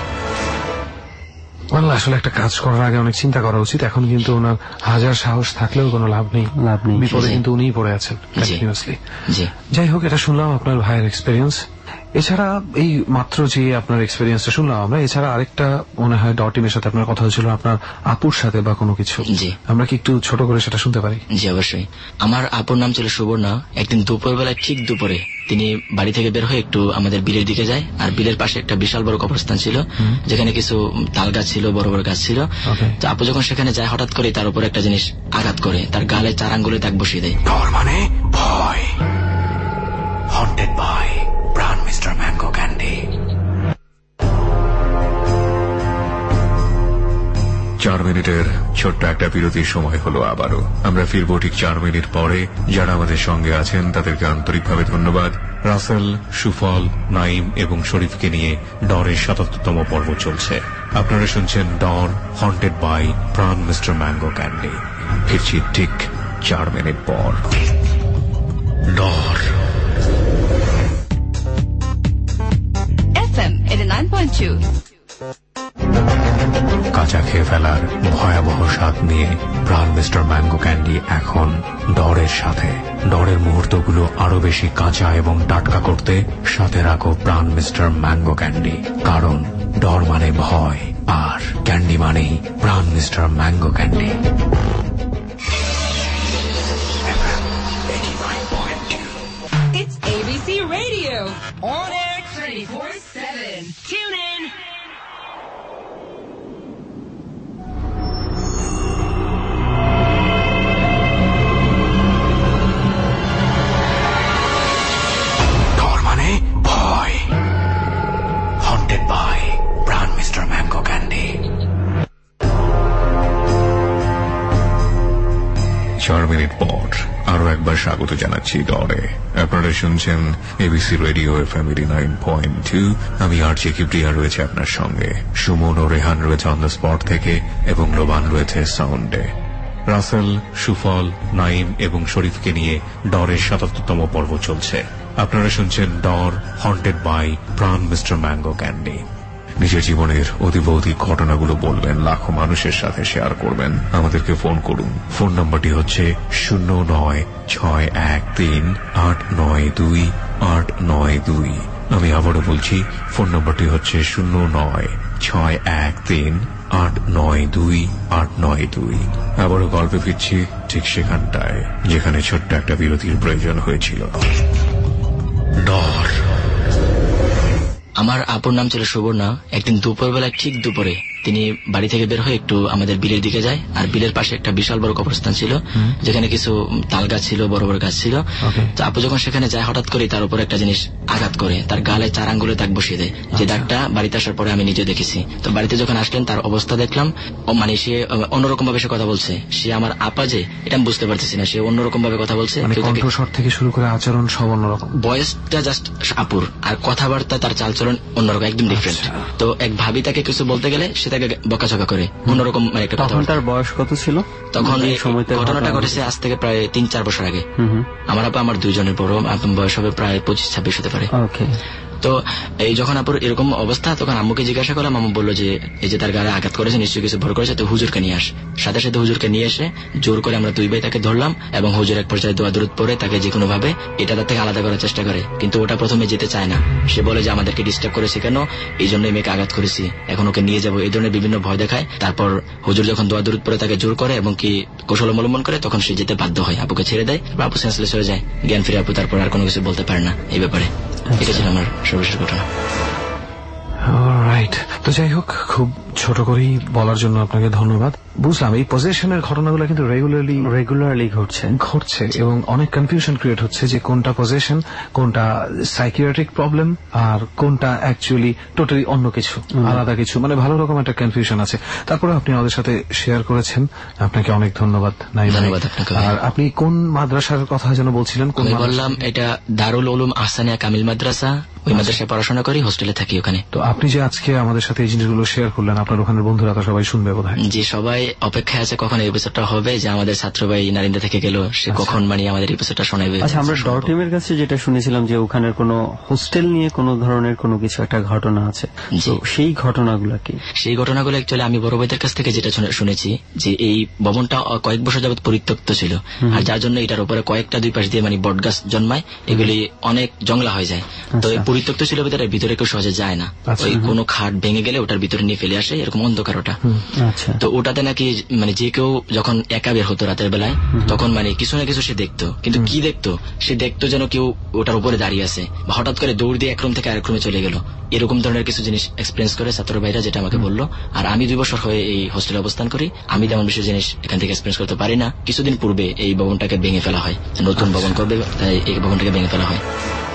আসলে একটা কাজ করার আগে অনেক চিন্তা করা উচিত। এখন কিন্তু ওনার হাজার সাহস থাকলেও কোনো লাভ নেই, বিপদে কিন্তু উনিই পড়ে আছেন কন্টিনিউয়াসলি। যাই হোক, এটা শুনলাম আপনার ভাইয়ের এক্সপেরিয়েন্স। এছাড়া এই মাত্র যে আপনার এক্সপেরিয়েন্সটা শুনলাম আমরা, এছাড়া আরেকটা মনে হয় ডটিমের সাথে আপনার কথা হয়েছিল, আপনার আপুর সাথে বা কোনো কিছু, আমরা কি একটু ছোট করে সেটা শুনতে পারি? জি অবশ্যই। আমার আপুর নাম ছিল সুবর্ণা। একদিন দুপুরবেলায়, ঠিক দুপুরে তিনি বাড়ি থেকে বের হয়ে একটু আমাদের বিলের দিকে যায়, আর বিলের পাশে একটা বিশাল বড় কবরস্থান ছিল যেখানে কিছু তাল গাছ ছিল, বড় বড় গাছ ছিল। তো আপু যখন সেখানে যায় হঠাৎ করে তার উপর একটা জিনিস আঘাত করে, তার গালে 4 আঙ্গুলে দাগ বসিয়ে দেয়। ডর মানে ভয়, haunted by Pran Mister Mango candy. 4 মিনিটের ছোট্ট একটা বিরতির সময় হলো আবারও। আমরা ফিরবো ঠিক 4 মিনিট পরে। যারা আমাদের সঙ্গে আছেন তাদেরকে আন্তরিকভাবে ধন্যবাদ। রাসেল, সুফল, নাইম এবং শরীফকে নিয়ে ডরের ৭৭তম পর্ব চলছে। আপনারা শুনছেন Dar, haunted by Pran Mister Mango candy. ফিরছি ঠিক 4 মিনিট পর। ডর FM 89.2। কাঁচা খেয়ে ফেলার ভয়াবহ স্বাদ নিয়ে প্রাণ মিস্টার ম্যাঙ্গো ক্যান্ডি এখন ডরের সাথে। ডরের মুহূর্তগুলো আরো বেশি কাঁচা এবং টাটকা করতে সাথে রাখো প্রাণ মিস্টার ম্যাঙ্গো ক্যান্ডি, কারণ ডর মানে ভয় আর ক্যান্ডি মানেই Pran Mister Mango candy. It's ABC Radio, on air 24/7. Tune in. Dar মানে ভয়, haunted by Pran Mister Mango candy. স্বাগত জানাচ্ছি ডরে। আপনারা শুনছেন এবিসি রেডিও FM 89.2। আমি আরজে কিপ্রিয়া রয়েছে আপনার সঙ্গে। সুমন ও রেহান রয়েছে অন দ্য স্পট থেকে এবং লোবান রয়েছে সাউন্ডে। রাসেল, সুফল, নাইম এবং শরীফকে নিয়ে ডরের ৭৭তম পর্ব চলছে। আপনারা শুনছেন Dar haunted by Pran Mister Mango candy. নিজের জীবনের অতিভৌতিক ঘটনাগুলো বলবেন, লাখো মানুষের সাথে শেয়ার করবেন। আমাদেরকে ফোন করুন। ফোন নম্বরটি হচ্ছে 09613892 আমি আবারও বলছি, ফোন নম্বরটি হচ্ছে 09613892 আবারও গল্পে ফিরছি ঠিক সেখানটায় যেখানে ছোট্ট একটা বিরতির প্রয়োজন হয়েছিল। ডর। আমার আপুর নাম ছিল সুবর্ণা। একদিন দুপুরবেলা, ঠিক দুপুরে তিনি বাড়ি থেকে বের হয়ে একটু আমাদের বিলের দিকে যায়। আর বিলের পাশে একটা বিশাল বড় কবরস্থান ছিল, যেখানে কিছু তাল গাছ ছিল, বড় বড় গাছ ছিল। তো আপু যখন সেখানে যায়, হঠাৎ করে তার উপর একটা জিনিস আঘাত করে, তার গালে 4 আঙ্গুলে দাগ বসিয়ে দেয়। যে দাগটা বাড়িতে আসার পরে আমি নিজে দেখেছি। তো বাড়িতে যখন আসলেন তার অবস্থা দেখলাম, মানে সে অন্যরকম ভাবে সে কথা বলছে। সে আমার আপা যে, এটা আমি বুঝতে পারতেছি না, সে অন্যরকম ভাবে কথা বলছে। কণ্ঠস্বর থেকে শুরু করে আচরণ সব অন্যরকম, বয়সটা জাস্ট আপুর, আর কথাবার্তা তার চালচলন অন্যরকম, একদম ডিফারেন্ট। তো এক ভাবি তাকে কিছু বলতে গেলে সে তাকে বকাঝকা করে, অন্যরকম মানে একটা কথা। তার বয়স কত ছিল তখন? ঘটনাটা ঘটেছে আজ থেকে প্রায় 3-4 বছর আগে। আমার আপা আমার 2 জনের বড়, বয়স হবে প্রায় 25-26 হতে পারে। তো এই যখন আপুর এরকম অবস্থা, তখন আম্মুকে জিজ্ঞাসা করলাম। আম্মু বললো যে এই যে তার গায়ে আঘাত করেছে, নিশ্চয়ই কিছু ভর করেছে, তো হুজুরকে নিয়ে আস। সাথে সাথে হুজুরকে নিয়ে এসে জোর করে আমরা 2 ভাই তাকে ধরলাম, এবং হুজুর এক পর্যায়ে দোয়া দরুদ পড়ে তাকে যে কোনো ভাবে এটা তার থেকে আলাদা করার চেষ্টা করে। কিন্তু ওটা প্রথমে যেতে চায় না। সে বলে যে আমাদেরকে ডিস্টার্ব করেছে কেন, এই জন্য মেয়েকে আঘাত করেছি, এখন ওকে নিয়ে যাবো, এই ধরনের বিভিন্ন ভয় দেখায়। তারপর হুজুর যখন দোয়া দরুদ পড়ে তাকে জোর করে এবং কি কৌশল অবলম্বন করে, তখন সে যেতে বাধ্য হয়। আপুকে ছেড়ে দেয়, আপু সেন্সলেস হয়ে যায়, জ্ঞান ফিরে। আপু তারপর আর কোনো কিছু বলতে পারে না এই ব্যাপারে। এটা ছিল আমার সর্বশেষ ঘটনা। রাইট। তো যাই হোক, খুব ছোট করেই বলার জন্য আপনাকে ধন্যবাদ। বুঝলাম এই পজেশনের ঘটনাগুলো কিন্তু রেগুলারলি ঘটছে এবং অনেক কনফিউশন ক্রিয়েট হচ্ছে যে কোনটা পজেশন, কোনটা সাইকিয়াট্রিক প্রবলেম, আর কোনটা অ্যাকচুয়ালি টোটালি অন্য কিছু, আলাদা কিছু। মানে ভালো রকম একটা কনফিউশন আছে। তারপরে আপনি আমাদের সাথে শেয়ার করেছেন, আপনাকে অনেক ধন্যবাদ। ধন্যবাদ আপনাকে। আর আপনি কোন মাদ্রাসার কথা যেন বলছিলেন? আমি বললাম এটা দারুল উলুম আহসানিয়া কামিল মাদ্রাসা। ওই মাদ্রাসায় পড়াশোনা করি, হোস্টেলে থাকি ওখানে। তো আপনি যে আজকে আমাদের সাথে এই জিনিসগুলো শেয়ার করলেন, আপনার ওখানের বন্ধুরা তো সবাই শুনবে বোধহয়? জি, সবাই অপেক্ষায় আছে কখন এই এপিসোডটা হবে, যে আমাদের ছাত্র ভাই নারিন্দা থেকে গেল, সে কখন মানে আমাদের এপিসোডটা শোনাবে। আচ্ছা, আমরা ডর টিমের কাছে যেটা শুনেছিলাম যে ওখানের কোনো হোস্টেল নিয়ে কোনো ধরনের কোনো কিছু একটা ঘটনা আছে, সেই ঘটনাগুলো কি? সেই ঘটনাগুলো অ্যাকচুয়ালি আমি বড় ভাইদের কাছ থেকে যেটা শুনেছি, যে এই ভবনটা কয়েক বছর যাবত পরিত্যক্ত ছিল, আর যার জন্য এটার উপরে কয়েকটা 2 পাশ দিয়ে মানে বট গাছ জন্মায়, এগুলি অনেক জংলা হয়ে যায়। তো এই পরিত্যক্ত ছিল ভিতরে কেউ সহজে যায় না। ওই কোনো খাট ভেঙে গেলে ওটার ভিতরে নিয়ে ফেলে আসে, এরকম অন্ধকার ওটা। তো ওটাতে নাকি মানে যে কেউ যখন একা বের হতো রাতের বেলায়, তখন মানে কিছু না কিছু সে দেখতো। কিন্তু কি দেখতো? সে দেখতো যেন কেউ ওটার উপরে দাঁড়িয়ে আছে, বা হঠাৎ করে দৌড় দিয়ে এক রুম থেকে আরেক রুমে চলে গেল, এরকম ধরনের কিছু জিনিস এক্সপিরিয়েন্স করে ছাত্র ভাইরা, যেটা আমাকে বললো। আর আমি 2 বছর হয়ে এই হোস্টেলে অবস্থান করি, আমি তেমন বেশি জিনিস এখান থেকে এক্সপিরিয়েন্স করতে পারি না। কিছুদিন পূর্বে এই ভবনটাকে ভেঙে ফেলা হয়, নতুন ভবন করবে, তাই এই ভবনটাকে ভেঙে ফেলা হয়।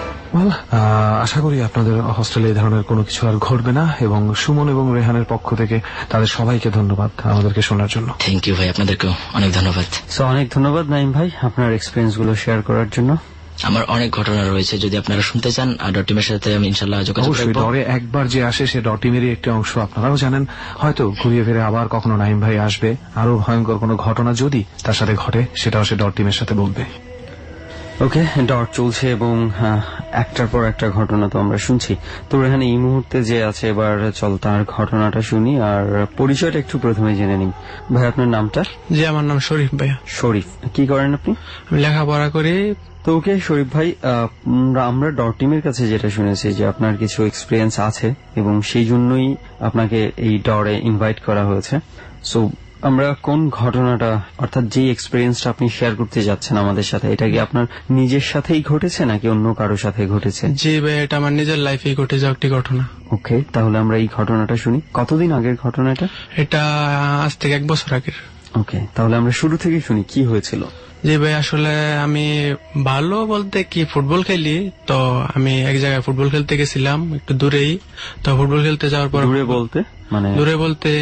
আশা করি আপনাদের হোস্টেলে এই ধরনের কোনো কিছু আর ঘটবে না, এবং সুমন এবং রেহানের পক্ষ থেকে তাদের সবাইকে ধন্যবাদ আমাদেরকে শোনার জন্য। থ্যাংক ইউ ভাই, আপনাদেরকেও অনেক ধন্যবাদ। অনেক ধন্যবাদ নাইম ভাই আপনার এক্সপিরিয়েন্স গুলো শেয়ার করার জন্য। আমার অনেক ঘটনা রয়েছে, যদি আপনারা শুনতে চান ডট টিমের সাথে আমি ইনশাল্লাহ যোগাযোগ করব। ডরে একবার যে আসে সে ডট টিমেরই একটি অংশ, আপনারাও জানেন। হয়তো ঘুরিয়ে ফিরে আবার কখনো নাইম ভাই আসবে, আরো ভয়ঙ্কর কোনো ঘটনা যদি তার সাথে ঘটে, সেটাও সে ডট টিমের সাথে বলবে। ওকে, ডট চলছে এবং একটার পর একটা ঘটনা তো আমরা শুনছি। তো এখানে এই মুহূর্তে যে আছে, এবার চল তার ঘটনাটা শুনি, আর পরিচয়টা একটু প্রথমে জেনে নিই। ভাই আপনার নামটা? জি, আমার নাম শরীফ ভাইয়া। শরীফ, কি করেন আপনি? আমি লেখাপড়া করি। তো ওকে শরীফ ভাই, আমরা ডট টিমের কাছে যেটা শুনেছি যে আপনার কিছু এক্সপিরিয়েন্স আছে, এবং সেই জন্যই আপনাকে এই ডরে ইনভাইট করা হয়েছে। সো আমরা কোন ঘটনাটা, অর্থাৎ যে এক্সপিরিয়েন্সটা আপনি শেয়ার করতে যাচ্ছেন আমাদের সাথে, এটা কি আপনার নিজের সাথেই ঘটেছে নাকি অন্য কারোর সাথে ঘটেছে? জি ভাই, এটা আমার নিজের লাইফেই ঘটে যাওয়া একটি ঘটনা। ওকে, তাহলে আমরা এই ঘটনাটা শুনি। কতদিন আগের ঘটনাটা? এটা আজ থেকে 1 বছর আগের। ওকে, তাহলে আমরা শুরু থেকে শুনি কি হয়েছিল। জি ভাই, আসলে আমি ভালো বলতে কি ফুটবল খেলি। তো আমি এক জায়গায় ফুটবল খেলতে গেছিলাম, একটু দূরেই। তো ফুটবল খেলতে যাওয়ার পর, দূরে বলতে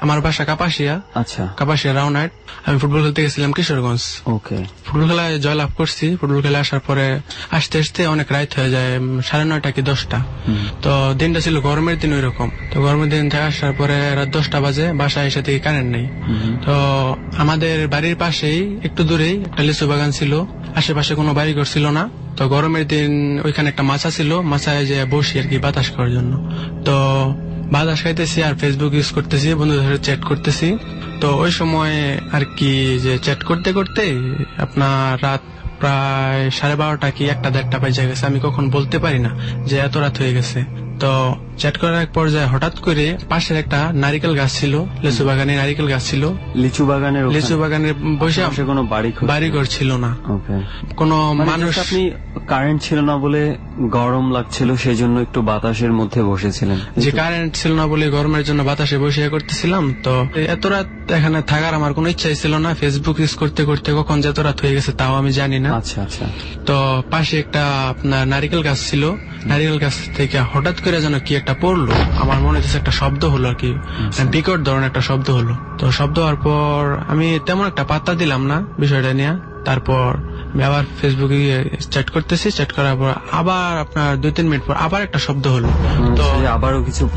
আমার বাসা কাপাসিয়া। আচ্ছা, কাপাসিয়া রাউনাইট। আমি ফুটবল খেলতে গেছিলাম কিশোরগঞ্জ। ওকে। ফুটবল খেলায় জয়লাভ করছি। ফুটবল খেলে আসার পরে আসতে আসতে অনেক রাত হয়ে যায়, 9:30 কি 10টা। তো দিনটা ছিল গরমের দিন ওই রকম। তো গরমের দিন থেকে আসার পরে রাত 10টা বাজে, বাসায় এসে থেকে কারেন্ট নেই। তো আমাদের বাড়ির পাশেই একটু দূরেই একটা লিচু বাগান ছিল, আশেপাশে কোনো বাড়িঘর ছিল না। তো গরমের দিন ওইখানে একটা মাছা ছিল, মাছায় যে বসি আর কি বাতাস করার জন্য। তো বাতাস খাইতেছি আর ফেসবুক ইউজ করতেছি, বন্ধুদের সাথে চ্যাট করতেছি। তো ওই সময় আর কি যে চ্যাট করতে করতে আপনার রাত প্রায় 12:30 কি 1-1:30 বাজে গেছে। আমি কখন বলতে পারি না যে এত রাত হয়ে গেছে। তো চ্যাট করার এক পর্যায়ে হঠাৎ করে পাশের একটা নারিকেল গাছ ছিল, লিচু বাগানে নারিকেল গাছ ছিল। লিচু বাগানের বসে কোনো বাড়িঘর ছিল না, কোনো মানুষ। আপনি কারেন্ট ছিল না বলে গরম লাগছিল, সেই জন্য একটু বাতাসের মধ্যে বসেছিলেন। যে কারেন্ট ছিল না বলে গরমের জন্য বাতাসে বসে করতেছিলাম। তো এত রাত এখানে থাকার আমার কোনো ইচ্ছাই ছিল না। ফেসবুক ইউজ করতে করতে কখন যে এত রাত হয়ে গেছে তাও আমি জানি না। আচ্ছা আচ্ছা। তো পাশে একটা আপনার নারিকেল গাছ ছিল, নারিকেল গাছ থেকে হঠাৎ করে যেন কি একটা পড়লো। আমার মনে হচ্ছে একটা শব্দ হলো আর কি, বিকট ধরনের একটা শব্দ হলো। তো শব্দ হওয়ার পর আমি তেমন একটা পাত্তা দিলাম না বিষয়টা নিয়ে। তারপর আমি আবার ফেসবুকে চ্যাট করতেছি, চ্যাট করার পর আবার আপনার 2-3 মিনিট পর আবার একটা শব্দ হলো। তো আবারও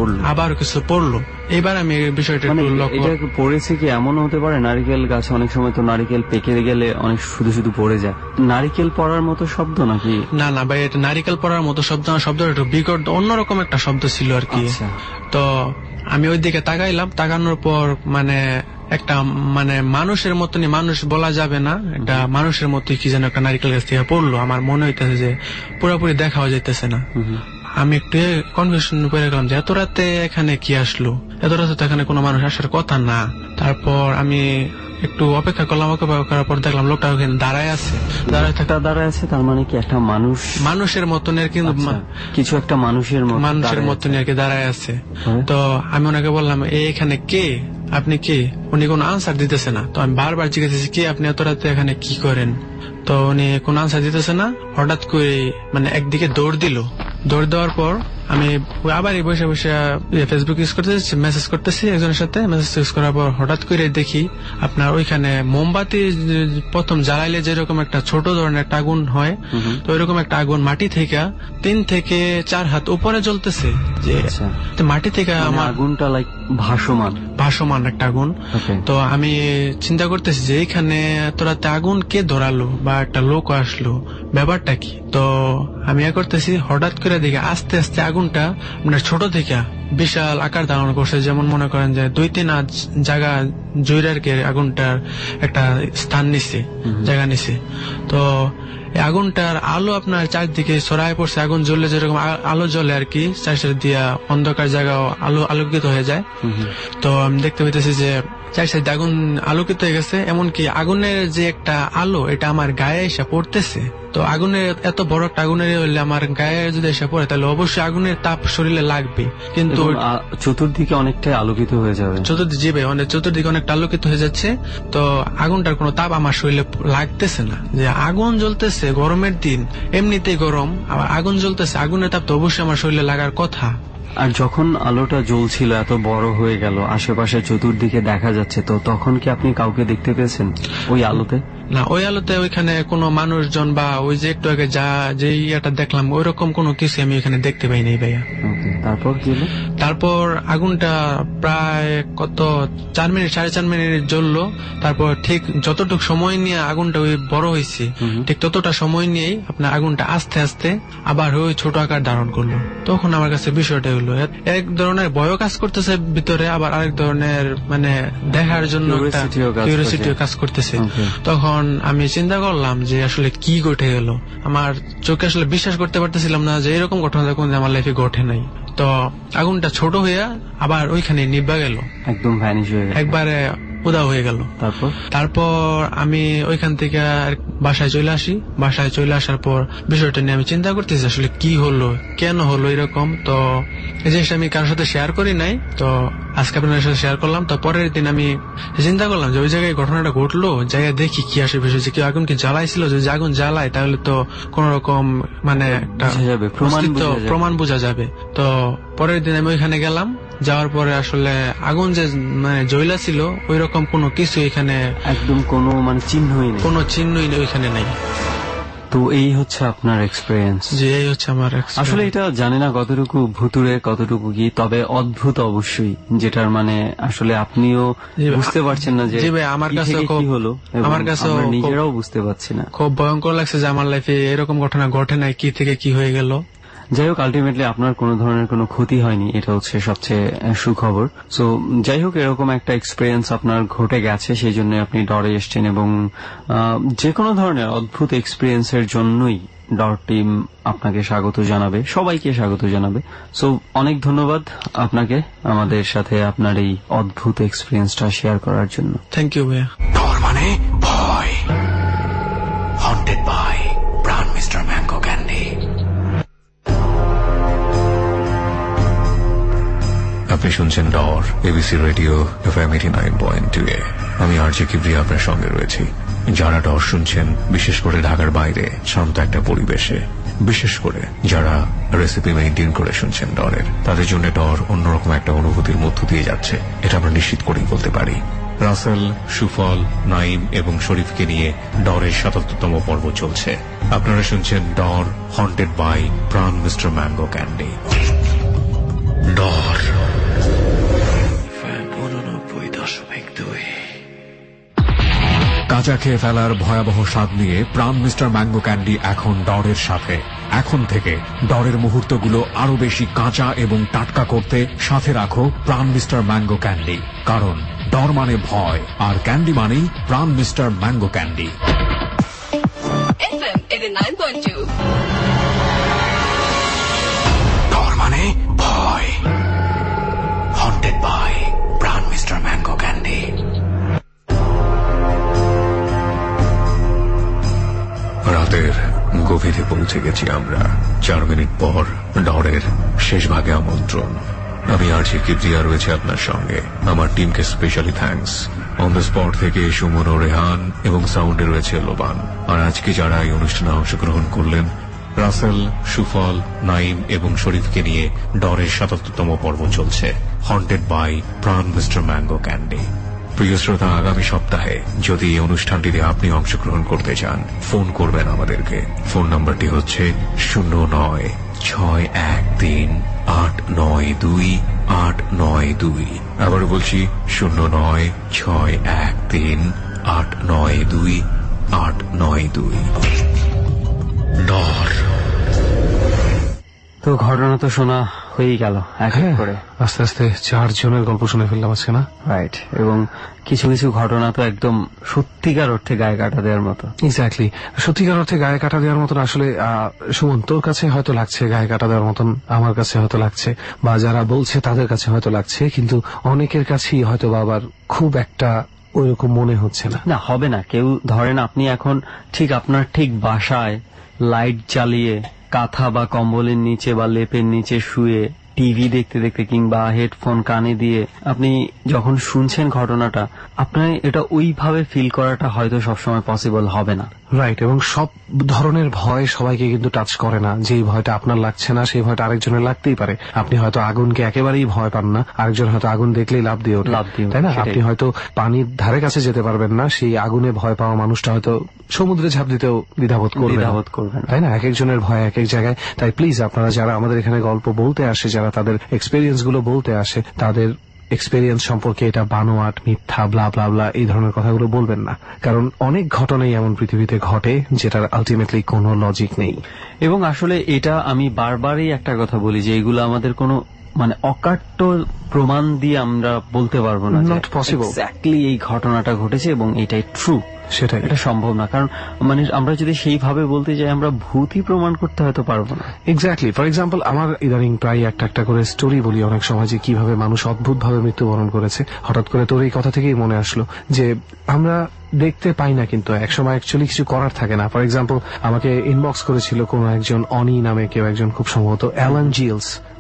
কিছু পড়লো। এবার আমি বিষয়টা একটু পড়েছে কি এমন হতে পারে, নারিকেল গাছ অনেক সময় তো নারিকেল পেকে গেলে অনেক শুধু শুধু পড়ে যায়, নারিকেল পড়ার মতো শব্দ নাকি? না না ভাই, এটা নারিকেল পড়ার মতো শব্দ না, শব্দটা একটু বিকট অন্যরকম একটা শব্দ ছিল আর কি। তো আমি ওই দিকে তাকাইলাম, তাকানোর পর মানে একটা মানে মানুষের মতনই, মানুষ বলা যাবে না, একটা মানুষের মতোই কি যেন একটা নারিকেল গাছ থেকে পড়লো। আমার মনে হইতেছে যে পুরোপুরি দেখাও যাইতেছে না। আমি একটু কনফিউশন পড়ে গেলাম যে এত রাতে এখানে কি আসলো, এত রাতে তো এখানে কোনো মানুষ আসার কথা না। তারপর আমি একটু অপেক্ষা করলাম, অপেক্ষা করার পর দেখলাম লোকটা ওখানে দাঁড়ায় আছে। তার মানে কি একটা মানুষের মতন আর কি, কিছু একটা মানুষের মতন আর কি দাঁড়ায় আছে। তো আমি ওনাকে বললাম এখানে কে, আপনি কে? উনি কোনো আনসার দিতেছে না। তো আমি বারবার জিজ্ঞেস কে আপনি এত রাতে এখানে কি করেন? তো উনি কোনো আনসার দিতেছে না। হঠাৎ করে মানে একদিকে দৌড় দিল। দৌড় দেওয়ার পর আমি আবার বসে বসে ফেসবুক ইউজ করতেছি, মেসেজ করতেছি একজনের সাথে। মেসেজ ইউজ করার পর হঠাৎ করে দেখি আপনার ওইখানে মোমবাতি প্রথম জ্বালাইলে যেরকম একটা ছোট ধরনের একটা আগুন হয়, তো ওইরকম একটা আগুন মাটি থেকে 3 থেকে 4 হাত উপরে জ্বলতেছে। যে মাটি থেকে আমার আগুনটা লাইক ভাসমান একটা আগুন। তো আমি চিন্তা করতেছি যে এইখানে তোরাতে আগুন কে ধরালো বা একটা লোক আসলো, ব্যাপারটা কি? তো আমি করতেছি, হঠাৎ করে দেখি আস্তে আস্তে আগুনটা মানে ছোট থেকে বিশাল আকার ধারণ করছে। যেমন মনে করেন যে 2-3 জায়গা জুড়ে আগুনটার একটা স্থান নিছে, জায়গা নিছে। তো আগুনটার আলো আপনার চারদিকে ছড়ায় পড়ছে। আগুন জ্বললে যেরকম আলো জ্বলে আর কি, চারদিকে দিয়া অন্ধকার জায়গাও আলোকিত হয়ে যায়। তো আমি দেখতে পেতেছি যে চার সাইডে আগুন আলোকিত হয়ে গেছে। এমনকি আগুনের যে একটা আলো, এটা আমার গায়ে এসে পড়তেছে। তো আগুনের এত বড় একটা আগুনের হলে আমার গায়ে যদি এসে পড়ে তাহলে অবশ্যই আগুনের তাপ শরীরে লাগবে, কিন্তু চতুর্দিকে অনেকটাই আলোকিত হয়ে যাবে। চতুর্দিকে অনেকটা আলোকিত হয়ে যাচ্ছে। তো আগুনটার কোনো তাপ আমার শরীরে লাগতেছে না। যে আগুন জ্বলতেছে, গরমের দিন, এমনিতেই গরম, আবার আগুন জ্বলতেছে, আগুনের তাপ তো অবশ্যই আমার শরীরে লাগার কথা। আর যখন আলোটা জ্বলছিল, এত বড় হয়ে গেল, আশেপাশে চতুর্দিকে দেখা যাচ্ছে, তো তখন কি আপনি কাউকে দেখতে পেয়েছেন ওই আলোতে? না, ওই আলোতে ওইখানে কোনো মানুষজন বা ওই যে একটু আগে যে ইয়েটা দেখলাম ওইরকম কোনো কিছু আমি এখানে দেখতে পাই নাই ভাইয়া। তারপর কি হলো? তারপর আগুনটা প্রায় 4-4.5 মিনিট জ্বললো। তারপর ঠিক যতটুকু সময় নিয়ে আগুনটা ওই বড় হয়েছে, ঠিক ততটা সময় নিয়েই আপনার আগুনটা আস্তে আস্তে আবার ওই ছোট আকার ধারণ করলো। তখন আমার কাছে বিষয়টা হলো এক ধরনের ভয় কাজ করতেছে ভিতরে, আবার আরেক ধরনের মানে দেখার জন্য কিউরিওসিটিও কাজ করতেছে। তখন আমি চিন্তা করলাম যে আসলে কি ঘটে গেল। আমার চোখে আসলে বিশ্বাস করতে পারতেছিলাম না যে এরকম ঘটনা আমার লাইফে ঘটে নাই। তো আগুনটা ছোট হয়ে আবার ওইখানে নিভা গেল, একদম ভ্যানিশ হয়ে গেল, একবারে উদাও হয়ে গেল। তারপর আমি ওইখান থেকে বাসায় চলে আসি। বাসায় চলে আসার পর বিষয়টা নিয়ে আমি চিন্তা করতেছি আসলে কি হলো, কেন হলো এরকম। তো এই জিনিসটা আমি কারোর সাথে শেয়ার করি নাই, তো আজকে আপনাদের সাথে শেয়ার করলাম। তো পরের দিন আমি চিন্তা করলাম যে ওই জায়গায় ঘটনাটা ঘটলো, জায়গায় দেখি কি আসে বিষয়, যে কেউ আগুন কি জ্বালাইছিল। যদি আগুন জ্বালায় তাহলে তো কোন রকম মানে একটা প্রমাণ বোঝা যাবে। তো পরের দিন আমি ওইখানে গেলাম, যাওয়ার পরে আসলে আগুন যে মানে জয়লা ছিল ওই রকম কোনো কিছু এখানে একদম কোনো মানে চিহ্নই ওইখানে নাই। তো এই হচ্ছে আপনার এক্সপিরিয়েন্স? যে এই হচ্ছে আমার আসলে এটা জানি না কতটুকু ভুতুরে কতটুকু কি, তবে অদ্ভুত অবশ্যই, যেটার মানে আসলে আপনিও বুঝতে পারছেন না যে আমার কাছে কি হলো, আমার কাছে নিজেরাও বুঝতে পারছি না। খুব ভয়ঙ্কর লাগছে যে আমার লাইফে এরকম ঘটনা ঘটে নাই, কি থেকে কি হয়ে গেল। যাই হোক, আলটিমেটলি আপনার কোনো ধরনের কোনো ক্ষতি হয়নি, এটা হচ্ছে সবচেয়ে সুখবর। সো যাই হোক, এরকম একটা এক্সপিরিয়েন্স আপনার ঘটে গেছে, সেই জন্য আপনি ডরে এসছেন, এবং যে কোনো ধরনের অদ্ভুত এক্সপিরিয়েন্সের জন্যই ডর টিম আপনাকে স্বাগত জানাবে, সবাইকে স্বাগত জানাবে। সো অনেক ধন্যবাদ আপনাকে আমাদের সাথে আপনার এই অদ্ভুত এক্সপিরিয়েন্সটা শেয়ার করার জন্য। থ্যাংক ইউ ভাইয়া। ডর মানে ভয়, haunted by Pran Mister Mango candy. আপনি শুনছেন ডর, এবিসি রেডিও FM 89.2 এ। আমি আরজে কিবরিয়া আপনার সঙ্গে রয়েছি। যারা ডর শুনছেন, বিশেষ করে ঢাকার বাইরে শান্ত একটা পরিবেশে, বিশেষ করে যারা রেসিপি মেইনটেইন করে শুনছেন ডরের, তাদের জন্য ডর অন্যরকম একটা অনুভূতির মধ্য দিয়ে যাচ্ছে, এটা আমরা নিশ্চিত করেই বলতে পারি। রাসেল, সুফল, নাইম এবং শরীফকে নিয়ে ডরের ৭৭তম পর্ব চলছে। আপনারা শুনছেন Dar, haunted by Pran Mister Mango candy. Dar 89.2। কাঁচা খেয়ে ফেলার ভয়াবহ স্বাদ নিয়ে প্রাণ মিস্টার ম্যাঙ্গো ক্যান্ডি এখন ডরের সাথে। এখন থেকে ডরের মুহূর্তগুলো আরো বেশি কাঁচা এবং টাটকা করতে সাথে রাখো প্রাণ মিস্টার ম্যাঙ্গো ক্যান্ডি, কারণ ডর মানে ভয় আর ক্যান্ডি মানেই Pran Mister Mango candy. FM 89.2। Dar মানে ভয়, haunted by Pran Mister Mango candy. রাতের গভীরে পৌঁছে গেছি আমরা। 4 মিনিট পর ডরের শেষ ভাগে আমন্ত্রণ। আমি আরজে কিবরিয়া রয়েছে আপনার সঙ্গে। আমার টিমকে specially thanks. On the spot থেকে সুমন ও রেহান এবং সাউন্ডে রয়েছে লোবান। আর আজকে যারা এই অনুষ্ঠানে অংশগ্রহণ করলেন, রাসেল, সুফল, নাইম এবং শরীফকে নিয়ে ডরের ৭৭তম পর্ব চলছে, haunted by Pran Mister Mango candy. প্রিয় শ্রোতা, আগামী সপ্তাহে যদি এই অনুষ্ঠানটিতে আপনি অংশগ্রহণ করতে চান, ফোন করবেন আমাদেরকে। ফোন নাম্বারটি হচ্ছে 09613892 আবার বলছি 09613892 ডর। তো ঘটনা তো শোনা হয়েই গেল এক এক করে, আস্তে আস্তে 4 জনের গল্প শুনে ফেললাম আজকে, না? রাইট। এবং কিছু কিছু ঘটনা তো একদম সত্যিকার অর্থে গায়ে কাটা দেওয়ার মতো। এক্স্যাক্টলি, সত্যিকার অর্থে গায়ে কাটা দেওয়ার মতন। আসলে সুমন, তোর কাছে হয়তো লাগছে গায়ে কাটা দেওয়ার মতন, আমার কাছে হয়তো লাগছে, বা যারা বলছে তাদের কাছে হয়তো লাগছে, কিন্তু অনেকের কাছেই হয়তো আবার খুব একটা ওইরকম মনে হচ্ছে না। না, হবে না। কেউ ধরেন আপনি এখন ঠিক আপনার ঠিক বাসায় লাইট জ্বালিয়ে কাঁথা বা কম্বলের নিচে বা লেপের নিচে শুয়ে টিভি দেখতে দেখতে কিংবা হেডফোন কানে দিয়ে আপনি যখন শুনছেন ঘটনাটা, আপনার এটা ওইভাবে ফিল করাটা হয়তো সবসময় পসিবল হবে না। রাইট। এবং সব ধরনের ভয় সবাইকে কিন্তু টাচ করে না। যেই ভয়টা আপনার লাগছে না সেই ভয়টা আরেকজনের লাগতেই পারে। আপনি হয়তো আগুনকে একেবারেই ভয় পান না, আরেকজন হয়তো আগুন দেখলেই লাফ দিয়ে ওঠে, তাই না? আপনি হয়তো পানির ধারে কাছে যেতে পারবেন না, সেই আগুনে ভয় পাওয়া মানুষটা হয়তো সমুদ্রে ঝাঁপ দিতেও দ্বিধাবোধ করবেন, তাই না? এক একজনের ভয় এক এক জায়গায়। তাই প্লিজ আপনারা যারা আমাদের এখানে গল্প বলতে আসে, যারা তাদের এক্সপেরিয়েন্স গুলো বলতে আসে, তাদের এক্সপেরিয়েন্স সম্পর্কে এটা বানোয়াট, মিথ্যা, ব্লা ব্লা ব্লা এই ধরনের কথাগুলো বলবেন না, কারণ অনেক ঘটনাই এমন পৃথিবীতে ঘটে যেটার আলটিমেটলি কোনো লজিক নেই। এবং আসলে এটা আমি বারবারই একটা কথা বলি যে এগুলো আমাদের কোনো মানে অকাট্য প্রমাণ দিয়ে আমরা বলতে পারবো না, নট পসিবল এক্স্যাক্টলি এই ঘটনাটা ঘটেছে এবং এটাই ট্রু, সেটা এটা সম্ভব না। কারণ মানে আমরা যদি সেইভাবে বলতে যাই, আমরা ভূতই প্রমাণ করতে হয়তো পারবো না। এক্স্যাক্টলি। ফর এক্সাম্পল, আমার ইদানিং প্রায় একটা করে স্টোরি বলি অনেক সময়, যে কিভাবে মানুষ অদ্ভুত ভাবে মৃত্যুবরণ করেছে। হঠাৎ করে তোর এই কথা থেকেই মনে আসলো যে আমরা দেখতে পাই না, কিন্তু একসময় অ্যাকচুয়ালি কিছু করার থাকে না। ফর এক্সাম্পল, আমাকে ইনবক্স করেছিল কোন একজন অনি নামে কেউ একজন, খুব সম্ভবত অ্যালান জিলস,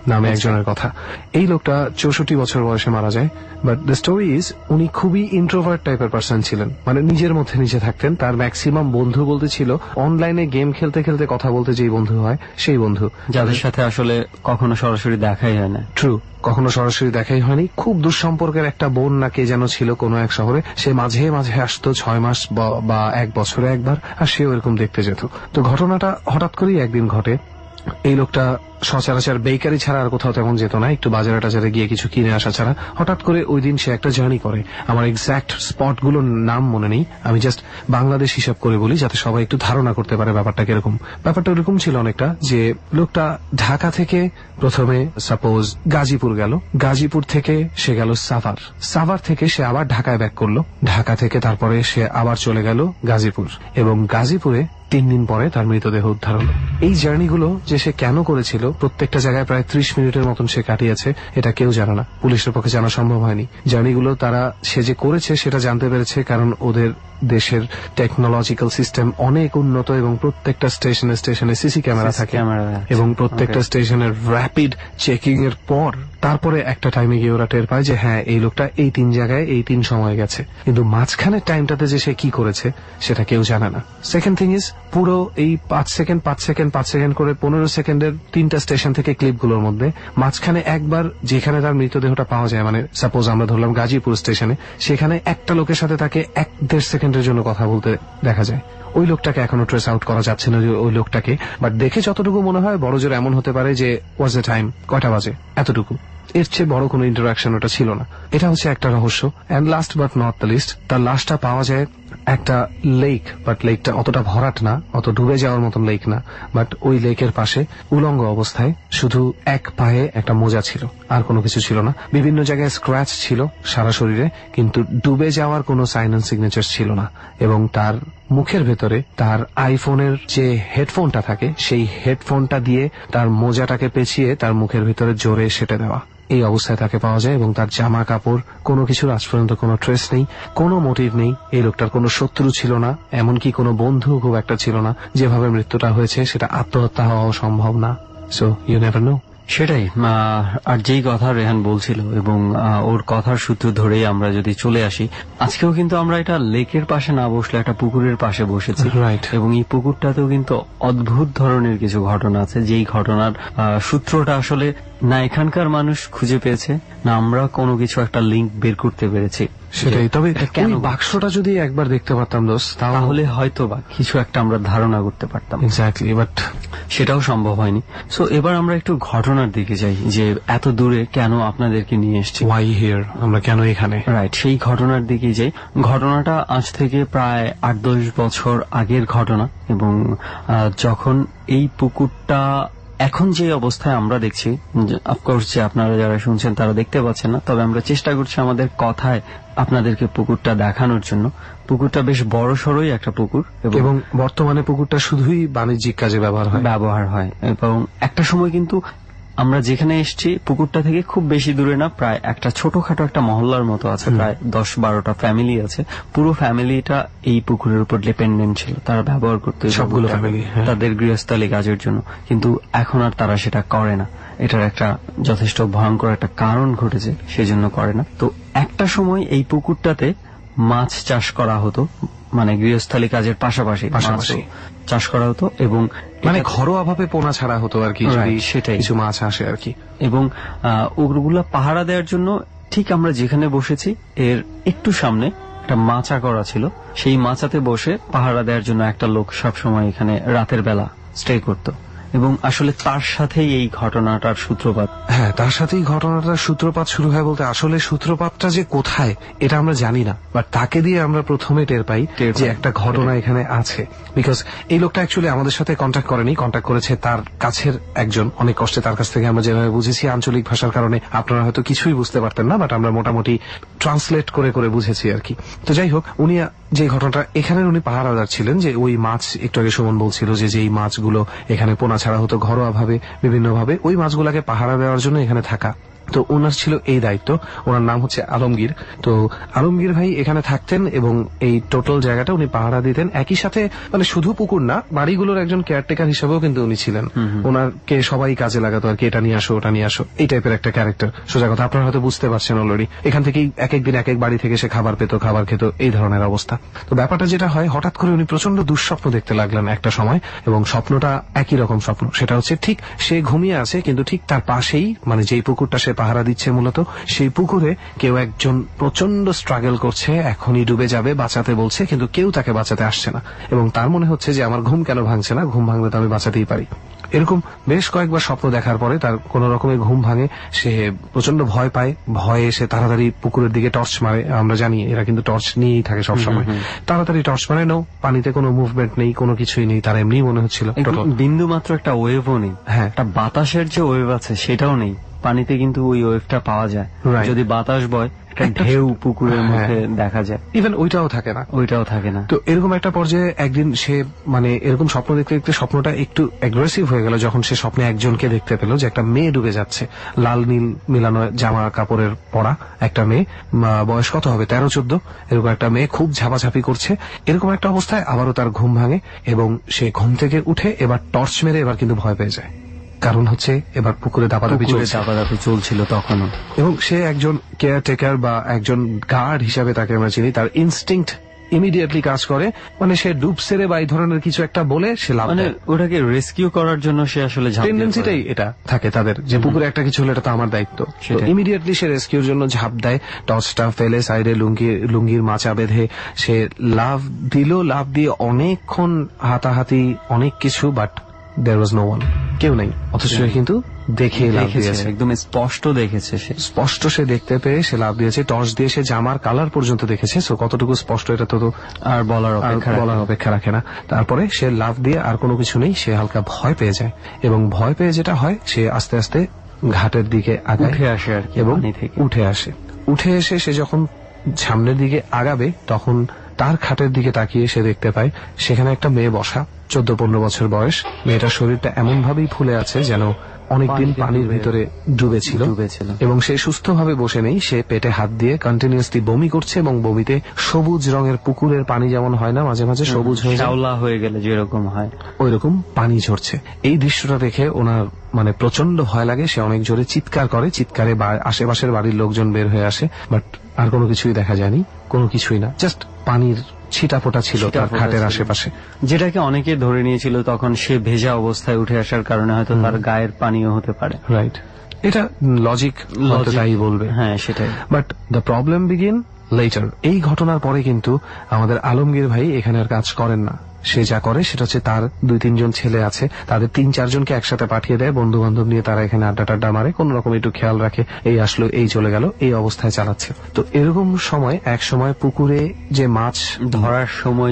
নামে একজনের কথা। এই লোকটা 64 বছর বয়সে মারা যায়। বাট দ্য স্টোরি ইজ উনি খুবই ইন্ট্রোভার্ট টাইপের পার্সন ছিলেন, মানে নিজের মধ্যে নিজে থাকতেন। তার ম্যাক্সিমাম বন্ধু বলতে ছিল অনলাইনে গেম খেলতে খেলতে কথা বলতে যেই বন্ধু হয় সেই বন্ধু, যাদের সাথে আসলে কখনো সরাসরি দেখাই হয় না। ট্রু, কখনো সরাসরি দেখাই হয়নি। খুব দূরসম্পর্কের একটা বোন না কে যেন ছিল কোনো এক শহরে, সে মাঝে মাঝে আসতো 6 মাস বা 1 বছরে একবার, আর সেও এরকম দেখতে যেত। তো ঘটনাটা হঠাৎ করেই একদিন ঘটে। এই লোকটা সচরাচর বেকারি ছাড়া আর কোথাও তেমন যেত না, একটু বাজারে টাজারে গিয়ে কিছু কিনে আসা ছাড়া। হঠাৎ করে ওই দিন সে একটা জার্নি করে। আমার এক্সাক্ট স্পটগুলোর নাম মনে নেই, আমি জাস্ট বাংলাদেশ হিসাব করে বলি যাতে সবাই একটু ধারণা করতে পারে ব্যাপারটা কিরকম। ব্যাপারটা এরকম ছিল অনেকটা যে লোকটা ঢাকা থেকে প্রথমে সাপোজ গাজীপুর গেল, গাজীপুর থেকে সে গেল সাভার থেকে সে আবার ঢাকায় ব্যাক করলো, ঢাকা থেকে তারপরে সে আবার চলে গেল গাজীপুর, এবং গাজীপুরে 3 দিন পরে তার মৃতদেহ উদ্ধার হলো। এই জার্নিগুলো যে সে কেন করেছিল, প্রত্যেকটা জায়গায় প্রায় 30 মিনিটের মতন সে কাটিয়েছে, এটা কেউ জানে না, পুলিশের পক্ষে জানা সম্ভব হয়নি। জার্নিগুলো তারা সে যে করেছে সেটা জানতে পেরেছে কারণ ওদের দেশের টেকনোলজিক্যাল সিস্টেম অনেক উন্নত এবং প্রত্যেকটা স্টেশনে সিসি ক্যামেরা থাকে এবং প্রত্যেকটা স্টেশনের র্যাপিড চেকিং এর পর তারপরে একটা টাইমে গিয়ে ওরা টের পায় যে হ্যাঁ এই লোকটা এই 3 জায়গায় এই 3 সময় গেছে, কিন্তু মাঝখানের টাইমটাতে যে সে কি করেছে সেটা কেউ জানে না। সেকেন্ড থিং ইজ, পুরো এই 5 সেকেন্ড করে 15 সেকেন্ডের 3টা স্টেশন থেকে ক্লিপগুলোর মধ্যে মাঝখানে একবার যেখানে তার মৃতদেহটা পাওয়া যায়, মানে সাপোজ আমরা ধরলাম গাজীপুর স্টেশনে, সেখানে একটা লোকের সাথে তাকে 1-1.5 সেকেন্ডের জন্য কথা বলতে দেখা যায়। ওই লোকটাকে এখনো ট্রেস আউট করা যাচ্ছে না ওই লোকটাকে, বাট দেখে যতটুকু মনে হয় বড় জোর এমন হতে পারে যে ওয়াজ দ্য টাইম, কয়টা বাজে, এতটুকু, এর চেয়ে বড় কোনো ইন্টারাকশন ওটা ছিল না। এটা হচ্ছে একটা রহস্য। And last but not the least, তার লাশটা পাওয়া যায় একটা লেক, বাট লেকটা অতটা ভরাট না, অত ডুবে যাওয়ার মতন লেক না, বাট ওই লেকের পাশে উলঙ্গ অবস্থায় শুধু এক পায়ে একটা মোজা ছিল, আর কোনো কিছু ছিল না। বিভিন্ন জায়গায় স্ক্র্যাচ ছিল সারা শরীরে, কিন্তু ডুবে যাওয়ার কোনো সাইন এন্ড সিগনেচার ছিল না। এবং তার মুখের ভেতরে তার আইফোনের যে হেডফোনটা থাকে সেই হেডফোনটা দিয়ে তার মোজাটাকে পেঁচিয়ে তার মুখের ভেতরে জোরে সেটে দেওয়া, এই অবস্থায় তাকে পাওয়া যায়। এবং তার জামা কাপড়, কোনো কিছুর আজ পর্যন্ত কোনো ট্রেস নেই, কোনো মোটিভ নেই। এই লোকটার কোনো শত্রু ছিল না, এমনকি কোনো বন্ধু খুব একটা ছিল না। যেভাবে মৃত্যুটা হয়েছে সেটা আত্মহত্যা হওয়া সম্ভব না। So you never know. সেটাই। আর যেই কথা রেহান বলছিল এবং ওর কথার সূত্র ধরেই আমরা যদি চলে আসি, আজকেও কিন্তু আমরা এটা লেকের পাশে না বসলে একটা পুকুরের পাশে বসেছি, রাইট। এবং এই পুকুরটাতেও কিন্তু অদ্ভুত ধরনের কিছু ঘটনা আছে, যেই ঘটনার সূত্রটা আসলে না এখানকার মানুষ খুঁজে পেয়েছে, না আমরা কোনো কিছু একটা লিঙ্ক বের করতে পেরেছি। সেটাই। তবে কেন বাক্সটা যদি একবার দেখতে পারতাম দোস্ত, তাহলে হয়তো বা কিছু একটা আমরা ধারণা করতে পারতাম। এক্স্যাক্টলি, বাট সেটাও সম্ভব হয়নি। সো এবার আমরা একটু ঘটনার দিকে যাই, যে এত দূরে কেন আপনাদেরকে নিয়ে এসেছি, ওয়াই হিয়ার, আমরা কেন এখানে, রাইট। সেই ঘটনার দিকে যাই। ঘটনাটা আজ থেকে প্রায় 8-10 বছর আগের ঘটনা, এবং যখন এই পুকুরটা এখন যে অবস্থায় আমরা দেখছি, অফকোর্স যে আপনারা যারা শুনছেন তারা দেখতে পাচ্ছেন না, তবে আমরা চেষ্টা করছি আমাদের কথায় আপনাদেরকে পুকুরটা দেখানোর জন্য। পুকুরটা বেশ বড় সড়ই একটা পুকুর, এবং বর্তমানে পুকুরটা শুধুই বাণিজ্যিক কাজে ব্যবহার হয়। এবং একটা সময় কিন্তু আমরা যেখানে এসেছি পুকুরটা থেকে খুব বেশি দূরে না, প্রায় একটা ছোটখাটো একটা মহল্লার মতো আছে, প্রায় 10-12টা ফ্যামিলি আছে। পুরো ফ্যামিলিটা এই পুকুরের উপর ডিপেন্ডেন্ট ছিল, তারা ব্যবহার করতে সবগুলো ফ্যামিলি তাদের গৃহস্থালী কাজের জন্য, কিন্তু এখন আর তারা সেটা করে না। এটার একটা যথেষ্ট ভয়ঙ্কর একটা কারণ ঘটেছে, সেজন্য করে না। তো একটা সময় এই পুকুরটাতে মাছ চাষ করা হতো, মানে গৃহস্থালী কাজের পাশাপাশি চাষ করা হতো, এবং মানে ঘরোয়া ভাবে পোনা ছাড়া হতো আর কি, সেটাই, কিছু মাছ আসে আর কি। এবং ওগুলা পাহারা দেওয়ার জন্য ঠিক আমরা যেখানে বসেছি এর একটু সামনে একটা মাচা করা ছিল, সেই মাচাতে বসে পাহারা দেওয়ার জন্য একটা লোক সবসময় এখানে রাতের বেলা স্টে করত। এবং আসলে তার সাথেই এই ঘটনাটার সূত্রপাত। হ্যাঁ, তার সাথেই ঘটনাটার সূত্রপাত শুরু হয় বলতে আসলে সূত্রপাতটা যে কোথায় এটা আমরা জানি না, বাট তাকে দিয়ে আমরা প্রথমে টের পাই যে একটা ঘটনা এখানে আছে। বিকজ এই লোকটা অ্যাকচুয়ালি আমাদের সাথে কন্ট্যাক্ট করেনি, কন্ট্যাক্ট করেছে তার কাছের একজন, অনেক কষ্টে তার কাছ থেকে আমরা যেভাবে বুঝেছি, আঞ্চলিক ভাষার কারণে আপনারা হয়তো কিছুই বুঝতে পারতেন না, বাট আমরা মোটামুটি ট্রান্সলেট করে করে বুঝেছি আর কি। তো যাই হোক, উনি যে ঘটনাটা এখানে উনি পাহারাদার ছিলেন, যে ওই মাছ একটু আগে সুমন বলছিল যে যেই মাছগুলো এখানে পোনা ছাড়া হতো ঘরোয়া ভাবে বিভিন্ন ভাবে, ওই মাছগুলাকে পাহারা দেওয়ার জন্য এখানে থাকা। তো ওনার ছিল এই দায়িত্ব। ওনার নাম হচ্ছে আলমগীর। তো আলমগীর ভাই এখানে থাকতেন এবং এই টোটাল জায়গাটা উনি পাহারা দিতেন। একই সাথে মানে শুধু পুকুর না, বাড়িগুলোর একজন কেয়ারটেকার হিসেবেও কিন্তু উনি ছিলেন। ওনারকে সবাই কাজে লাগাতো আর কি, এটা নিয়ে আসো ওটা নিয়ে আসো, এই টাইপের একটা ক্যারেক্টার। সোজা কথা, আপনারা হয়তো বুঝতে পারছেন অলরেডি। এখান থেকেই এক একদিন এক এক বাড়ি থেকে সে খাবার পেত, খাবার খেত, এই ধরনের অবস্থা। তো ব্যাপারটা যেটা হয়, হঠাৎ করে উনি প্রচন্ড দুঃস্বপ্ন দেখতে লাগলেন একটা সময়, এবং স্বপ্নটা একই রকম স্বপ্ন। সেটা হচ্ছে ঠিক সে ঘুমিয়ে আছে, কিন্তু ঠিক তার পাশেই মানে যেই পুকুরটা সে পাহারা দিচ্ছে মূলত, সেই পুকুরে কেউ একজন প্রচন্ড স্ট্রাগল করছে, এখনই ডুবে যাবে, বাঁচাতে বলছে, কিন্তু কেউ তাকে বাঁচাতে আসছে না। এবং তার মনে হচ্ছে যে আমার ঘুম কেন ভাঙছে না, ঘুম ভাঙলে তো আমি বাঁচাতেই পারি। এরকম বেশ কয়েকবার স্বপ্ন দেখার পরে তার কোন রকমের ঘুম ভাঙে, সে প্রচন্ড ভয় পায়। ভয়ে সে তাড়াতাড়ি পুকুরের দিকে টর্চ মারে। আমরা জানি এরা কিন্তু টর্চ নিয়েই থাকে সবসময়। তাড়াতাড়ি টর্চ মারে, নাও পানিতে কোনো মুভমেন্ট নেই, কোনো কিছুই নেই, তার এমনি মনে হচ্ছিল বিন্দু মাত্র একটা ওয়েভও নেই। হ্যাঁ, একটা বাতাসের যে ওয়েভ আছে সেটাও নেই পানিতে, কিন্তু ওই ওয়েভটা পাওয়া যায় যদি বাতাস বয়, ঢেউ পুকুরের মধ্যে দেখা যায়। ইভেন ওইটাও থাকে না। তো এরকম একটা পর্যায়ে একদিন সে মানে এরকম স্বপ্ন দেখতে দেখতে স্বপ্নটা একটু অ্যাগ্রেসিভ হয়ে গেল, যখন সে স্বপ্নে একজনকে দেখতে পেল যে একটা মেয়ে ডুবে যাচ্ছে, লাল নীল মিলানো জামা কাপড়ের পরা একটা মেয়ে, বয়স কত হবে 13-14, এরকম একটা মেয়ে খুব ঝাপাঝাপি করছে। এরকম একটা অবস্থায় আবারও তার ঘুম ভাঙে এবং সে ঘুম থেকে উঠে এবার টর্চ মেরে এবার কিন্তু ভয় পেয়ে যায়। কারণ হচ্ছে এবার পুকুরে দাপাদাপি চলছিল তখনও, এবং সে একজন কেয়ারটেকার বা একজন গার্ড হিসাবে তাকে আমরা চিনি। তার ইনস্টিংক্ট ইমিডিয়েটলি কাজ করে, মানে সে ডুব সেরে বা এই ধরনের কিছু একটা বলে সে লাভ দেয়, ওটাকে রেস্কিউ করার জন্য সে আসলে টেন্ডেন্সিটাই এটা থাকে তাদের, যে পুকুরে একটা কিছু হলে এটা তো আমার দায়িত্ব। ইমিডিয়েটলি সে রেস্কিউর জন্য ঝাঁপ দেয়, টর্চটা ফেলে সাইডে লুঙ্গির মাচা বেঁধে সে লাভ দিল। লাভ দিয়ে অনেকক্ষণ হাতাহাতি, অনেক কিছু, but there was no one, কেউ নেই। অথচ কিন্তু দেখে লাভ দিয়েছে, একদম স্পষ্ট দেখেছে, স্পষ্ট সে দেখতে পেয়ে সে লাভ দিয়েছে। টর্চ দিয়ে সে জামার কালার পর্যন্ত দেখেছে। সো কতটুকু স্পষ্ট এটা তো আর বলার অপেক্ষা রাখে না। তারপরে সে লাভ দিয়ে আর কোনো কিছু নেই, সে হালকা ভয় পেয়ে যায়, এবং ভয় পেয়ে যেটা হয় সে আস্তে আস্তে ঘাটের দিকে আগায়, উঠে আসে আর কি, এবং উঠে এসে সে যখন সামনের দিকে আগাবে তখন তার খাটের দিকে তাকিয়ে সে দেখতে পায় সেখানে একটা মেয়ে বসা, 14-15 বছর বয়স। মেয়েটার শরীরটা এমন ভাবেই ফুলে আছে যেন অনেকদিন পানির ভিতরে ডুবেছিল, এবং সে সুস্থভাবে বসে নেই। সে পেটে হাত দিয়ে কন্টিনিউয়াসলি বমি করছে, এবং বমিতে সবুজ রঙের পুকুরের পানি যেমন হয় না মাঝে মাঝে সবুজ হয়ে গেলে যেরকম হয় ওই রকম পানি ঝরছে। এই দৃশ্যটা দেখে ওনার মানে প্রচন্ড ভয় লাগে। সে অনেক জোরে চিৎকার করে, চিৎকারে আশেপাশের বাড়ির লোকজন বের হয়ে আসে, বাট আর কোনো কিছুই দেখা যায়নি, কোনো কিছুই না, জাস্ট পানির ছিটাফোটা ছিল তার খাটের আশেপাশে, যেটাকে অনেকে ধরে নিয়েছিল তখন সে ভেজা অবস্থায় উঠে আসার কারণে হয়তো তার গায়ের পানিও হতে পারে। রাইট, এটা লজিক তাই বলবে। হ্যাঁ, সেটাই। But the problem begin later. এই ঘটনার পরে কিন্তু আমাদের আলমগীর ভাই এখানে আর কাজ করেন না। সে যা করে সেটা হচ্ছে তার 2-3 জন ছেলে আছে, তাদের 3-4 জনকে একসাথে পাঠিয়ে দেয়, বন্ধু বান্ধব নিয়ে তারা এখানে আড্ডা টাড্ডা মারে, কোন রকম একটু খেয়াল রাখে, এই আসলো এই চলে গেল, এই অবস্থায় চালাচ্ছে। তো এরকম সময় এক সময় পুকুরে যে মাছ ধরার সময়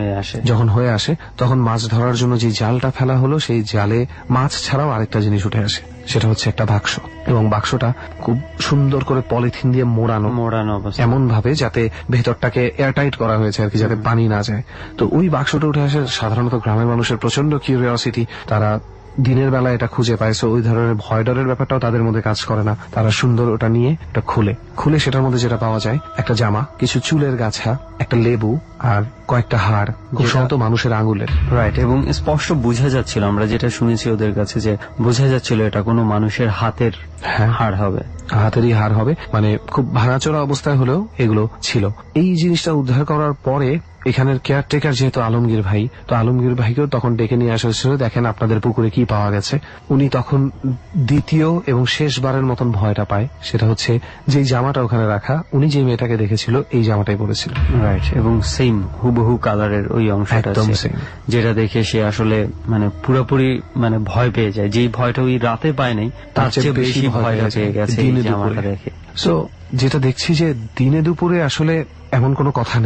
যখন হয়ে আসে তখন মাছ ধরার জন্য যে জালটা ফেলা হলো সেই জালে মাছ ছাড়াও আরেকটা জিনিস উঠে আসে, সেটা হচ্ছে একটা বাক্স, এবং বাক্সটা খুব সুন্দর করে পলিথিন দিয়ে মোড়ানো এমন ভাবে যাতে ভেতরটাকে এয়ারটাইট করা হয়েছে আর কি, যাতে পানি না যায়। তো ওই বাক্সটা উঠে আসে। সাধারণত গ্রামের মানুষের প্রচন্ড কিউরিওসিটি, তারা দিনের বেলা এটা খুঁজে পায়, সো ওই ধরনের ভয় ডরের ব্যাপারটাও তাদের মধ্যে কাজ করে না। তারা সুন্দর ওটা নিয়ে এটা খুলে সেটার মধ্যে যেটা পাওয়া যায় একটা জামা, কিছু চুলের গাছা, একটা লেবু আর কয়েকটা হাড়, খুব সম্ভবত মানুষের আঙুলের। রাইট, এবং স্পষ্ট বোঝা যাচ্ছিল, আমরা যেটা শুনেছি ওদের কাছে, যে বোঝা যাচ্ছিল এটা কোনো মানুষের হাতের হাড় হবে, হাতেরই হাড় হবে, মানে খুব ভাঙাচোরা অবস্থায় হলেও এগুলো ছিল। এই জিনিসটা উদ্ধার করার পরে এখানের কেয়ারটেকার যেহেতু আলমগীর ভাই, তো আলমগীর ভাইকেও তখন ডেকে নিয়ে আসা হয়েছিল, দেখেন আপনাদের পুকুরে কি পাওয়া গেছে। উনি তখন দ্বিতীয় এবং শেষবারের মতন ভয়টা পায়, সেটা হচ্ছে যে জামাটা ওখানে রাখা, উনি যে মেয়েটাকে দেখেছিল এই জামাটাই পরেছিল। রাইট, এবং সেম হুবহু কালারের ওই অংশটা, যেটা দেখে সে আসলে মানে পুরোপুরি মানে ভয় পেয়ে যায়। যেই ভয়টা ওই রাতে পায় নাই তার চেয়ে বেশি ভয়টা পেয়ে গেছে জামাটা দেখে। সো যেটা দেখছি যে দিনে দুপুরে আসলে এমন কোনো কথা নেই।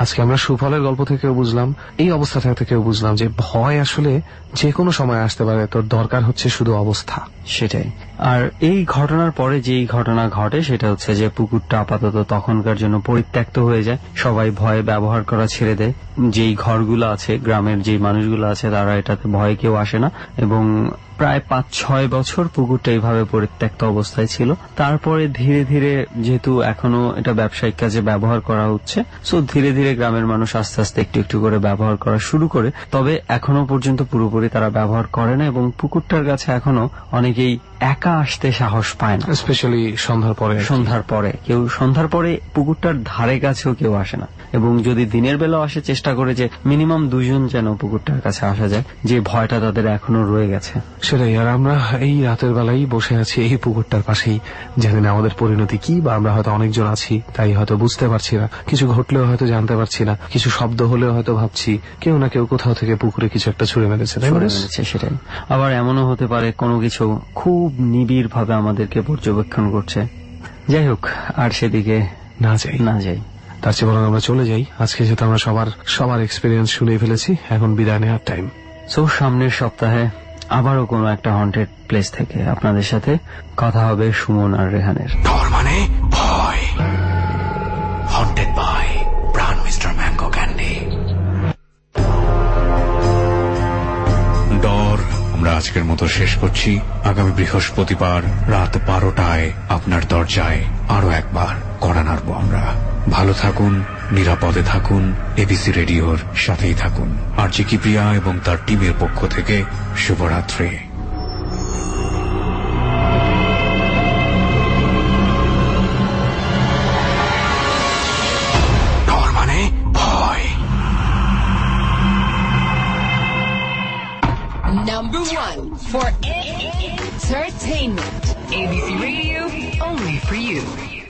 আজকে আমরা সুফলের গল্প থেকেও বুঝলাম, এই অবস্থা থেকেও বুঝলাম যে ভয় আসলে যে কোনো সময় আসতে পারে, তোর দরকার হচ্ছে শুধু অবস্থা। সেটাই। আর এই ঘটনার পরে যেই ঘটনা ঘটে সেটা হচ্ছে যে পুকুরটা আপাতত তখনকার জন্য পরিত্যক্ত হয়ে যায়, সবাই ভয়ে ব্যবহার করা ছেড়ে দেয়। যেই ঘরগুলো আছে, গ্রামের যেই মানুষগুলো আছে, তারা এটাতে ভয়ে কেউ আসে না, এবং প্রায় 5-6 বছর পুকুরটা এইভাবে পরিত্যক্ত অবস্থায় ছিল। তারপরে ধীরে ধীরে, যেহেতু এখনো এটা ব্যবসায়িক কাজে ব্যবহার করা হচ্ছে, সো ধীরে ধীরে গ্রামের মানুষ আস্তে আস্তে একটু একটু করে ব্যবহার করা শুরু করে। তবে এখনো পর্যন্ত পুরোপুরি তারা ব্যবহার করে না, এবং পুকুরটার কাছে এখনো অনেকেই একা আসতে সাহস পায় না, স্পেশালি সন্ধ্যার পরে কেউ সন্ধ্যার পরে পুকুরটার ধারে কাছেও কেউ আসে না, এবং যদি দিনের বেলা আসে চেষ্টা করে যে মিনিমাম 2 জন যেন পুকুরটার কাছে আসা যায়, যে ভয়টা তাদের এখনো রয়ে গেছে। সেটাই। আর আমরা এই রাতের বেলায় বসে আছি এই পুকুরটার পাশেই, জানি না আমাদের পরিণতি কি, বা আমরা হয়তো অনেকজন আছি তাই হয়তো বুঝতে পারছি না, কিছু ঘটলেও হয়তো জানতে পারছি না, কিছু শব্দ হলেও হয়তো ভাবছি কেউ না কেউ কোথাও থেকে পুকুরে কিছু একটা ছুঁড়ে মেরেছে। সেটাই। আবার এমনও হতে পারে কোনো কিছু খুব নিবিড় ভাবে আমাদেরকে পর্যবেক্ষণ করছে। যাই হোক, আর সেদিকে না যাই, তার চেয়ে বরং আমরা চলে যাই। আজকে যেহেতু আমরা সবার এক্সপিরিয়েন্স শুনে ফেলেছি, এখন বিদায় নেওয়ার টাইম। সো সামনের সপ্তাহে আবারও কোনো একটা হন্টেড প্লেস থেকে আপনাদের সাথে কথা হবে সুমন আর রেহানের। ডর মানে ভয়, haunted by Pran Mister Mango candy. Dar আমরা আজকের মতো শেষ করছি। আগামী বৃহস্পতিবার রাত 12টায় আপনার দরজায় আরো একবার কড়া নাড়ব আমরা। ভালো থাকুন, নিরাপদে থাকুন, এবিসি রেডিওর সাথেই থাকুন। আরজে কিপ্রিয়া এবং তার টিমের পক্ষ থেকে শুভরাত্রি। ডর মানে ভয়। Number 1 for entertainment. ABC Radio, only for you.